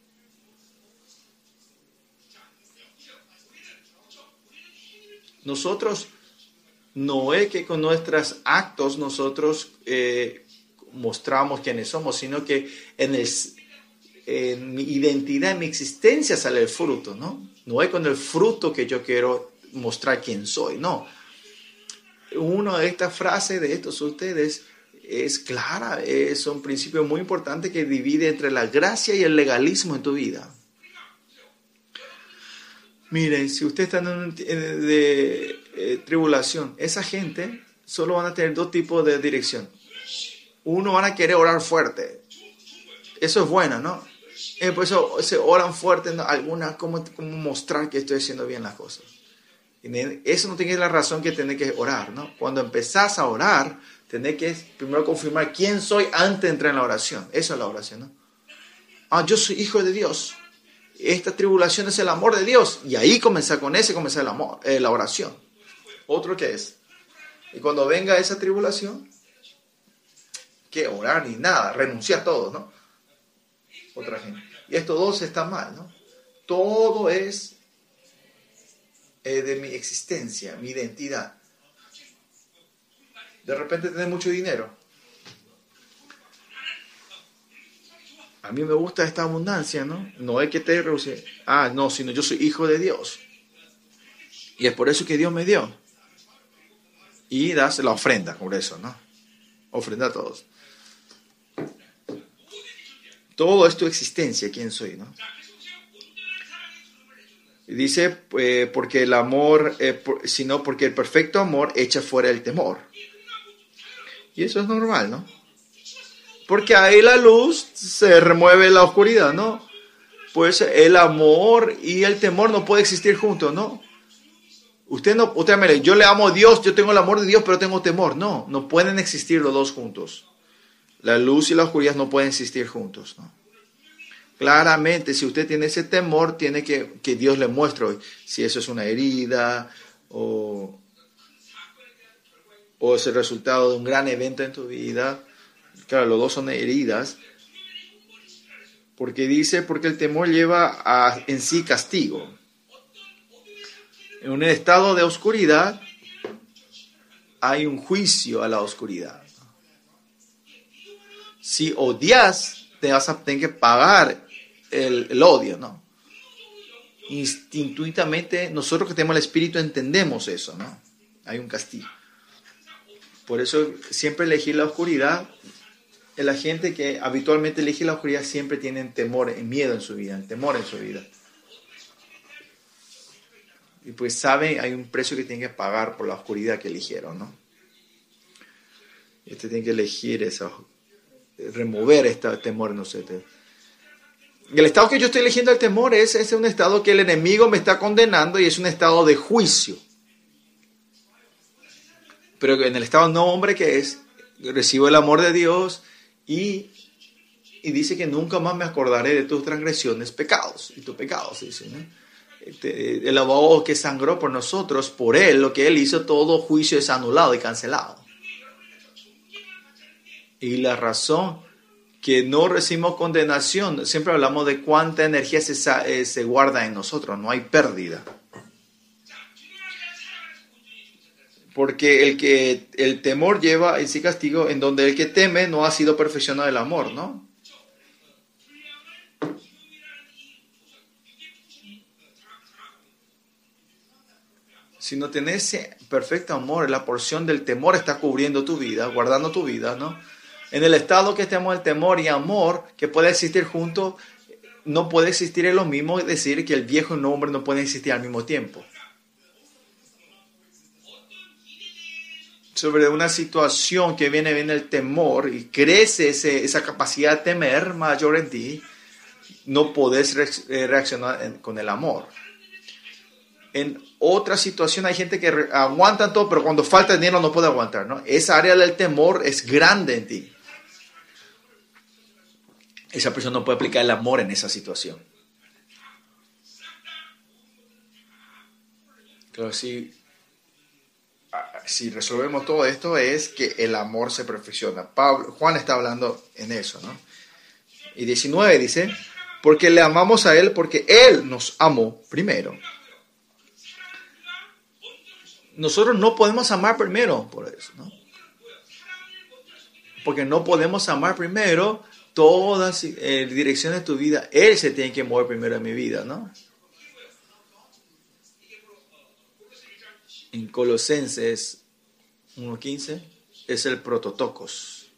S1: Nosotros no es que con nuestros actos nosotros eh, mostramos quiénes somos, sino que en, el, en mi identidad, en mi existencia sale el fruto, ¿no? No es con el fruto que yo quiero mostrar quién soy, no. Una de estas frases de estos ustedes es clara, es un principio muy importante que divide entre la gracia y el legalismo en tu vida. Miren, si ustedes están en un de, de, de eh, tribulación, esa gente solo van a tener dos tipos de dirección. uno van a querer orar fuerte. Eso es bueno, ¿no? Eh, por eso se oran fuerte, ¿no? Algunas, como, como mostrar que estoy haciendo bien las cosas. Y eso no tiene la razón que tener que orar, ¿no? Cuando empezás a orar, tenés que primero confirmar quién soy antes de entrar en la oración. Eso es la oración, ¿no? Ah, yo soy hijo de Dios. Esta tribulación es el amor de Dios. Y ahí comenzar con ese, comenzar el amor, eh, la oración. Otro que es. Y cuando venga esa tribulación, que orar ni nada, renunciar a todo, ¿no? Otra gente. Y estos dos están mal, ¿no? Todo es eh, de mi existencia, mi identidad. De repente tenés mucho dinero. A mí me gusta esta abundancia, ¿no? No es que te reduce. Ah, no, sino yo soy hijo de Dios. Y es por eso que Dios me dio. Y das la ofrenda, por eso, ¿no? Ofrenda a todos. Todo es tu existencia, quién soy, ¿no? Y dice, eh, porque el amor, eh, por, sino porque el perfecto amor echa fuera el temor. Y eso es normal, ¿no? Porque ahí la luz se remueve la oscuridad, ¿no? Pues el amor y el temor no pueden existir juntos, ¿no? Usted no, usted mire, yo le amo a Dios, yo tengo el amor de Dios, pero tengo temor. No, no pueden existir los dos juntos. La luz y la oscuridad no pueden existir juntos, ¿no? Claramente, si usted tiene ese temor, tiene que que Dios le muestre hoy si eso es una herida o, o es el resultado de un gran evento en tu vida. Claro, los dos son heridas. Porque dice, porque el temor lleva a, en sí castigo. En un estado de oscuridad hay un juicio a la oscuridad. Si odias, te vas a tener que pagar el, el odio, ¿no? Instintivamente, nosotros que tenemos el espíritu entendemos eso, ¿no? Hay un castigo. Por eso siempre elegir la oscuridad. La gente que habitualmente elige la oscuridad siempre tienen temor, miedo en su vida, temor en su vida. Y pues saben, hay un precio que tienen que pagar por la oscuridad que eligieron, ¿no? Este tiene que elegir eso, remover este temor en nosotros. Y el estado que yo estoy eligiendo el temor es, es un estado que el enemigo me está condenando y es un estado de juicio. Pero en el estado no hombre que es, recibo el amor de Dios y, y dice que nunca más me acordaré de tus transgresiones, pecados, y tus pecados, dice, ¿no? El abogado que sangró por nosotros, por él, lo que él hizo, todo juicio es anulado y cancelado. Y la razón que no recibimos condenación, siempre hablamos de cuánta energía se, eh, se guarda en nosotros, no hay pérdida. Porque el que el temor lleva en sí castigo, en donde el que teme no ha sido perfeccionado el amor, ¿no? Si no tenés ese perfecto amor, la porción del temor está cubriendo tu vida, guardando tu vida, ¿no? En el estado que estemos el temor y amor, que puede existir juntos, no puede existir en lo mismo, es decir, que el viejo y el hombre no pueden existir al mismo tiempo. Sobre una situación que viene, viene el temor y crece ese, esa capacidad de temer mayor en ti, no podés reaccionar con el amor. En otra situación hay gente que aguanta todo, pero cuando falta dinero no puede aguantar, ¿no? Esa área del temor es grande en ti. Esa persona no puede aplicar el amor en esa situación. Claro, si, si resolvemos todo esto es que el amor se perfecciona. Pablo, Juan está hablando en eso, ¿no? Y diecinueve dice, porque le amamos a Él, porque Él nos amó primero. Nosotros no podemos amar primero por eso, ¿no? Porque no podemos amar primero todas las eh, direcciones de tu vida. Él se tiene que mover primero en mi vida, ¿no? En Colosenses uno quince es el prototocos.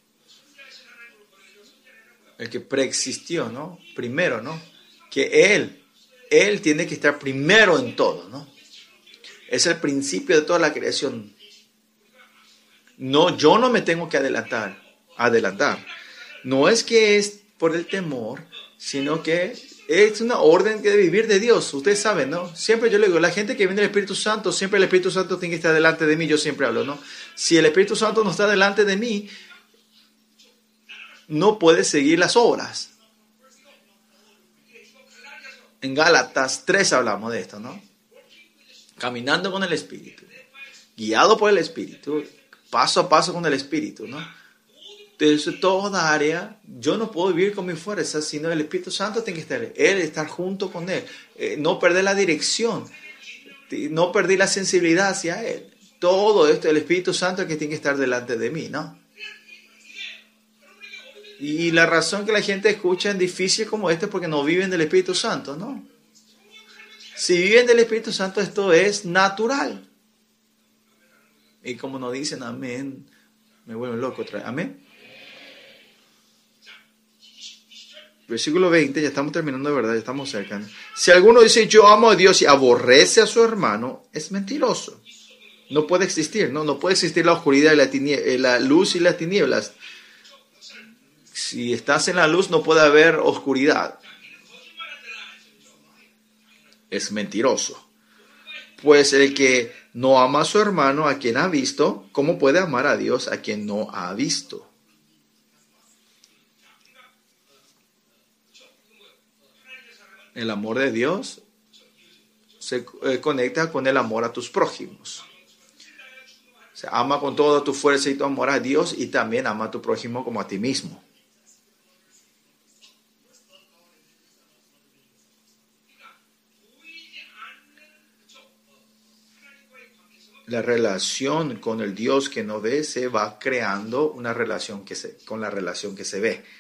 S1: El que preexistió, ¿no? Primero, ¿no? Que Él, Él tiene que estar primero en todo, ¿no? Es el principio de toda la creación. No, yo no me tengo que adelantar adelantar. No es que es por el temor, sino que es una orden de vivir de Dios. Ustedes saben, ¿no? Siempre yo le digo, la gente que viene del Espíritu Santo, siempre el Espíritu Santo tiene que estar delante de mí. Yo siempre hablo, ¿no? Si el Espíritu Santo no está delante de mí, no puede seguir las obras. En Gálatas tres hablamos de esto, ¿no? Caminando con el Espíritu, guiado por el Espíritu, paso a paso con el Espíritu, ¿no? Entonces, toda área, yo no puedo vivir con mi fuerza, sino el Espíritu Santo tiene que estar, Él estar junto con Él, eh, no perder la dirección, no perder la sensibilidad hacia Él. Todo esto, el Espíritu Santo es el que tiene que estar delante de mí, ¿no? Y la razón que la gente escucha en difícil como este es porque no viven del Espíritu Santo, ¿no? Si viven del Espíritu Santo, esto es natural. Y como nos dicen amén, me vuelvo loco otra vez. Amén. Versículo veinte, ya estamos terminando de verdad, ya estamos cerca. Si alguno dice yo amo a Dios y aborrece a su hermano, es mentiroso. No puede existir, ¿no? No puede existir la oscuridad y la, tiniebla, la luz y las tinieblas. Si estás en la luz no puede haber oscuridad. Es mentiroso. Pues el que no ama a su hermano a quien ha visto, ¿cómo puede amar a Dios a quien no ha visto? El amor de Dios se eh, conecta con el amor a tus prójimos. O sea, ama con toda tu fuerza y tu amor a Dios y también ama a tu prójimo como a ti mismo. La relación con el Dios que no ve se va creando una relación que se, con la relación que se ve.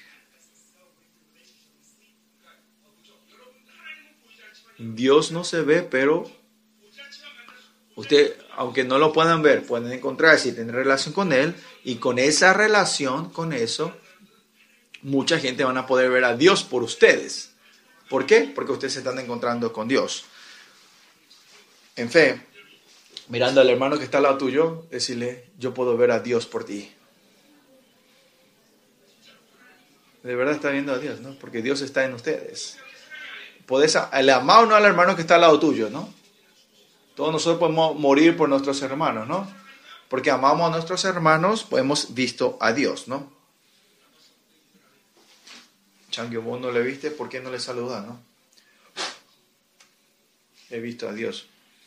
S1: Dios no se ve, pero usted, aunque no lo puedan ver, pueden encontrarse y tener relación con Él. Y con esa relación, con eso, mucha gente van a poder ver a Dios por ustedes. ¿Por qué? Porque ustedes se están encontrando con Dios. En fe, mirando al hermano que está al lado tuyo, decirle, yo puedo ver a Dios por ti. De verdad está viendo a Dios, ¿no? Porque Dios está en ustedes. Podés le amar o no al hermano que está al lado tuyo, ¿no? Todos nosotros podemos morir por nuestros hermanos, ¿no? Porque amamos a nuestros hermanos, pues hemos visto a Dios, ¿no? Changuio, vos no le viste, ¿por qué no le saludas, no? He visto a Dios.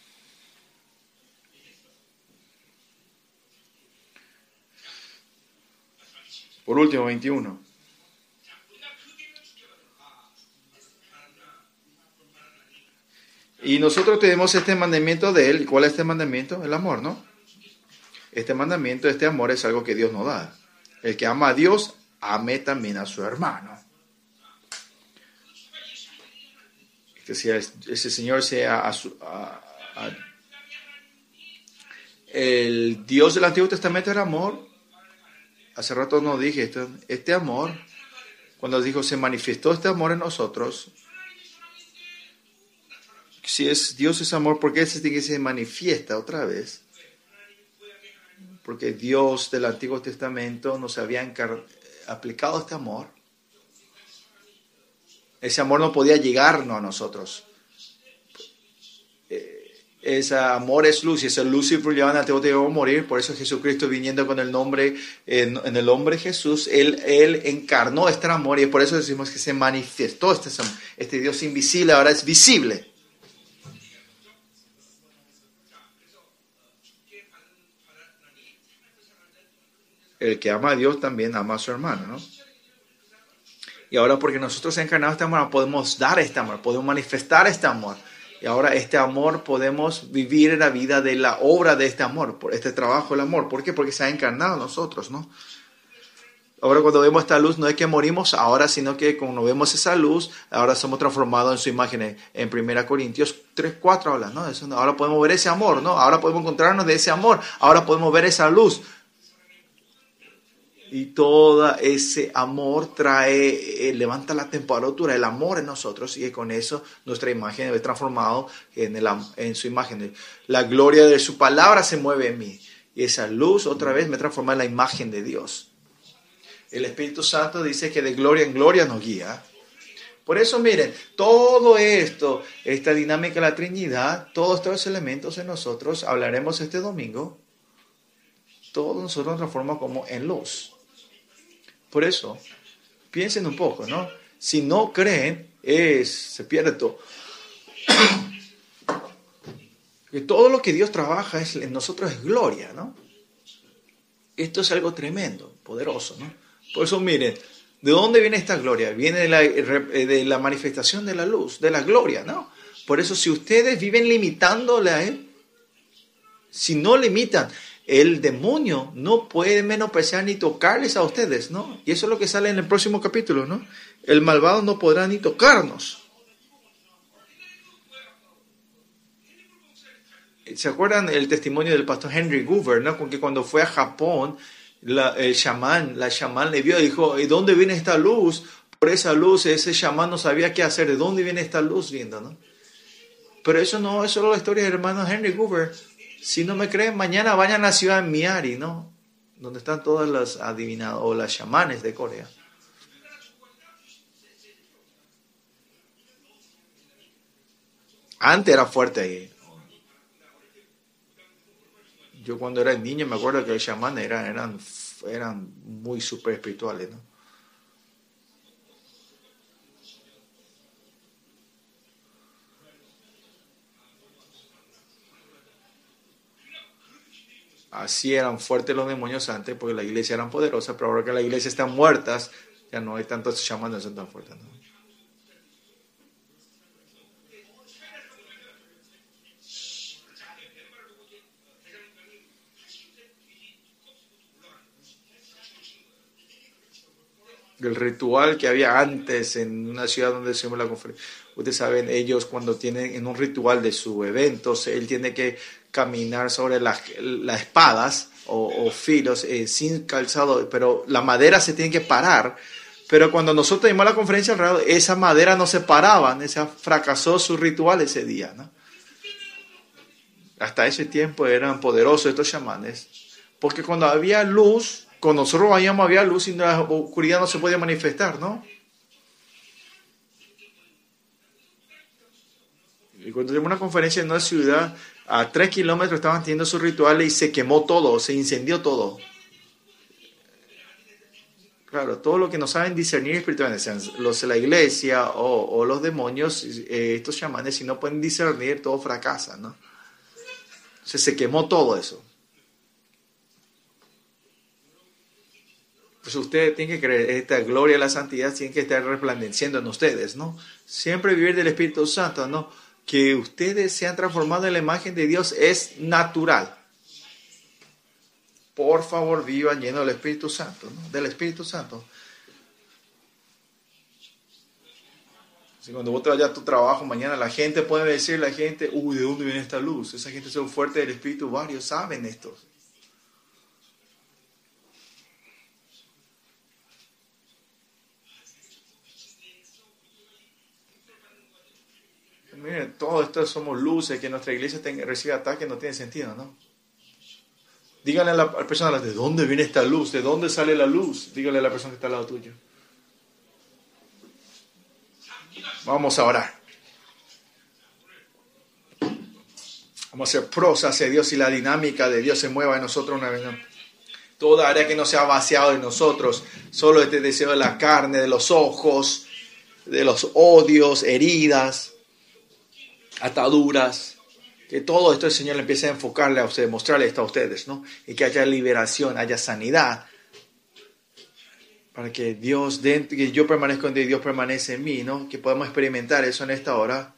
S1: Por último, veintiuno. Y nosotros tenemos este mandamiento de Él. ¿Y cuál es este mandamiento? El amor, ¿no? Este mandamiento, este amor es algo que Dios nos da. El que ama a Dios, ame también a su hermano. Que si ese Señor sea a su, a, a, el Dios del Antiguo Testamento era amor. Hace rato nos dije esto. Este amor, cuando dijo se manifestó este amor en nosotros. Si es Dios es amor, ¿por qué se, se manifiesta otra vez? Porque Dios del Antiguo Testamento nos había encar- aplicado este amor. Ese amor no podía llegarnos a nosotros. Ese amor es luz y esa luz si brillaba en el Antiguo Testamento morir. Por eso Jesucristo viniendo con el nombre, en, en el nombre de Jesús, él, él encarnó este amor y por eso decimos que se manifestó este, este Dios invisible, ahora es visible. El que ama a Dios también ama a su hermano, ¿no? Y ahora porque nosotros hemos encarnado este amor, podemos dar este amor, podemos manifestar este amor. Y ahora este amor podemos vivir en la vida de la obra de este amor, por este trabajo del amor. ¿Por qué? Porque se ha encarnado en nosotros, ¿no? Ahora cuando vemos esta luz, no es que morimos ahora, sino que cuando vemos esa luz, ahora somos transformados en su imagen. En primera Corintios tres, cuatro habla, ¿no? Eso, ahora podemos ver ese amor, ¿no? Ahora podemos encontrarnos de ese amor. Ahora podemos ver esa luz. Y todo ese amor trae, eh, levanta la temperatura, el amor en nosotros, y con eso nuestra imagen es transformada en, el, en su imagen. La gloria de su palabra se mueve en mí. Y esa luz otra vez me transforma en la imagen de Dios. El Espíritu Santo dice que de gloria en gloria nos guía. Por eso, miren, todo esto, esta dinámica de la Trinidad, todos estos elementos en nosotros, hablaremos este domingo, todos nosotros nos transformamos como en luz. Por eso, piensen un poco, ¿no? Si no creen, es, se pierde todo. Que todo lo que Dios trabaja es, en nosotros es gloria, ¿no? Esto es algo tremendo, poderoso, ¿no? Por eso, miren, ¿de dónde viene esta gloria? Viene de la, de la manifestación de la luz, de la gloria, ¿no? Por eso, si ustedes viven limitándole a Él, si no limitan, el demonio no puede menospreciar ni tocarles a ustedes, ¿no? Y eso es lo que sale en el próximo capítulo, ¿no? El malvado no podrá ni tocarnos. ¿Se acuerdan el testimonio del pastor Henry Goover, ¿no? Con que cuando fue a Japón, la, el chamán, la chamán le vio y dijo, ¿de dónde viene esta luz? Por esa luz, ese chamán no sabía qué hacer. ¿De dónde viene esta luz viendo, no? Pero eso no es solo la historia del hermano Henry Goover. Si no me creen, mañana vayan a la ciudad de Miyagi, ¿no? Donde están todas las adivinadas o las chamanes de Corea. Antes era fuerte ahí. Yo cuando era niño me acuerdo que los chamanes eran, eran, eran muy super espirituales, ¿no? Así eran fuertes los demonios antes, porque la iglesia eran poderosas, pero ahora que la iglesia están muertas, ya no hay tantos chamanes, no son tan fuertes, ¿no? El ritual que había antes en una ciudad donde se llama la conferencia. Ustedes saben, ellos cuando tienen en un ritual de su evento, él tiene que caminar sobre las, las espadas o, o filos eh, sin calzado, pero la madera se tiene que parar. Pero cuando nosotros dimos la conferencia, esa madera no se paraba, esa fracasó su ritual ese día, ¿no? Hasta ese tiempo eran poderosos estos chamanes, porque cuando había luz, cuando nosotros vayamos había luz y la oscuridad no se podía manifestar, ¿no? Y cuando tuvimos una conferencia en una ciudad, a tres kilómetros estaban teniendo sus rituales y se quemó todo, se incendió todo. Claro, todo lo que no saben discernir espiritualmente, sean los de la iglesia o, o los demonios, eh, estos chamanes, si no pueden discernir, todo fracasa, ¿no? Entonces se quemó todo eso. Pues ustedes tienen que creer, esta gloria y la santidad tienen que estar resplandeciendo en ustedes, ¿no? Siempre vivir del Espíritu Santo, ¿no? Que ustedes sean transformados en la imagen de Dios es natural. Por favor, vivan llenos del Espíritu Santo, ¿no? Del Espíritu Santo. Así cuando vos te vayas a tu trabajo mañana, la gente puede decir, la gente, uy, ¿de dónde viene esta luz? Esa gente son fuertes del Espíritu, varios saben esto. Miren, todo esto somos luces, que nuestra iglesia tenga, recibe ataques no tiene sentido, ¿no? Díganle a la, a la persona, ¿de dónde viene esta luz? ¿De dónde sale la luz? Díganle a la persona que está al lado tuyo. Vamos a orar. Vamos a hacer pros hacia Dios y la dinámica de Dios se mueva en nosotros una vez, ¿no? Toda área que no sea vaciado de nosotros, solo este deseo de la carne, de los ojos, de los odios, heridas, ataduras, que todo esto el Señor le empiece a enfocarle a ustedes, mostrarle esto a ustedes, ¿no? Y que haya liberación, haya sanidad, para que Dios, dentro, que yo permanezca en Dios y Dios permanece en mí, ¿no? Que podamos experimentar eso en esta hora.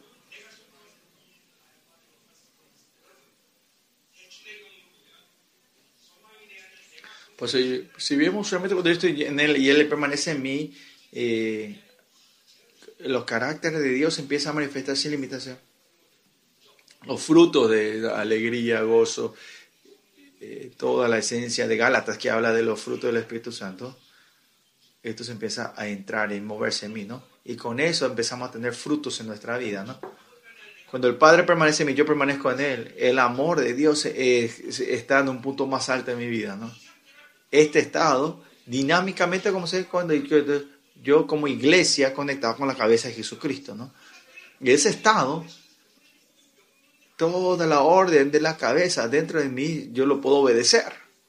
S1: Pues si, si vivimos solamente cuando yo estoy en Él y Él permanece en mí, eh, los caracteres de Dios empiezan a manifestar sin limitación. Los frutos de alegría, gozo, eh, toda la esencia de Gálatas que habla de los frutos del Espíritu Santo, esto se empieza a entrar y moverse en mí, ¿no? Y con eso empezamos a tener frutos en nuestra vida, ¿no? Cuando el Padre permanece en mí, yo permanezco en Él, el amor de Dios eh, está en un punto más alto en mi vida, ¿no? Este estado dinámicamente como se cuando yo, yo como iglesia conectado con la cabeza de Jesucristo, ¿no? Y ese estado, toda la orden de la cabeza dentro de mí, yo lo puedo obedecer.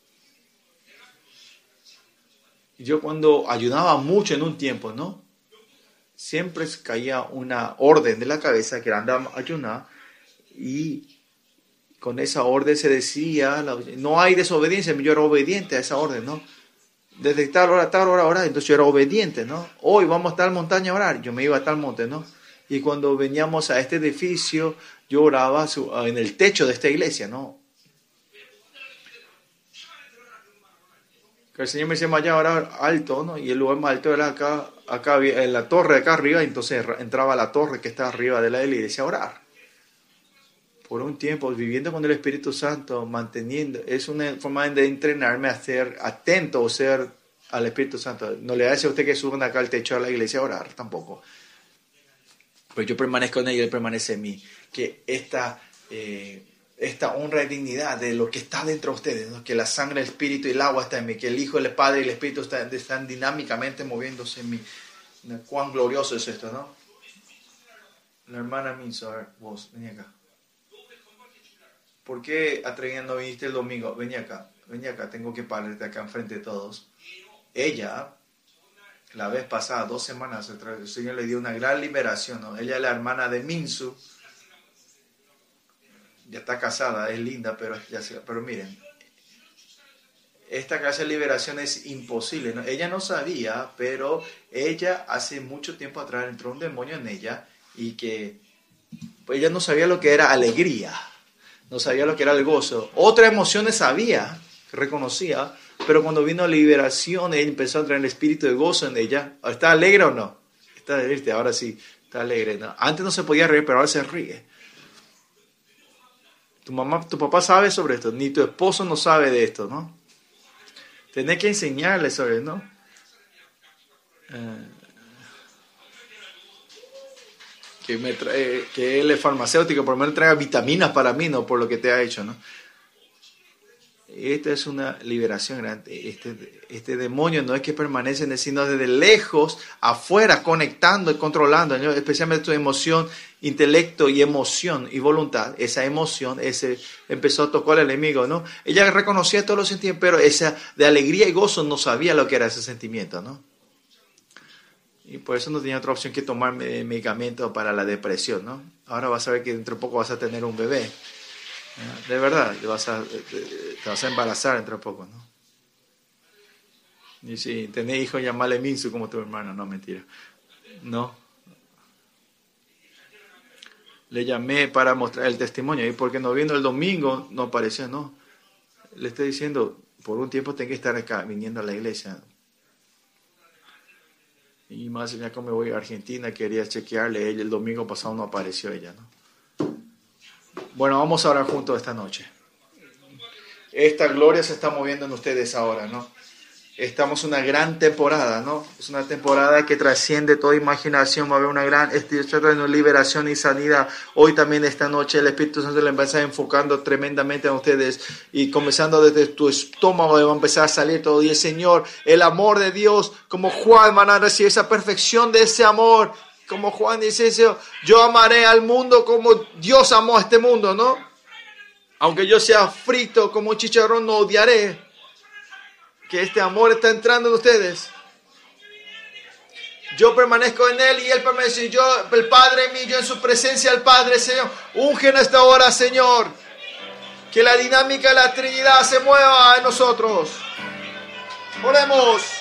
S1: Yo cuando ayunaba mucho en un tiempo, ¿no? Siempre caía una orden de la cabeza que era andar a ayunar y con esa orden se decía, no hay desobediencia, yo era obediente a esa orden, ¿no? Desde tal hora, tal hora, hora, entonces yo era obediente, ¿no? Hoy vamos a tal montaña a orar, yo me iba a tal monte, ¿no? Y cuando veníamos a este edificio, yo oraba en el techo de esta iglesia, ¿no? Que el Señor me decía, vaya a orar alto, ¿no? Y el lugar más alto era acá, acá en la torre, acá arriba, entonces entraba a la torre que está arriba de la iglesia a orar. Por un tiempo, viviendo con el Espíritu Santo, manteniendo, es una forma de entrenarme a ser atento o ser al Espíritu Santo. No le hace a usted que suban acá al techo de la iglesia a orar, tampoco. Pues yo permanezco en él y él permanece en mí. Que esta, eh, esta honra y dignidad de lo que está dentro de ustedes, ¿no? Que la sangre, el Espíritu y el agua está en mí, que el Hijo, el Padre y el Espíritu están, están dinámicamente moviéndose en mí. Cuán glorioso es esto, ¿no? La hermana Minso, a ver, vos, vení acá. ¿Por qué Atrevidas no viniste el domingo? Vení acá, vení acá, tengo que pararte acá enfrente de todos. Ella, la vez pasada, dos semanas atrás, el Señor le dio una gran liberación, ¿no? Ella es la hermana de Minsu. Ya está casada, es linda, pero, ya se, pero miren, esta clase de liberación es imposible, ¿no? Ella no sabía, pero ella hace mucho tiempo atrás entró un demonio en ella y que pues ella no sabía lo que era alegría. No sabía lo que era el gozo. Otras emociones sabía, reconocía, pero cuando vino la liberación, él empezó a traer el espíritu de gozo en ella. ¿Está alegre o no? Está alegre, ahora sí, está alegre, ¿no? Antes no se podía reír, pero ahora se ríe. Tu mamá, tu papá sabe sobre esto, ni tu esposo no sabe de esto, ¿no? Tenés que enseñarle sobre, ¿no? Eh, Que, me trae, que él es farmacéutico, por lo menos traiga vitaminas para mí, no por lo que te ha hecho, ¿no? Esta es una liberación grande. Este, este demonio no es que permanece, sino desde lejos, afuera, conectando y controlando, ¿no? Especialmente tu emoción, intelecto y emoción y voluntad. Esa emoción, ese empezó a tocar al enemigo, ¿no? Ella reconocía todos los sentimientos, pero esa de alegría y gozo no sabía lo que era ese sentimiento, ¿no? Y por eso no tenía otra opción que tomar medicamento para la depresión, ¿no? Ahora vas a ver que dentro de poco vas a tener un bebé. De verdad, te vas a, te vas a embarazar dentro de poco, ¿no? Y si tenés hijos, llamale Minsu como tu hermano. No, mentira. No. Le llamé para mostrar el testimonio. Y porque no vino el domingo, no apareció, no. Le estoy diciendo, por un tiempo tengo que estar acá, viniendo a la iglesia. Y más allá como me voy a Argentina, quería chequearle. Ella el domingo pasado no apareció ella, ¿no? Bueno, vamos a orar juntos esta noche. Esta gloria se está moviendo en ustedes ahora, ¿no? Estamos en una gran temporada, ¿no? Es una temporada que trasciende toda imaginación. Va a haber una gran liberación y sanidad. Hoy también, esta noche, el Espíritu Santo le va a estar enfocando tremendamente a ustedes. Y comenzando desde tu estómago, va a empezar a salir todo. Y el Señor, el amor de Dios, como Juan, van a recibir esa perfección de ese amor. Como Juan dice eso, yo amaré al mundo como Dios amó a este mundo, ¿no? Aunque yo sea frito como un chicharrón, no odiaré. Que este amor está entrando en ustedes. Yo permanezco en Él y Él permanece. Yo, el Padre en mí, yo en su presencia, el Padre, Señor. Unge en esta hora, Señor. Que la dinámica de la Trinidad se mueva en nosotros. Oremos.